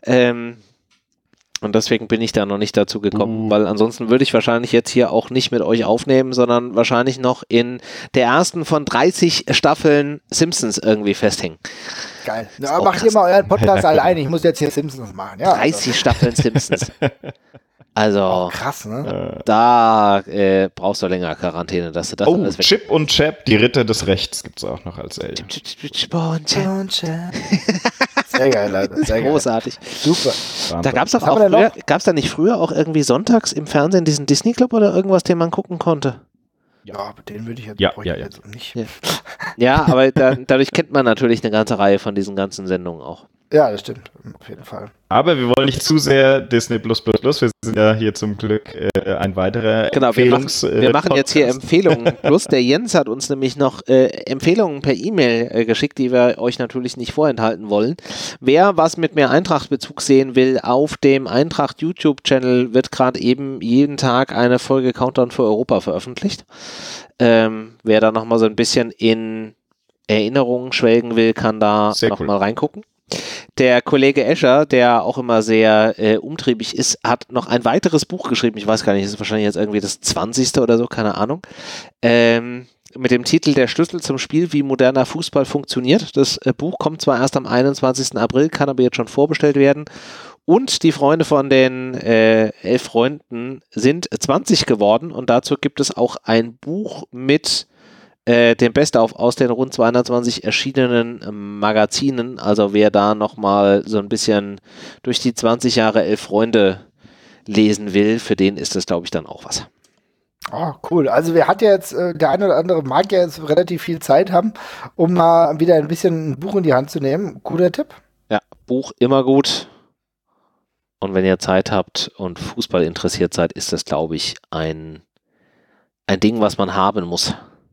Und deswegen bin ich da noch nicht dazu gekommen, weil ansonsten würde ich wahrscheinlich jetzt hier auch nicht mit euch aufnehmen, sondern wahrscheinlich noch in der ersten von 30 Staffeln Simpsons irgendwie festhängen. Geil. Ja, macht ihr mal euren Podcast alleine, ich muss jetzt hier Simpsons machen. Ja, 30 Staffeln Simpsons. Also, krass, ne? Da brauchst du länger Quarantäne, dass du das alles weg... Chip und Chap, die Ritter des Rechts, gibt es auch noch als Eltern. Chip und Chap. Sehr geil, Leute. Sehr großartig. Geil. Super. Da gab es doch auch früher, gab es da nicht früher auch irgendwie sonntags im Fernsehen diesen Disney Club oder irgendwas, den man gucken konnte? Ja, aber den würde ich jetzt jetzt nicht. Ja, aber dadurch kennt man natürlich eine ganze Reihe von diesen ganzen Sendungen auch. Ja, das stimmt. Auf jeden Fall. Aber wir wollen nicht zu sehr Disney++. Wir sind ja hier zum Glück ein weiterer wir machen jetzt hier Empfehlungen plus. Der Jens hat uns nämlich noch Empfehlungen per E-Mail geschickt, die wir euch natürlich nicht vorenthalten wollen. Wer was mit mehr Eintracht-Bezug sehen will, auf dem Eintracht-YouTube-Channel wird gerade eben jeden Tag eine Folge Countdown für Europa veröffentlicht. Wer da nochmal so ein bisschen in Erinnerungen schwelgen will, kann da nochmal reingucken. Der Kollege Escher, der auch immer sehr umtriebig ist, hat noch ein weiteres Buch geschrieben. Ich weiß gar nicht, das ist wahrscheinlich jetzt irgendwie das 20. oder so, keine Ahnung. Mit dem Titel Der Schlüssel zum Spiel, wie moderner Fußball funktioniert. Das Buch kommt zwar erst am 21. April, kann aber jetzt schon vorbestellt werden. Und die Freunde von den 11 Freunden sind 20 geworden und dazu gibt es auch ein Buch mit dem Best-of aus den rund 220 erschienenen Magazinen. Also wer da nochmal so ein bisschen durch die 20 Jahre 11 Freunde lesen will, für den ist das, glaube ich, dann auch was. Oh, cool. Also wer hat ja jetzt, der eine oder andere mag ja jetzt relativ viel Zeit haben, um mal wieder ein bisschen ein Buch in die Hand zu nehmen. Guter Tipp. Ja, Buch immer gut. Und wenn ihr Zeit habt und Fußball interessiert seid, ist das, glaube ich, ein Ding, was man haben muss.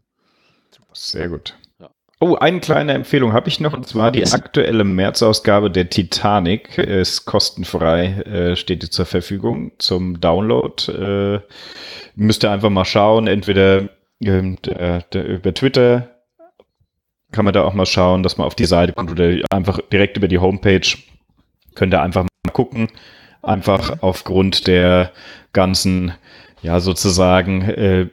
Sehr gut. Ja. Oh, eine kleine Empfehlung habe ich noch, und zwar die aktuelle März-Ausgabe der Titanic ist kostenfrei, steht die zur Verfügung zum Download. Müsst ihr einfach mal schauen, entweder über Twitter kann man da auch mal schauen, dass man auf die Seite kommt oder einfach direkt über die Homepage könnt ihr einfach mal gucken. Einfach aufgrund der ganzen, ja sozusagen,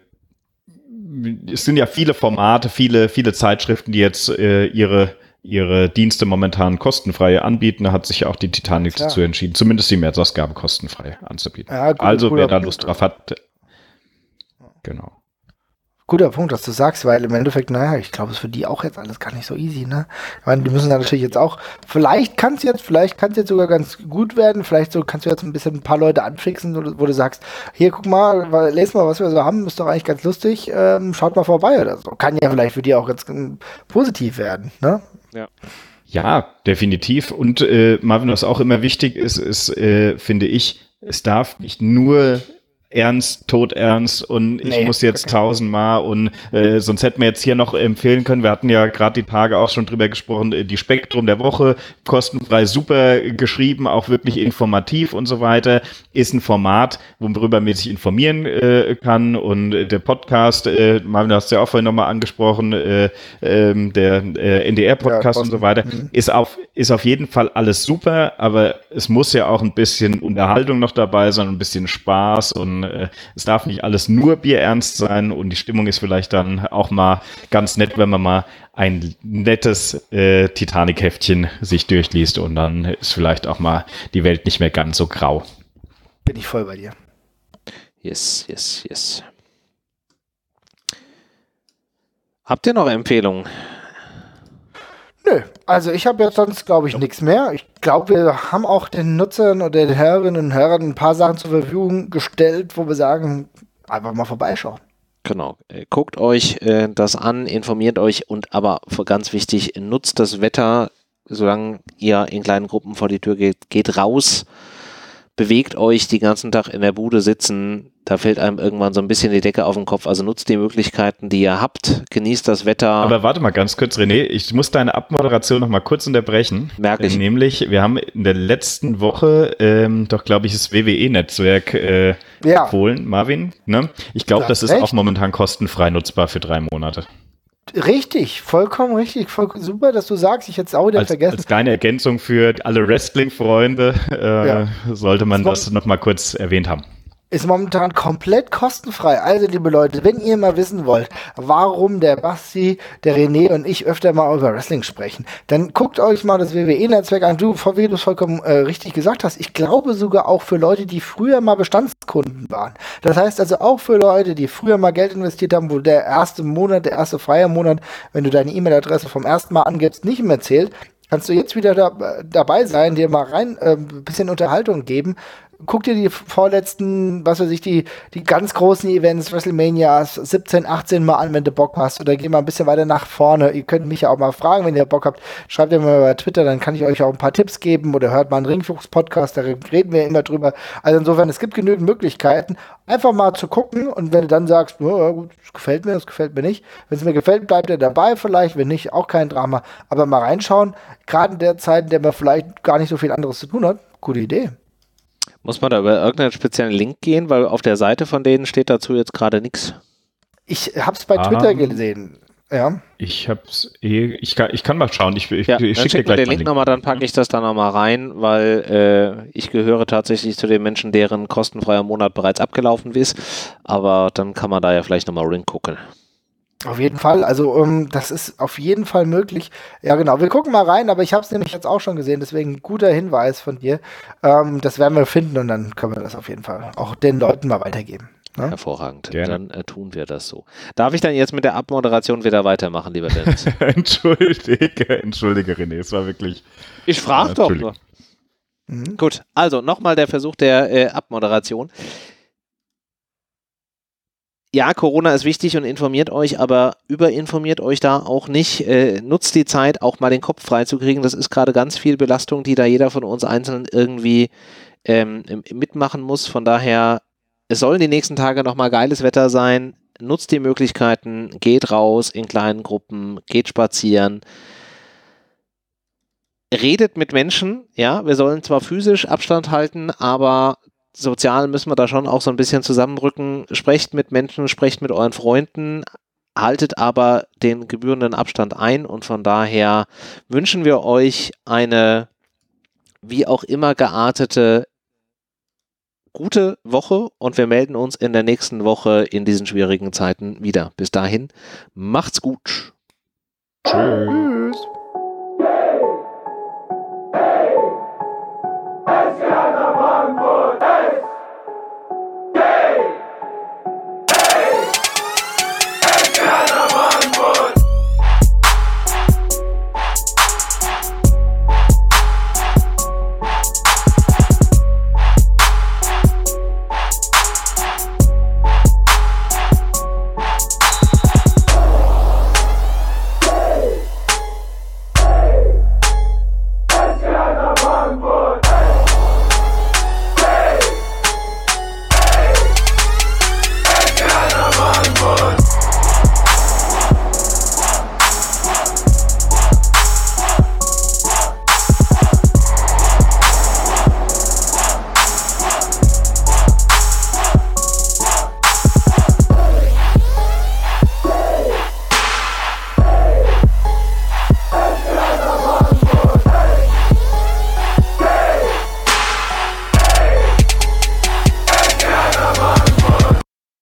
es sind ja viele Formate, viele Zeitschriften, die jetzt ihre Dienste momentan kostenfrei anbieten. Da hat sich auch die Titanic dazu entschieden, zumindest die März-Ausgabe kostenfrei anzubieten. Ja, also wer da Lust drauf hat, genau. Guter Punkt, was du sagst, weil im Endeffekt, naja, ich glaube, es ist für die auch jetzt alles gar nicht so easy, ne? Ich meine, die müssen da natürlich jetzt auch, vielleicht kann es jetzt sogar ganz gut werden, kannst du jetzt ein bisschen ein paar Leute anfixen, wo du sagst, hier, guck mal, lest mal, was wir so haben, ist doch eigentlich ganz lustig, schaut mal vorbei oder so. Kann ja vielleicht für die auch jetzt positiv werden, ne? Ja. Ja, definitiv. Und Marvin, was auch immer wichtig ist, finde ich, es darf nicht nur todernst und ich muss jetzt 1000-mal und sonst hätten wir jetzt hier noch empfehlen können, wir hatten ja gerade die Tage auch schon drüber gesprochen, die Spektrum der Woche, kostenfrei, super geschrieben, auch wirklich informativ und so weiter, ist ein Format, worüber man sich informieren kann, und der Podcast, Marvin, du hast ja auch vorhin nochmal angesprochen, der NDR-Podcast und so weiter, ist auf jeden Fall alles super, aber es muss ja auch ein bisschen Unterhaltung noch dabei sein, ein bisschen Spaß und sondern es darf nicht alles nur bierernst sein und die Stimmung ist vielleicht dann auch mal ganz nett, wenn man mal ein nettes Titanic-Heftchen sich durchliest und dann ist vielleicht auch mal die Welt nicht mehr ganz so grau. Bin ich voll bei dir. Yes, yes, yes. Habt ihr noch Empfehlungen? Nö, also ich habe jetzt sonst, glaube ich, nichts mehr. Ich glaube, wir haben auch den Nutzern oder den Hörerinnen und Hörern ein paar Sachen zur Verfügung gestellt, wo wir sagen, einfach mal vorbeischauen. Genau, guckt euch das an, informiert euch und aber ganz wichtig, nutzt das Wetter, solange ihr in kleinen Gruppen vor die Tür geht raus, bewegt euch den ganzen Tag in der Bude sitzen, da fällt einem irgendwann so ein bisschen die Decke auf den Kopf, also nutzt die Möglichkeiten, die ihr habt, genießt das Wetter. Aber warte mal ganz kurz, René, ich muss deine Abmoderation noch mal kurz unterbrechen. Merke ich. Nämlich, wir haben in der letzten Woche doch, glaube ich, das WWE-Netzwerk empfohlen, Marvin. Ne? Ich glaube, das ist auch momentan kostenfrei nutzbar für 3 Monate. Richtig, vollkommen richtig. Super, dass du sagst, ich hätte es auch wieder vergessen. Als kleine Ergänzung für alle Wrestling-Freunde sollte man das noch mal kurz erwähnt haben. Ist momentan komplett kostenfrei. Also, liebe Leute, wenn ihr mal wissen wollt, warum der Basti, der René und ich öfter mal über Wrestling sprechen, dann guckt euch mal das WWE-Netzwerk an. Wie du es vollkommen richtig gesagt hast. Ich glaube sogar auch für Leute, die früher mal Bestandskunden waren. Das heißt also auch für Leute, die früher mal Geld investiert haben, wo der erste freie Monat, wenn du deine E-Mail-Adresse vom ersten Mal angibst, nicht mehr zählt, kannst du jetzt wieder dabei sein, dir mal rein ein bisschen Unterhaltung geben. Guck dir die vorletzten, was weiß ich, die ganz großen Events, WrestleManias 17, 18 mal an, wenn du Bock hast. Oder geh mal ein bisschen weiter nach vorne. Ihr könnt mich ja auch mal fragen, wenn ihr Bock habt. Schreibt mir mal bei Twitter, dann kann ich euch auch ein paar Tipps geben. Oder hört mal einen Ringfuchs-Podcast, da reden wir immer drüber. Also insofern, es gibt genügend Möglichkeiten, einfach mal zu gucken. Und wenn du dann sagst, oh, gut, das gefällt mir nicht. Wenn es mir gefällt, bleibt ihr dabei vielleicht. Wenn nicht, auch kein Drama. Aber mal reinschauen. Gerade in der Zeit, in der man vielleicht gar nicht so viel anderes zu tun hat. Gute Idee. Muss man da über irgendeinen speziellen Link gehen, weil auf der Seite von denen steht dazu jetzt gerade nichts. Ich hab's bei Twitter gesehen. Ja. Ich kann mal schauen. Ich schicke dir gleich den Link nochmal, dann packe ich das da nochmal rein, weil ich gehöre tatsächlich zu den Menschen, deren kostenfreier Monat bereits abgelaufen ist. Aber dann kann man da ja vielleicht nochmal reingucken. Auf jeden Fall, also das ist auf jeden Fall möglich. Ja genau, wir gucken mal rein, aber ich habe es nämlich jetzt auch schon gesehen, deswegen guter Hinweis von dir. Das werden wir finden und dann können wir das auf jeden Fall auch den Leuten mal weitergeben. Ne? Hervorragend, dann tun wir das so. Darf ich dann jetzt mit der Abmoderation wieder weitermachen, lieber Dennis? Entschuldige René, es war wirklich... Ich frage doch nur. Gut, also nochmal der Versuch der Abmoderation. Ja, Corona ist wichtig und informiert euch, aber überinformiert euch da auch nicht. Nutzt die Zeit, auch mal den Kopf freizukriegen. Das ist gerade ganz viel Belastung, die da jeder von uns einzeln irgendwie mitmachen muss. Von daher, es sollen die nächsten Tage nochmal geiles Wetter sein. Nutzt die Möglichkeiten, geht raus in kleinen Gruppen, geht spazieren. Redet mit Menschen, ja, wir sollen zwar physisch Abstand halten, aber sozial müssen wir da schon auch so ein bisschen zusammenrücken. Sprecht mit Menschen, sprecht mit euren Freunden, haltet aber den gebührenden Abstand ein und von daher wünschen wir euch eine wie auch immer geartete gute Woche und wir melden uns in der nächsten Woche in diesen schwierigen Zeiten wieder. Bis dahin, macht's gut. Tschüss. Es geht